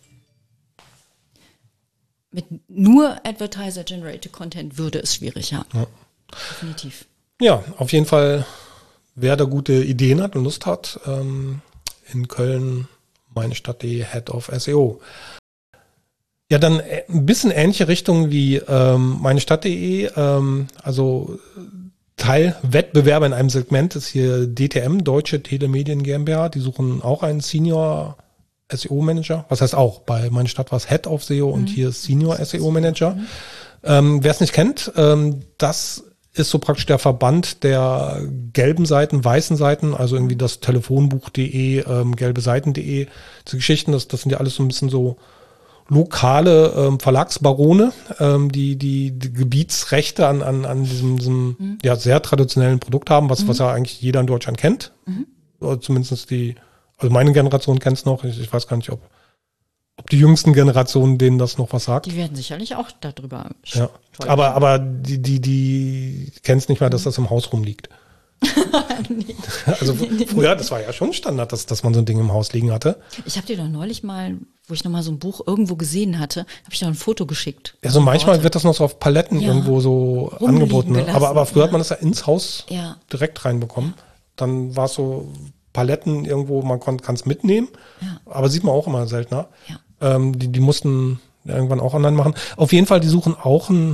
mehr hin. Mit nur Advertiser-generated Content würde es schwierig, ja. Definitiv. Ja, auf jeden Fall, wer da gute Ideen hat und Lust hat, in Köln, Meinestadt.de, Head of SEO. Ja, dann ein bisschen ähnliche Richtung wie Meinestadt.de, also Teilwettbewerber in einem Segment ist hier DTM, Deutsche Telemedien GmbH, die suchen auch einen Senior SEO-Manager. Was heißt auch, bei Meinestadt war es Head of SEO und hier ist Senior SEO-Manager. Wer es nicht kennt, das ist so praktisch der Verband der gelben Seiten, weißen Seiten, also irgendwie das Telefonbuch.de, gelbe Seiten.de, diese Geschichten, das sind ja alles so ein bisschen so lokale Verlagsbarone, die Gebietsrechte an diesem ja, sehr traditionellen Produkt haben, was ja eigentlich jeder in Deutschland kennt. Oder zumindest also meine Generation kennt es noch, ich weiß gar nicht, ob die jüngsten Generationen denen das noch was sagt. Die werden sicherlich auch darüber Ja. Aber die kennen es nicht mehr, dass das im Haus rumliegt. Nee. Also früher, das war ja schon Standard, dass man so ein Ding im Haus liegen hatte. Ich habe dir doch neulich mal, wo ich noch mal so ein Buch irgendwo gesehen hatte, habe ich da ein Foto geschickt. Ja, so manchmal wird das noch so auf Paletten irgendwo so rumliegen angeboten. Ne? gelassen, Aber früher hat man das ja ins Haus Ja. direkt reinbekommen. Dann war es so Paletten irgendwo, man kann es mitnehmen. Ja. Aber sieht man auch immer seltener. Ja. Die mussten irgendwann auch online machen. Auf jeden Fall, die suchen auch einen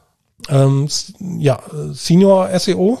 Senior SEO.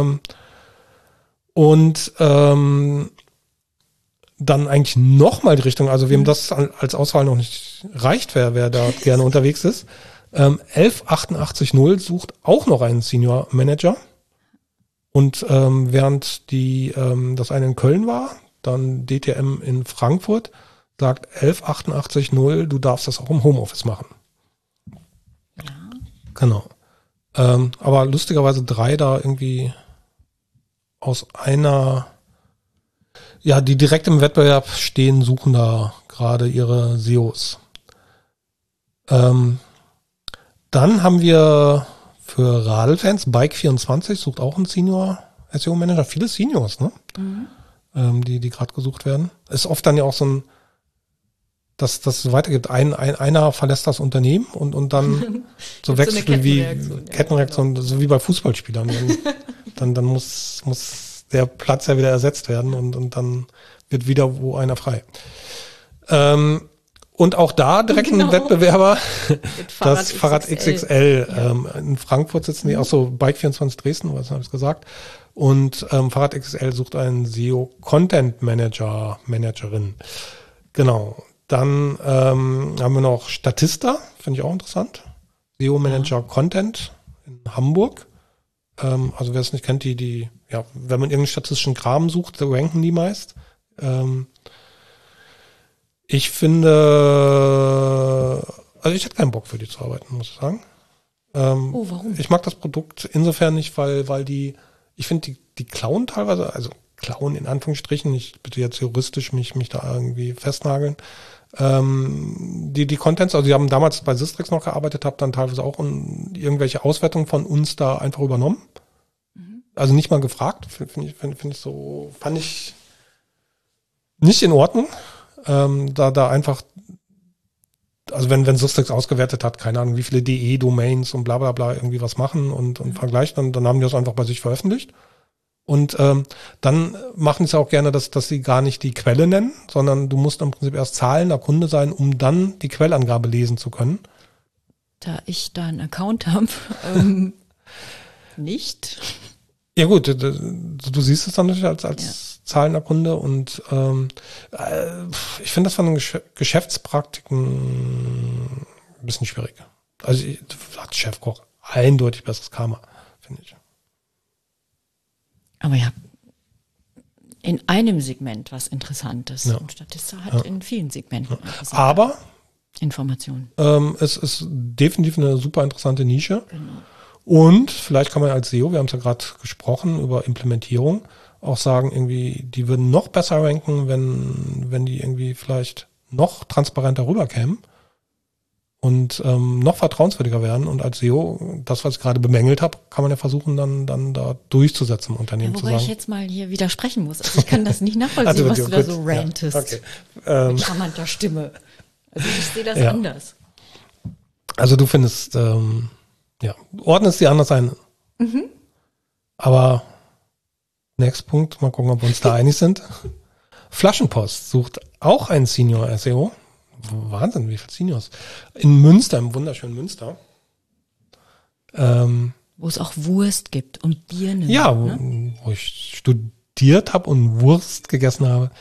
Und dann eigentlich nochmal die Richtung, also wem das als Auswahl noch nicht reicht, wer da gerne unterwegs ist. 11880 sucht auch noch einen Senior Manager. Und während das eine in Köln war, dann DTM in Frankfurt, sagt 11880, du darfst das auch im Homeoffice machen. Ja. Genau. Aber lustigerweise 3 da irgendwie aus einer, ja, die direkt im Wettbewerb stehen, suchen da gerade ihre SEOs. Dann haben wir für Radlfans, Bike24 sucht auch einen Senior SEO-Manager, viele Seniors, ne? Die gerade gesucht werden. Ist oft dann ja auch so ein, dass das weitergeht. Einer verlässt das Unternehmen und dann so wechselt so eine wie Kettenreaktion, Kettenreaktion, so wie bei Fußballspielern. Dann muss der Platz ja wieder ersetzt werden und dann wird wieder wo einer frei. Und auch da direkt ein Wettbewerber, das Fahrrad XXL. In Frankfurt sitzen die, auch so Bike24 Dresden, was habe ich gesagt. Und Fahrrad XXL sucht einen SEO-Content-Managerin. Genau. Dann haben wir noch Statista, finde ich auch interessant. SEO-Manager Content in Hamburg. Also wer es nicht kennt, wenn man irgendeinen statistischen Kram sucht, da ranken die meist. Ich finde, also ich hätte keinen Bock für die zu arbeiten, muss ich sagen. Warum? Ich mag das Produkt insofern nicht, weil ich finde, die klauen teilweise, also klauen in Anführungsstrichen, ich bitte jetzt juristisch mich da irgendwie festnageln. Die Contents, also die haben damals bei Sistrix noch gearbeitet, habe dann teilweise auch irgendwelche Auswertungen von uns da einfach übernommen. Also nicht mal gefragt, fand ich nicht in Ordnung. Da einfach, also wenn Sistrix ausgewertet hat, keine Ahnung, wie viele DE-Domains und bla bla bla irgendwie was machen und vergleicht, dann haben die das einfach bei sich veröffentlicht. Und dann machen sie auch gerne, dass sie gar nicht die Quelle nennen, sondern du musst im Prinzip erst zahlender Kunde sein, um dann die Quellangabe lesen zu können. Da ich da einen Account habe, nicht. Ja gut, du siehst es dann natürlich als zahlender Kunde und ich finde das von den Geschäftspraktiken ein bisschen schwierig. Also hat Chefkoch eindeutig besseres Karma, finde ich. Aber ja, in einem Segment was Interessantes. Ja. Und Statista hat in vielen Segmenten aber Informationen. Es ist definitiv eine super interessante Nische. Genau. Und vielleicht kann man als SEO, wir haben es ja gerade gesprochen über Implementierung, auch sagen, irgendwie, die würden noch besser ranken, wenn die irgendwie vielleicht noch transparenter rüberkämen und noch vertrauenswürdiger werden. Und als SEO, das, was ich gerade bemängelt habe, kann man ja versuchen, dann da durchzusetzen im Unternehmen zu sagen. Wobei ich jetzt mal hier widersprechen muss. Also ich kann das nicht nachvollziehen, was du da so rantest. Ja, okay. Mit charmanter Stimme. Also ich sehe das anders. Also du findest, ordnest die anders ein. Aber next Punkt, mal gucken, ob wir uns da einig sind. Flaschenpost sucht auch einen Senior SEO. Wahnsinn, wie viele Seniors. In Münster, im wunderschönen Münster. Wo es auch Wurst gibt und Birnen. Ja, wo ich studiert habe und Wurst gegessen habe.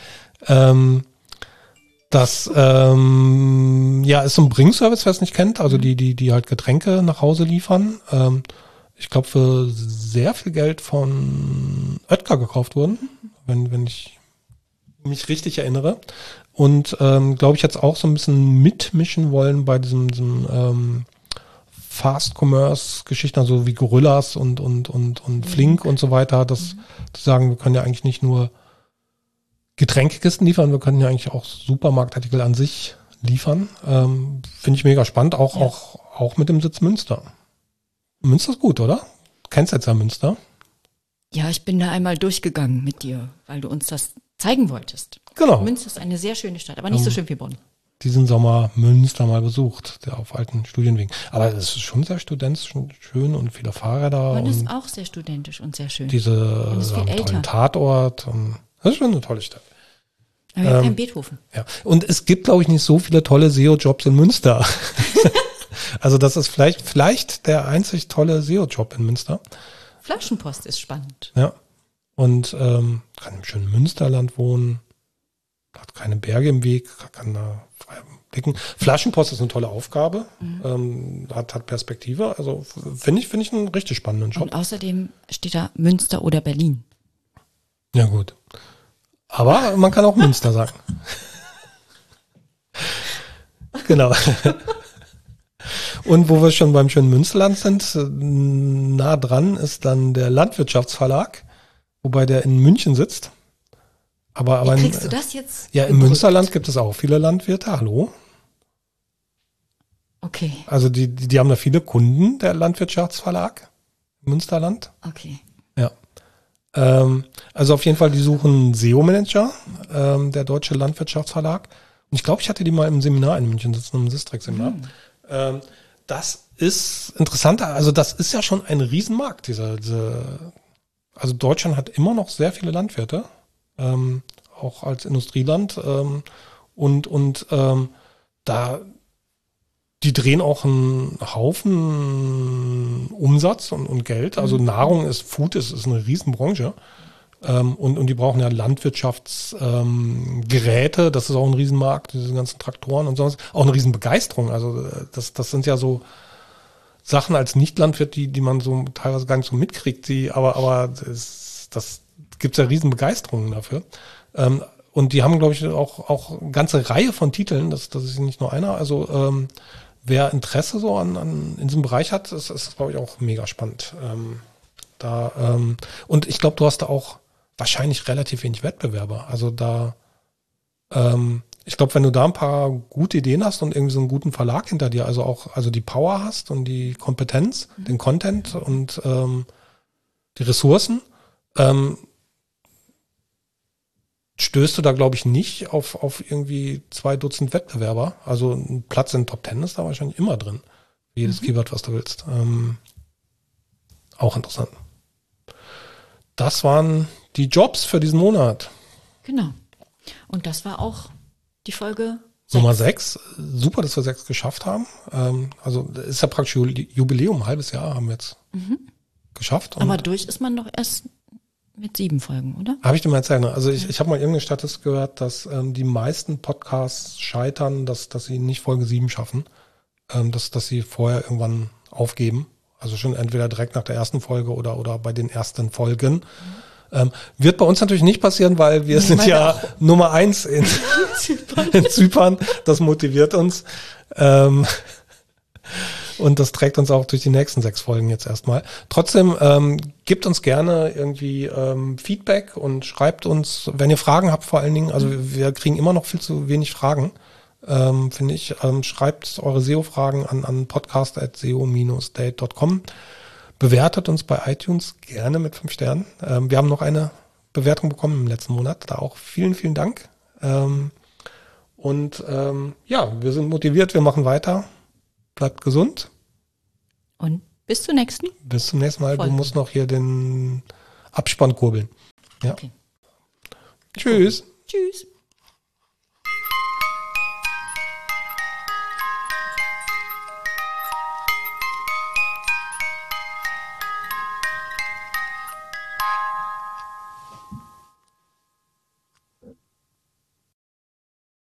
Das ist so ein Bringservice, wer es nicht kennt, also die halt Getränke nach Hause liefern. Ich glaube, für sehr viel Geld von Oetker gekauft wurden, wenn ich mich richtig erinnere. Und glaube ich jetzt auch so ein bisschen mitmischen wollen bei diesem Fast-Commerce-Geschichten, also wie Gorillas und Flink und so weiter, dass zu sagen, wir können ja eigentlich nicht nur Getränkekisten liefern, wir können ja eigentlich auch Supermarktartikel an sich liefern. Finde ich mega spannend, auch mit dem Sitz Münster. Münster ist gut, oder? Du kennst jetzt ja Münster. Ja, ich bin da einmal durchgegangen mit dir, weil du uns das zeigen wolltest. Genau. Münster ist eine sehr schöne Stadt, aber nicht so schön wie Bonn. Diesen Sommer Münster mal besucht, der auf alten Studienwegen. Aber es ist schon sehr studentisch und schön und viele Fahrräder. Bonn ist auch sehr studentisch und sehr schön. Diese tollen Tatort. Das ist schon eine tolle Stadt. Aber wir haben kein Beethoven. Ja. Und es gibt, glaube ich, nicht so viele tolle SEO-Jobs in Münster. Also das ist vielleicht der einzig tolle SEO-Job in Münster. Flaschenpost ist spannend. Ja. Und kann im schönen Münsterland wohnen. Hat keine Berge im Weg, kann da frei blicken. Flaschenpost ist eine tolle Aufgabe, hat Perspektive. Also finde ich einen richtig spannenden Job. Und außerdem steht da Münster oder Berlin. Ja gut. Aber man kann auch Münster sagen. Genau. Und wo wir schon beim schönen Münsterland sind, nah dran ist dann der Landwirtschaftsverlag, wobei der in München sitzt. Aber wie kriegst du das jetzt? Ja, im Münsterland gibt es auch viele Landwirte. Hallo? Okay. Also die haben da viele Kunden, der Landwirtschaftsverlag im Münsterland. Okay. Ja. Also auf jeden Fall, die suchen SEO-Manager, der Deutsche Landwirtschaftsverlag. Und ich glaube, ich hatte die mal im Seminar in München sitzen, im Sistrix-Seminar. Das ist interessant. Also das ist ja schon ein Riesenmarkt, also Deutschland hat immer noch sehr viele Landwirte. Auch als Industrieland und da die drehen auch einen Haufen Umsatz und Geld. Also Food ist eine Riesenbranche und die brauchen ja Landwirtschaftsgeräte. Das ist auch ein Riesenmarkt, diese ganzen Traktoren und sonst auch eine Riesenbegeisterung. Also das sind ja so Sachen als Nicht-Landwirt, die man so teilweise gar nicht so mitkriegt, aber das gibt's ja Riesenbegeisterungen dafür. Und die haben, glaube ich, auch eine ganze Reihe von Titeln, das ist nicht nur einer. Also wer Interesse so in diesem Bereich hat, ist glaube ich, auch mega spannend. Und ich glaube, du hast da auch wahrscheinlich relativ wenig Wettbewerber. Also ich glaube, wenn du da ein paar gute Ideen hast und irgendwie so einen guten Verlag hinter dir, also die Power hast und die Kompetenz, den Content und die Ressourcen, stößt du da, glaube ich, nicht auf irgendwie 2 Dutzend Wettbewerber. Also ein Platz in den Top 10 ist da wahrscheinlich immer drin. Jedes Keyword, was du willst. Auch interessant. Das waren die Jobs für diesen Monat. Genau. Und das war auch die Folge 6. Nummer 6. Super, dass wir 6 geschafft haben. Also ist ja praktisch Jubiläum, ein halbes Jahr haben wir jetzt geschafft. Aber durch ist man doch erst mit 7 Folgen, oder? Habe ich dir mal erzählt. Ne? Also ich habe mal irgendeine Statistik gehört, dass die meisten Podcasts scheitern, dass sie nicht Folge 7 schaffen, dass sie vorher irgendwann aufgeben. Also schon entweder direkt nach der ersten Folge oder bei den ersten Folgen. Wird bei uns natürlich nicht passieren, weil wir sind ja Nummer 1 in Zypern. Das motiviert uns. Und das trägt uns auch durch die nächsten 6 Folgen jetzt erstmal. Trotzdem gebt uns gerne irgendwie Feedback und schreibt uns, wenn ihr Fragen habt vor allen Dingen. Also wir kriegen immer noch viel zu wenig Fragen, finde ich. Schreibt eure SEO-Fragen an podcast@seo-date.com. Bewertet uns bei iTunes gerne mit 5 Sternen. Wir haben noch eine Bewertung bekommen im letzten Monat. Da auch vielen, vielen Dank. Wir sind motiviert, wir machen weiter. Bleibt gesund. Und bis zum nächsten Mal. Bis zum nächsten Mal. Du musst noch hier den Abspann kurbeln. Ja. Okay. Tschüss. Tschüss.